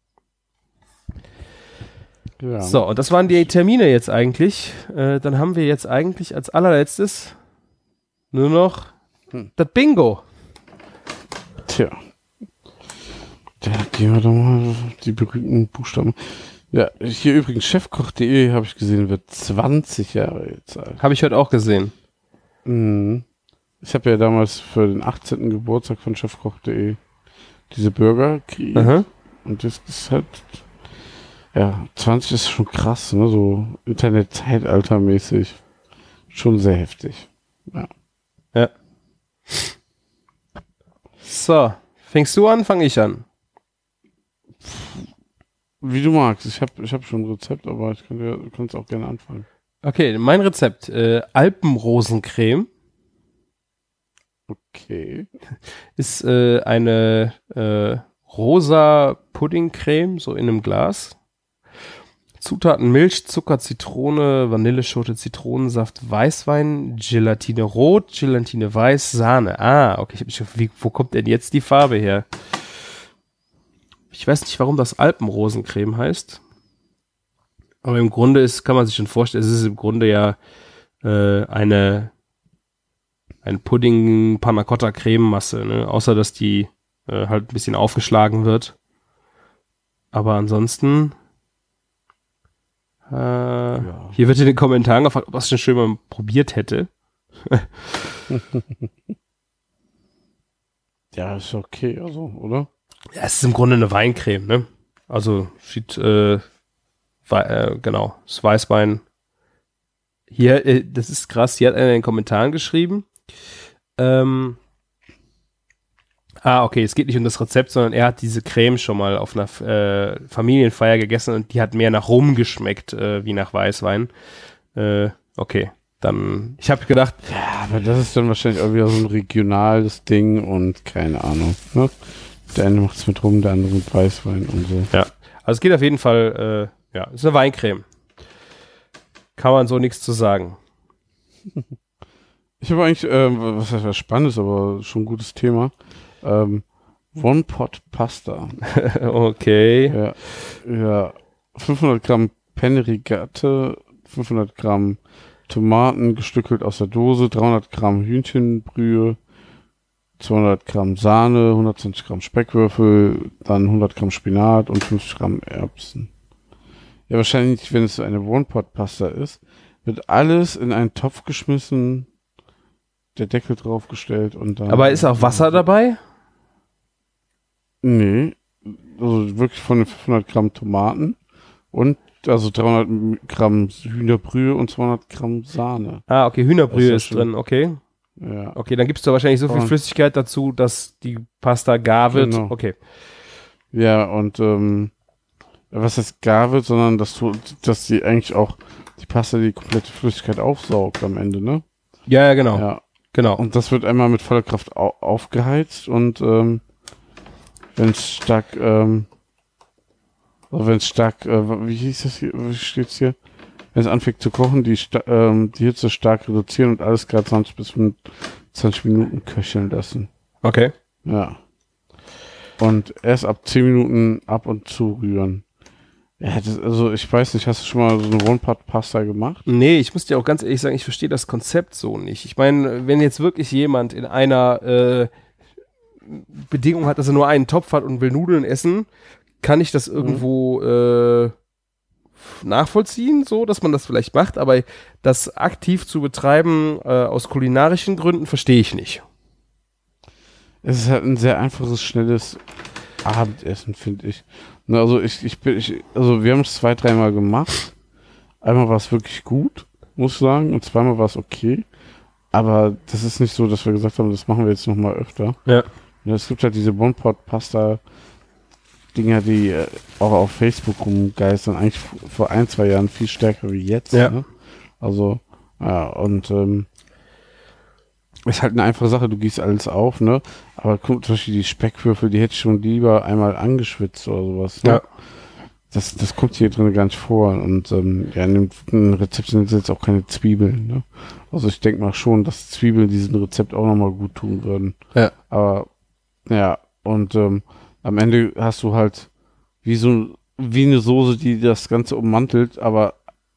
Ja. So, und das waren die Termine jetzt eigentlich. Äh, dann haben wir jetzt eigentlich als allerletztes nur noch Hm. das Bingo. Tja. Da gehen wir doch mal die berühmten Buchstaben. Ja, hier übrigens chefkoch punkt de habe ich gesehen, wird zwanzig Jahre jetzt alt. Habe ich heute auch gesehen. Mhm. Ich habe ja damals für den achtzehnten Geburtstag von chefkoch punkt de diese Burger kreiert. Aha. Und das ist halt, ja, zwanzig ist schon krass, ne? So Internet-Zeitalter-mäßig. Schon sehr heftig. Ja. Ja. So, fängst du an, fange ich an. Wie du magst. Ich habe ich hab schon ein Rezept, aber ich könnte, du kannst auch gerne anfangen. Okay, mein Rezept, äh, Alpenrosencreme Okay. ist äh, eine äh, rosa Puddingcreme, so in einem Glas. Zutaten Milch, Zucker, Zitrone, Vanilleschote, Zitronensaft, Weißwein, Gelatine rot, Gelatine weiß, Sahne. Ah, okay, ich hab mich gefragt, wie, wo kommt denn jetzt die Farbe her? Ich weiß nicht, warum das Alpenrosencreme heißt. Aber im Grunde ist, kann man sich schon vorstellen, es ist im Grunde ja äh, eine ein Pudding Panna Cotta Crememasse, ne? Außer dass die äh, halt ein bisschen aufgeschlagen wird. Aber ansonsten äh, Ja. hier wird in den Kommentaren gefragt, ob das schon schön mal probiert hätte. Ja, ist okay, also, oder? Ja, es ist im Grunde eine Weincreme, ne? Also steht äh, Wei äh, genau, das Weißwein. Hier, äh, das ist krass, hier hat einer in den Kommentaren geschrieben. Ähm, ah, okay, es geht nicht um das Rezept, sondern er hat diese Creme schon mal auf einer äh, Familienfeier gegessen und die hat mehr nach Rum geschmeckt, äh, wie nach Weißwein. Äh, okay, dann, ich habe gedacht, Ja, aber das ist dann wahrscheinlich auch wieder so ein regionales Ding und keine Ahnung, ne? Der eine macht es mit Rum, der andere mit Weißwein und so. ja, also es geht auf jeden Fall, äh, ja, ist eine Weincreme. Kann man so nichts zu sagen. Ich habe eigentlich, ähm, was heißt was Spannendes, aber schon ein gutes Thema. Ähm, One-Pot-Pasta. Okay. Ja, ja, fünfhundert Gramm Penne Rigate, fünfhundert Gramm Tomaten gestückelt aus der Dose, dreihundert Gramm Hühnchenbrühe, zweihundert Gramm Sahne, hundertzwanzig Gramm Speckwürfel, dann hundert Gramm Spinat und fünfzig Gramm Erbsen. Ja, wahrscheinlich, wenn es so eine One-Pot-Pasta ist, wird alles in einen Topf geschmissen, der Deckel draufgestellt und dann... Aber ist auch Wasser dabei? Nee, also wirklich von den fünfhundert Gramm Tomaten und also dreihundert Gramm Hühnerbrühe und zweihundert Gramm Sahne. Ah, okay, Hühnerbrühe Das ist, ist ja schon- drin, okay. Ja. Okay, dann gibst du wahrscheinlich so viel Und- Flüssigkeit dazu, dass die Pasta gar wird. Genau. Okay. Ja, und ähm, was heißt gar wird, sondern dass du, dass die eigentlich auch die Pasta die komplette Flüssigkeit aufsaugt am Ende, ne? Ja, ja, genau. Ja. Genau. Und das wird einmal mit voller Kraft au aufgeheizt und ähm, wenn es stark, ähm, wenn es stark, äh, wie hieß das hier, wie steht's hier? Wenn es anfängt zu kochen, die, sta- ähm, die Hitze stark reduzieren und alles gerade zwanzig bis fünfundzwanzig Minuten köcheln lassen. Okay. Ja. und erst ab zehn Minuten ab und zu rühren. Ja, das, also ich weiß nicht, hast du schon mal so eine One-Pot-Pasta gemacht? Nee, ich muss dir auch ganz ehrlich sagen, ich verstehe das Konzept so nicht. Ich meine, wenn jetzt wirklich jemand in einer äh, Bedingung hat, dass er nur einen Topf hat und will Nudeln essen, kann ich das irgendwo äh, nachvollziehen, so, dass man das vielleicht macht, aber das aktiv zu betreiben äh, aus kulinarischen Gründen verstehe ich nicht. Es ist halt ein sehr einfaches, schnelles Abendessen, finde ich. Na, also ich, ich bin, ich, also wir haben es zwei, dreimal gemacht. Einmal war es wirklich gut, muss ich sagen, und zweimal war es okay. Aber das ist nicht so, dass wir gesagt haben, das machen wir jetzt nochmal öfter. Ja. Ja, es gibt halt diese One-Pot-Pasta-Dinger, die äh, auch auf Facebook rumgeistern, eigentlich f- vor ein, zwei Jahren viel stärker wie jetzt. Ja. Ne? Also, ja, und ähm, ist halt eine einfache Sache, du gießt alles auf, ne? Aber guck, zum Beispiel die Speckwürfel, die hätte ich schon lieber einmal angeschwitzt oder sowas. Ne? Ja. Das, das kommt hier drin gar nicht vor. Und ähm, ja, in dem in dem Rezept sind jetzt auch keine Zwiebeln. Ne? Also ich denke mal schon, dass Zwiebeln diesem Rezept auch nochmal gut tun würden. Ja. Aber ja, und ähm, am Ende hast du halt wie so wie eine Soße, die das Ganze ummantelt, aber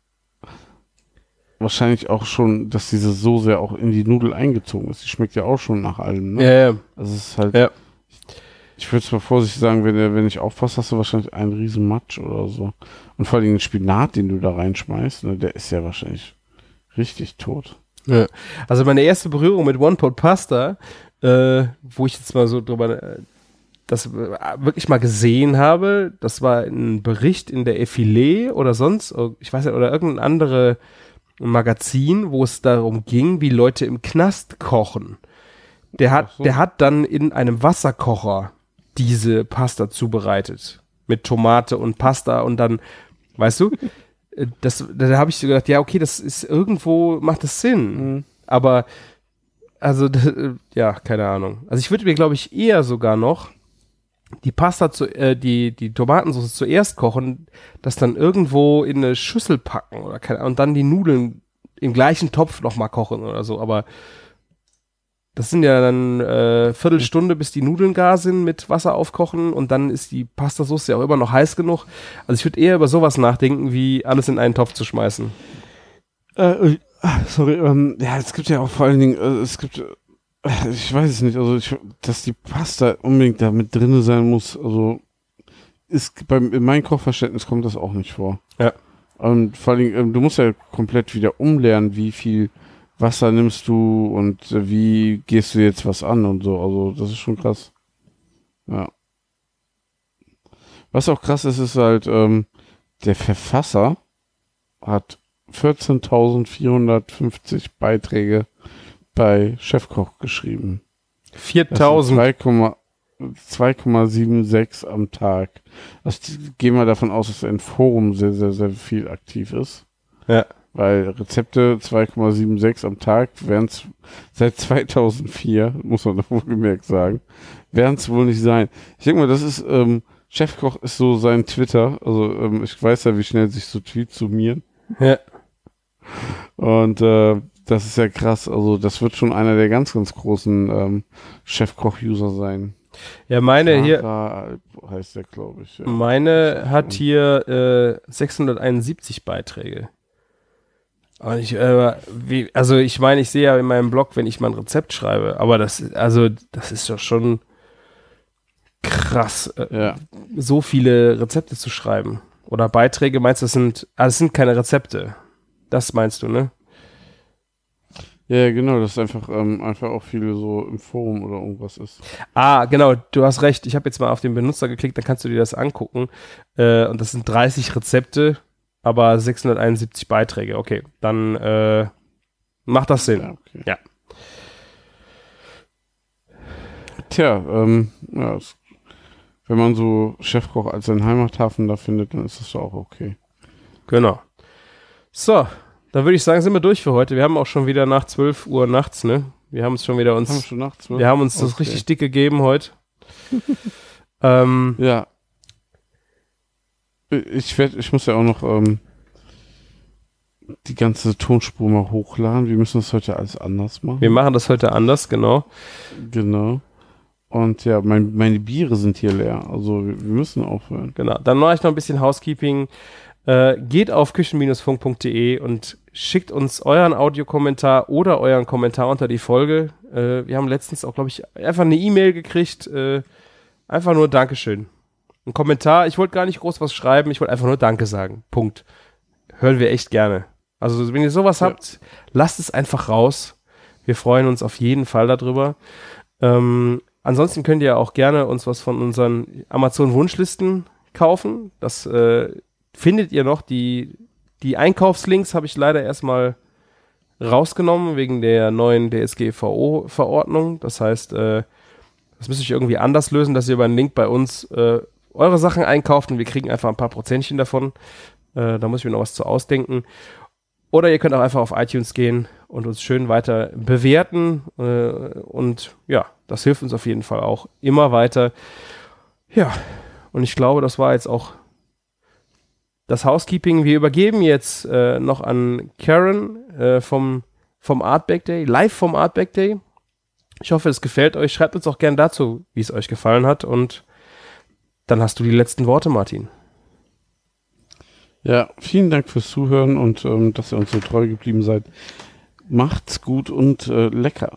wahrscheinlich auch schon, dass diese Soße ja auch in die Nudel eingezogen ist. Die schmeckt ja auch schon nach allem. Ne? Ja, ja. Also es ist halt, Ja. ich würde es mal vorsichtig sagen, wenn, der- wenn ich aufpasse, hast du wahrscheinlich einen riesen Matsch oder so. Und vor allem den Spinat, den du da reinschmeißt, ne, der ist ja wahrscheinlich richtig tot. Ja. Also meine erste Berührung mit One-Pot-Pasta, äh, wo ich jetzt mal so drüber äh, das äh, wirklich mal gesehen habe, das war ein Bericht in der Effilé oder sonst, ich weiß nicht, oder irgendein andere Magazin, wo es darum ging, wie Leute im Knast kochen. Der hat, Ach so. der hat dann in einem Wasserkocher diese Pasta zubereitet. Mit Tomate und Pasta und dann, weißt du, äh, das, da habe ich so gedacht, ja, okay, das ist irgendwo, macht das Sinn. Mhm. Aber, also, d- ja, keine Ahnung. Also ich würde mir, glaube ich, eher sogar noch die Pasta, zu, äh, die, die Tomatensauce zuerst kochen, das dann irgendwo in eine Schüssel packen oder keine Ahnung, und dann die Nudeln im gleichen Topf nochmal kochen oder so. Aber das sind ja dann äh, Viertelstunde, bis die Nudeln gar sind, mit Wasser aufkochen und dann ist die Pastasauce ja auch immer noch heiß genug. Also ich würde eher über sowas nachdenken, wie alles in einen Topf zu schmeißen. Äh, sorry, ähm, ja, es gibt ja auch vor allen Dingen, äh, es gibt, äh, ich weiß es nicht, also ich, dass die Pasta unbedingt da mit drin sein muss, also ist beim, in meinem Kochverständnis kommt das auch nicht vor. Ja. Und vor allen Dingen, ähm, du musst ja komplett wieder umlernen, wie viel Wasser nimmst du und äh, wie gehst du jetzt was an und so, also das ist schon krass. Ja. Was auch krass ist, ist halt, ähm, der Verfasser hat vierzehntausendvierhundertfünfzig Beiträge bei Chefkoch geschrieben. viertausend. zwei Komma sechsundsiebzig am Tag. Also gehen wir davon aus, dass er in Forum sehr, sehr, sehr viel aktiv ist. Ja. Weil Rezepte zwei Komma sechsundsiebzig am Tag wären es seit zweitausendvier, muss man doch wohlgemerkt sagen, werden es wohl nicht sein. Ich denke mal, das ist, ähm, Chefkoch ist so sein Twitter. Also ähm, ich weiß ja, wie schnell sich so Tweets summieren. Ja. Und äh, das ist ja krass. Also das wird schon einer der ganz, ganz großen ähm, Chefkoch-User sein. Ja, meine hier, Clara heißt der, glaube ich. Ja. meine hat hier äh, sechshunderteinundsiebzig Beiträge. Und ich, äh, wie, also ich meine, ich sehe ja in meinem Blog, wenn ich mal ein Rezept schreibe, aber das, also das ist doch schon krass, äh, Ja. so viele Rezepte zu schreiben. Oder Beiträge, meinst du, das sind, ah, das sind keine Rezepte. Das meinst du, ne? Ja, genau, das ist einfach, ähm, einfach auch viele so im Forum oder irgendwas ist. Ah, genau, du hast recht. Ich habe jetzt mal auf den Benutzer geklickt, dann kannst du dir das angucken. Äh, und das sind dreißig Rezepte, aber sechshunderteinundsiebzig Beiträge. Okay, dann äh, macht das Sinn. Ja, okay. Ja. Tja, ähm, ja, es, wenn man so Chefkoch als seinen Heimathafen da findet, dann ist das doch auch okay. Genau. So, dann würde ich sagen, sind wir durch für heute. Wir haben auch schon wieder nach zwölf Uhr nachts, ne? Wir haben es schon wieder Haben wir uns, schon nachts, ne? wir haben uns das Okay. richtig dick gegeben heute. ähm, Ja. Ich werde, ich muss ja auch noch ähm, die ganze Tonspur mal hochladen. Wir müssen das heute alles anders machen. wir machen das heute anders, genau. Genau. Und ja, mein, meine Biere sind hier leer. Also wir, wir müssen aufhören. Genau. Dann mache ich noch ein bisschen Housekeeping. Äh, geht auf küchen Bindestrich funk Punkt de und schickt uns euren Audiokommentar oder euren Kommentar unter die Folge. Äh, wir haben letztens auch, glaube ich, einfach eine E-Mail gekriegt. Äh, einfach nur Dankeschön. Ein Kommentar. Ich wollte gar nicht groß was schreiben. Ich wollte einfach nur Danke sagen. Punkt. Hören wir echt gerne. Also wenn ihr sowas ja. habt, lasst es einfach raus. Wir freuen uns auf jeden Fall darüber. Ähm, ansonsten könnt ihr auch gerne uns was von unseren Amazon-Wunschlisten kaufen. Das äh, findet ihr noch. Die, die Einkaufslinks habe ich leider erstmal rausgenommen wegen der neuen D S G V O-Verordnung. Das heißt, äh, das müsste ich irgendwie anders lösen, dass ihr über einen Link bei uns äh, eure Sachen einkauft und wir kriegen einfach ein paar Prozentchen davon. Äh, da muss ich mir noch was zu ausdenken. Oder ihr könnt auch einfach auf iTunes gehen und uns schön weiter bewerten. Äh, und ja, das hilft uns auf jeden Fall auch immer weiter. Ja, und ich glaube, das war jetzt auch das Housekeeping. Wir übergeben jetzt äh, noch an Karen äh, vom, vom Artback Day, live vom Artback Day. Ich hoffe, es gefällt euch. Schreibt uns auch gerne dazu, wie es euch gefallen hat. Und dann hast du die letzten Worte, Martin. Ja, vielen Dank fürs Zuhören und ähm, dass ihr uns so treu geblieben seid. Macht's gut und äh, lecker.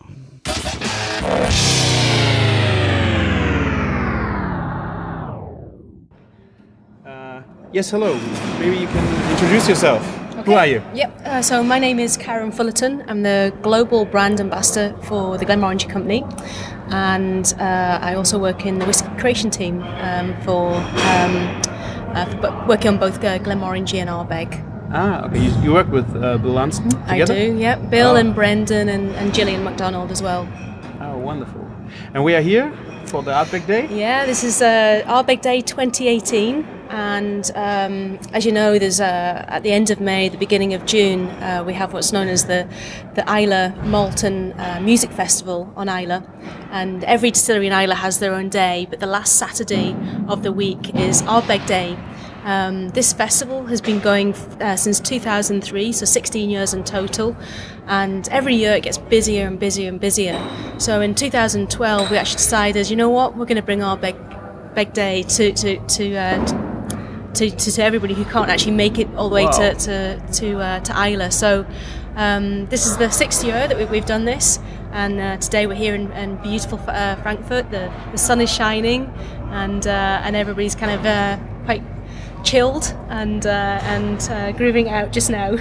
Uh, yes, hello. Maybe you can introduce yourself. Okay. Who are you? Yep, uh, so my name is Karen Fullerton. I'm the Global Brand Ambassador for the Glenmorangie Company. And uh, I also work in the whisky creation team um, for... Um, Uh, but working on both uh, Glenmorangie and Ardbeg. Ah, okay. You, you work with uh, Bill Lanston together? I do, yeah. Bill oh. and Brendan and, and Gillian MacDonald as well. Oh, wonderful. And we are here for the Ardbeg Day? Yeah, this is uh, Ardbeg Day twenty eighteen. And um, as you know, there's uh, at the end of May, the beginning of June, uh, we have what's known as the, the Islay Malton uh, Music Festival on Islay. And every distillery in Islay has their own day, but the last Saturday of the week is Ardbeg Day. Um, this festival has been going uh, since two thousand three, so sixteen years in total, and every year it gets busier and busier and busier. So in two thousand twelve, we actually decided, you know what, we're going to bring Ardbeg Beg Day to to to, uh, to to to everybody who can't actually make it all the way wow. to to to, uh, to Islay. So um, this is the sixth year that we, we've done this. And uh, today we're here in, in beautiful uh, Frankfurt. The, the sun is shining, and uh, and everybody's kind of uh, quite chilled and uh, and uh, grooving out just now.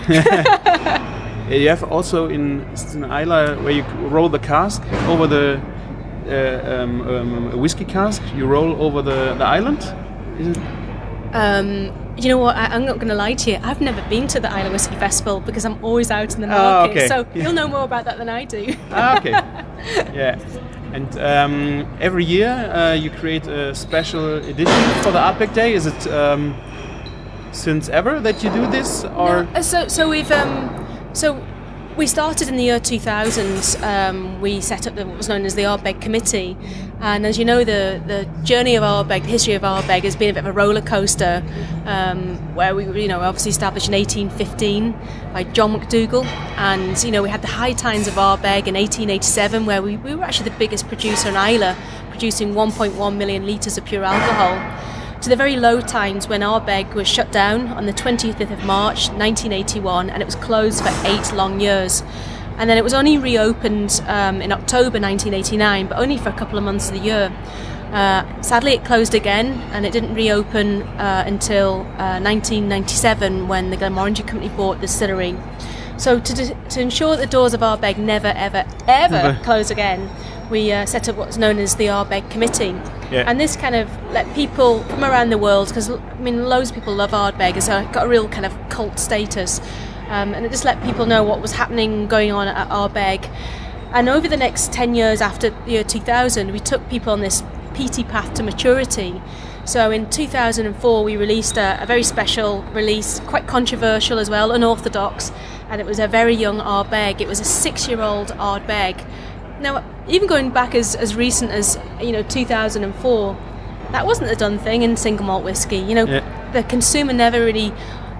You have also in, in Islay where you roll the cask over the uh, um, um, whiskey cask. You roll over the, the island. Is it? Um, you know what? I, I'm not going to lie to you. I've never been to the Islay Whiskey Festival because I'm always out in the market. Oh, okay. So you'll know more about that than I do. Ah, okay. Yeah. And um, every year uh, you create a special edition for the Ardbeg Day. Is it um, since ever that you do this, or? No, so so we've um, so we started in the year two thousand. Um, we set up the, what was known as the Ardbeg Committee, and as you know, the the journey of Ardbeg, the history of Ardbeg, has been a bit of a roller coaster. Um, where we, you know, obviously established in eighteen fifteen by John McDougall, and you know, we had the high times of Ardbeg in eighteen eighty-seven, where we, we were actually the biggest producer in Islay, producing one point one million litres of pure alcohol. To the very low times when Ardbeg was shut down on the twentieth of March nineteen eighty-one, and it was closed for eight long years. And then it was only reopened um, in October nineteen eighty-nine, but only for a couple of months of the year. Uh, sadly, it closed again, and it didn't reopen uh, until uh, nineteen ninety-seven, when the Glenmorangie Company bought the distillery. So to, to ensure that the doors of Ardbeg never, ever, ever never. close again, we uh, set up what's known as the Ardbeg Committee. Yeah. And this kind of let people from around the world, because I mean, loads of people love Ardbeg, it's got a real kind of cult status, um, and it just let people know what was happening, going on at Ardbeg. And over the next ten years after the year two thousand, we took people on this P T path to maturity. So in two thousand four, we released a, a very special release, quite controversial as well, unorthodox, and it was a very young Ardbeg. It was a six-year-old Ardbeg. Now, even going back as, as recent as, you know, two thousand four, that wasn't a done thing in single malt whiskey. You know, yeah. The consumer never really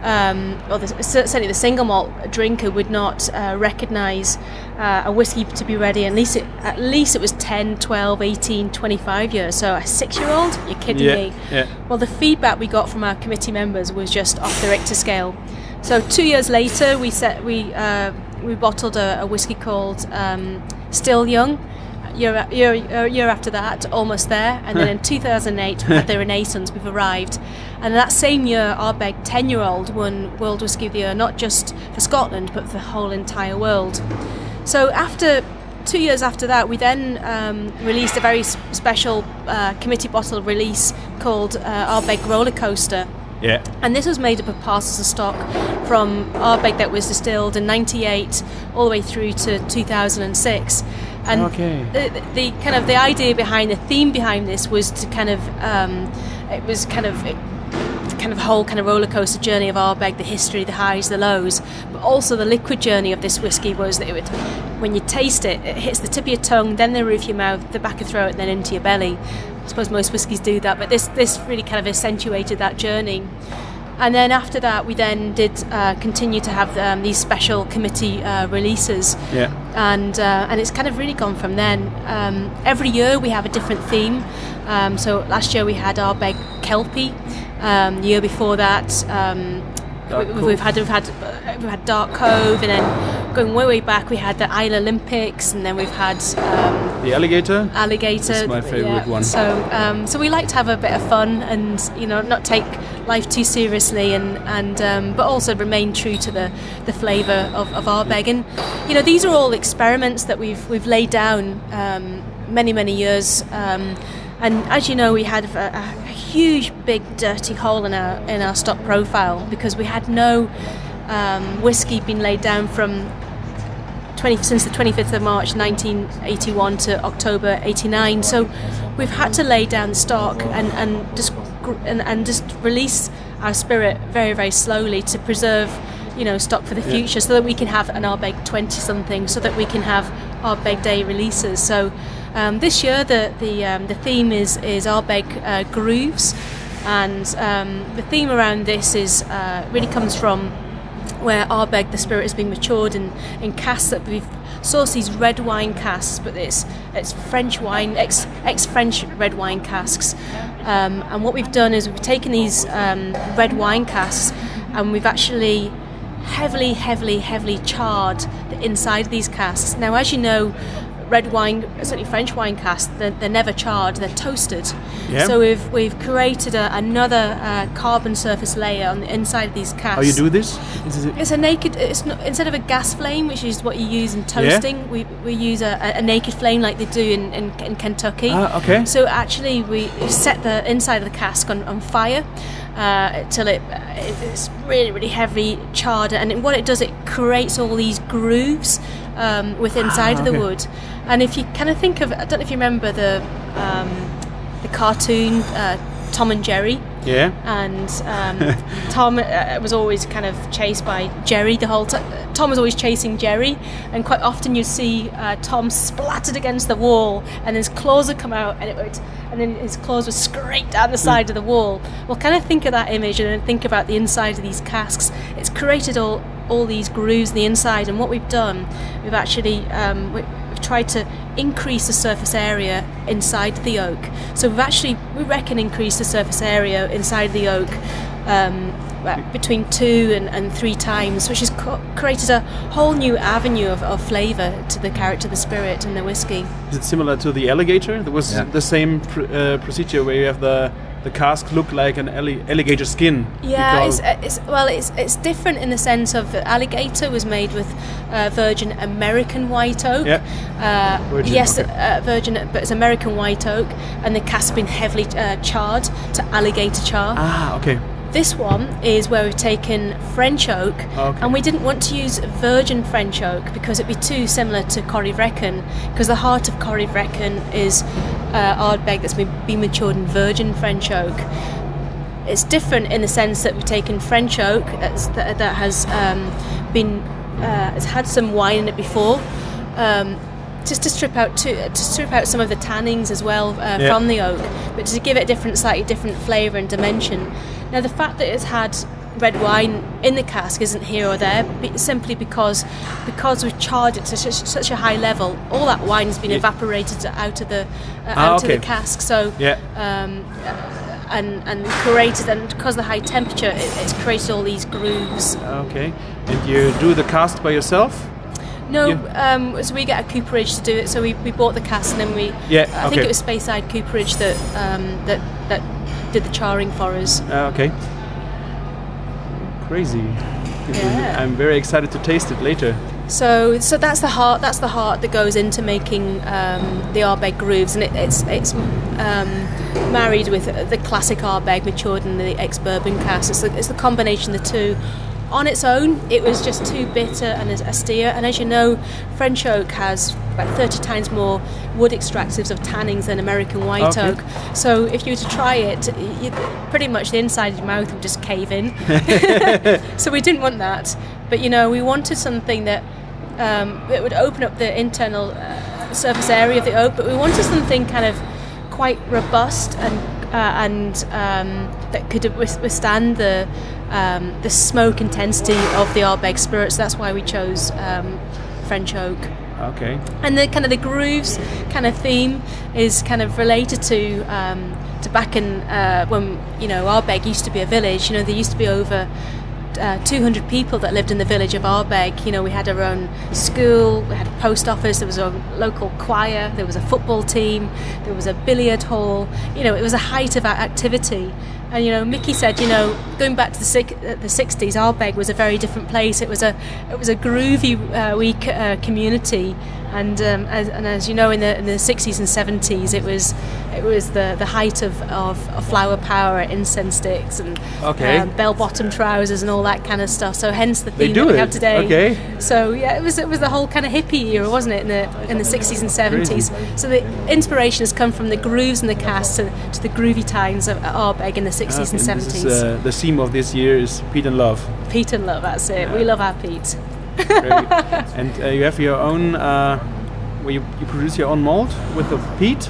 um, or the, certainly the single malt drinker would not uh, recognise uh, a whiskey to be ready. At least it, at least it was ten, twelve, eighteen, twenty-five years. So a six-year-old? You're kidding Yeah, me. yeah. Well, the feedback we got from our committee members was just off the Richter scale. So two years later, we set we uh, we bottled a, a whiskey called um, Still Young. Year, year, year after that, almost there, and then in two thousand eight we had the Renaissance. We've arrived, and that same year, Ardbeg ten-year-old won World Whisky of the Year, not just for Scotland but for the whole entire world. So after two years after that, we then um, released a very s- special uh, committee bottle release called uh, Ardbeg Roller Coaster. Yeah. And this was made up of parcels of stock from Ardbeg that was distilled in ninety-eight all the way through to two thousand six. And Okay. the, the kind of the idea behind the theme behind this was to kind of um, it was kind of it, kind of whole kind of roller coaster journey of Ardbeg, the history, the highs, the lows, but also the liquid journey of this whiskey was that it would, when you taste it, it hits the tip of your tongue, then the roof of your mouth, the back of your throat, and then into your belly. I suppose most whiskies do that, but this this really kind of accentuated that journey. And then after that, we then did uh, continue to have um, these special committee uh, releases. Yeah. And uh, and it's kind of really gone from then. Um, every year we have a different theme. Um, so last year we had Ardbeg Kelpie. Um, the year before that, um, Dark we, Cove. we've had we've had uh, we've had Dark Cove, and then going way way back we had the Isle Olympics, and then we've had um, The Alligator. Alligator. That's my favourite yeah. one. So um, so we like to have a bit of fun, and you know, not take life too seriously, and and um, but also remain true to the, the flavour of, of Ardbeg. And you know, these are all experiments that we've we've laid down um, many many years. Um, and as you know, we had a, a huge big dirty hole in our in our stock profile because we had no um, whiskey been laid down from twenty since the twenty-fifth of March nineteen eighty-one to October eighty-nine. So we've had to lay down stock and and just gr- and, and just release our spirit very very slowly to preserve, you know, stock for the future, so that we can have an Ardbeg twenty something, so that we can have Ardbeg Day releases. So um, this year the the um, the theme is is Ardbeg uh, Grooves, and um, the theme around this is uh, really comes from where Ardbeg, the spirit, has been matured in, in casks that we've sourced these red wine casks, but it's it's French wine, ex ex French red wine casks. Um, and what we've done is we've taken these um, red wine casks, and we've actually heavily, heavily, heavily charred the inside of these casks. Now, as you know, red wine, certainly French wine casks, they're, they're never charred, they're toasted. Yeah. So we've we've created a, another uh, carbon surface layer on the inside of these casks. How you do this? Is it, It's a naked. It's not, instead of a gas flame, which is what you use in toasting, we, we use a, a naked flame like they do in, in, in Kentucky. Ah, okay. So actually, we set the inside of the cask on, on fire uh, till it it's really really heavily charred, and what it does, it creates all these grooves um, with inside Ah, of the okay. wood. And if you kind of think of, I don't know if you remember the um, the cartoon uh, Tom and Jerry. yeah. And um, Tom uh, was always kind of chased by Jerry the whole time. Tom was always chasing Jerry, and quite often you'd see uh, Tom splattered against the wall, and his claws would come out, and it would, and then his claws would scrape down the side of the wall. Well, kind of think of that image, and then think about the inside of these casks. It's created all all these grooves on the inside, and what we've done, we've actually um, we, we've tried to increase the surface area inside the oak. So we've actually, we reckon, increased the surface area inside the oak um, between two and, and three times, which has co- created a whole new avenue of, of flavour to the character, the spirit, and the whiskey. Is it similar to the Alligator? There was Yeah. the same pr- uh, procedure where you have the the cask look like an alli- alligator skin. Yeah, because- it's, it's well, it's it's different in the sense of the Alligator was made with uh, virgin American white oak. Yeah. Uh, Virgin, yes, okay. uh, virgin, but it's American white oak, and the cask has been heavily uh, charred to alligator char. Ah, okay. This one is where we've taken French oak, Okay. and we didn't want to use virgin French oak because it'd be too similar to Corryvreckan, because the heart of Corryvreckan is uh, Ardbeg that's been, been matured in virgin French oak. It's different in the sense that we've taken French oak that's, that, that has um, been uh, has had some wine in it before. Um, just to strip out to, to strip out some of the tannins as well uh, Yeah. from the oak, but to give it a different, slightly different flavour and dimension. Now, the fact that it's had red wine in the cask isn't here or there, be, simply because because we've charred it to such, such a high level. All that wine has been Yeah. evaporated out of the uh, Ah, out okay. of the cask. So Yeah. um, uh, and and created, and because of the high temperature, it, it's created all these grooves. Okay. And you do the cast by yourself? No, Yeah. um, so we get a cooperage to do it. So we, we bought the cask, and then we Yeah, I think okay. it was Speyside Cooperage that um, that that did the charring for us. Uh, okay. Crazy. Yeah. I'm very excited to taste it later. So, so that's the heart. That's the heart that goes into making um, the Ardbeg grooves, and it, it's it's um, married with the classic Ardbeg matured in the ex-bourbon cask. It's the, it's the combination of the two. On its own, it was just too bitter and austere. And as you know, French oak has about thirty times more wood extractives of tannins than American white Okay. oak. So if you were to try it, you, pretty much the inside of your mouth would just cave in. So we didn't want that. But you know, we wanted something that um, it would open up the internal uh, surface area of the oak, but we wanted something kind of quite robust and uh, and um, that could with- withstand the um, the smoke intensity of the Ardbeg spirits. That's why we chose um, French oak. Okay. And the kind of the grooves kind of theme is kind of related to um, to back in uh, when you know Ardbeg used to be a village. You know, there used to be over uh, two hundred people that lived in the village of Ardbeg. You know, we had our own school, we had a post office, there was a local choir, there was a football team, there was a billiard hall. You know, it was a height of a- activity. And you know, Mickey said, you know, going back to the six, uh, the sixties, Ardbeg was a very different place. It was a it was a groovy uh, week uh, community, and um, as, and as you know, in the in the sixties and seventies, it was it was the, the height of, of, of flower power, incense sticks, and Okay. um, bell bottom trousers, and all that kind of stuff. So hence the They theme do that we it, have today. okay. So yeah, it was it was the whole kind of hippie era, wasn't it, in the in the sixties and seventies? So the inspiration has come from the grooves and the cast to, to the groovy times of Ardbeg in the sixties and Okay, this seventies. is, uh, the theme of this year is Pete and Love. Pete and love, that's it. We love our Pete. Very- and uh, you have your own, uh, where you, you produce your own malt with the peat?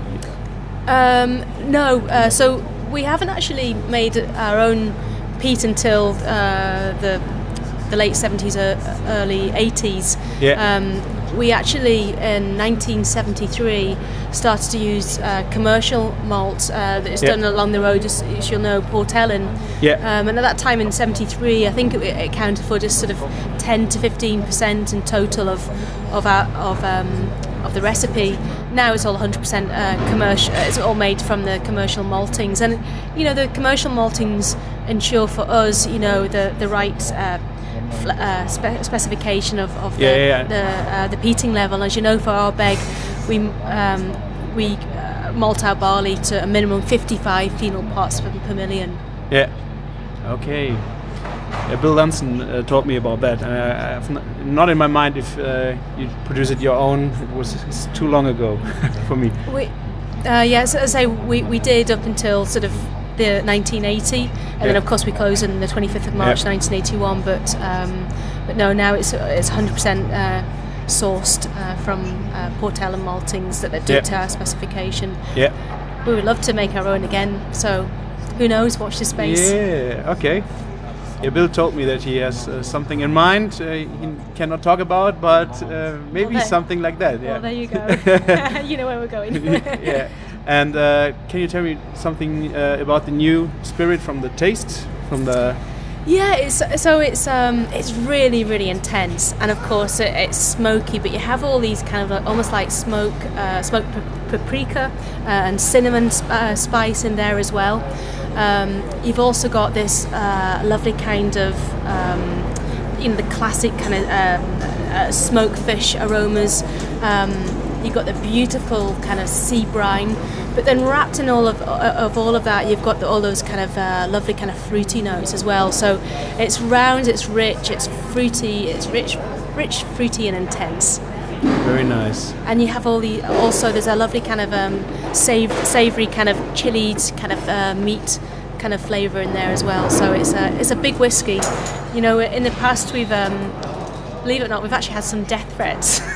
Um, no, uh, so we haven't actually made our own peat until uh, the the late seventies, uh, early eighties. Yeah. Um, we actually, in nineteen seventy-three, started to use uh, commercial malt uh, that is Yeah. done along the road, as, as you'll know, Port Ellen. Yeah. Um, and at that time in seventy-three, I think it, it accounted for just sort of ten to fifteen percent in total of of our, of um, of the recipe. Now it's all one hundred percent uh, commercial. It's all made from the commercial maltings, and you know the commercial maltings ensure for us, you know, the the right. Uh, fl- uh, spe- specification of, of the Yeah, yeah, yeah. the, uh, the peating level. As you know, for Ardbeg, we um, we uh, malt our barley to a minimum fifty-five phenol parts per, per million. Yeah. Okay. Yeah, Bill Dunson uh, taught me about that. And I, I've n- not in my mind if uh, you produce it your own. It was it's too long ago for me. We, uh, yeah, so as I say, we, we did up until sort of the nineteen eighty, and then Yeah. of course we closed on the twenty-fifth of March Yeah. nineteen eighty-one. But um, but no, now it's it's one hundred percent uh, sourced uh, from uh, Port Ellen maltings that, that do Yeah. to our specification. Yeah. We would love to make our own again. So who knows? Watch this space. Yeah. Okay. Yeah, Bill told me that he has uh, something in mind uh, he cannot talk about, but uh, maybe there- something like that. Yeah. Well, there you go. You know where we're going. Yeah. And uh, can you tell me something uh, about the new spirit from the taste, from the? Yeah, it's, so it's um, it's really really intense, and of course it, it's smoky. But you have all these kind of like, almost like smoke, uh, smoked pa- paprika uh, and cinnamon sp- uh, spice in there as well. Um, you've also got this uh, lovely kind of um, you know the classic kind of um, uh, smoked fish aromas. Um, you've got the beautiful kind of sea brine, but then wrapped in all of of all of that, you've got the, all those kind of uh, lovely kind of fruity notes as well. So it's round, it's rich, it's fruity, it's rich, rich, fruity, and intense. Very nice. And you have all the also there's a lovely kind of um, sav- savoury kind of chilled kind of uh, meat kind of flavour in there as well. So it's a it's a big whiskey. You know, in the past we've um, believe it or not, we've actually had some death threats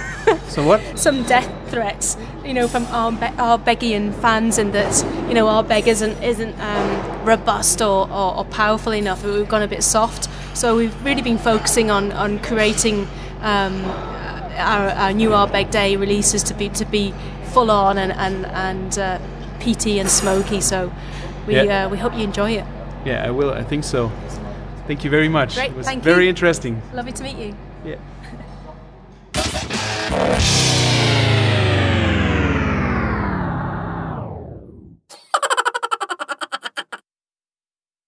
So what? some death threats, you know, from our our Beggian fans, and that, you know, our Beg isn't isn't um, robust or, or, or powerful enough. We've gone a bit soft, so we've really been focusing on on creating um, our, our new Ardbeg Day releases to be to be full on and and and uh, peaty and smoky. So we Yeah. uh, we hope you enjoy it. Yeah, I will. I think so. Thank you very much. Great, It was thank very you. interesting. Lovely to meet you. Yeah.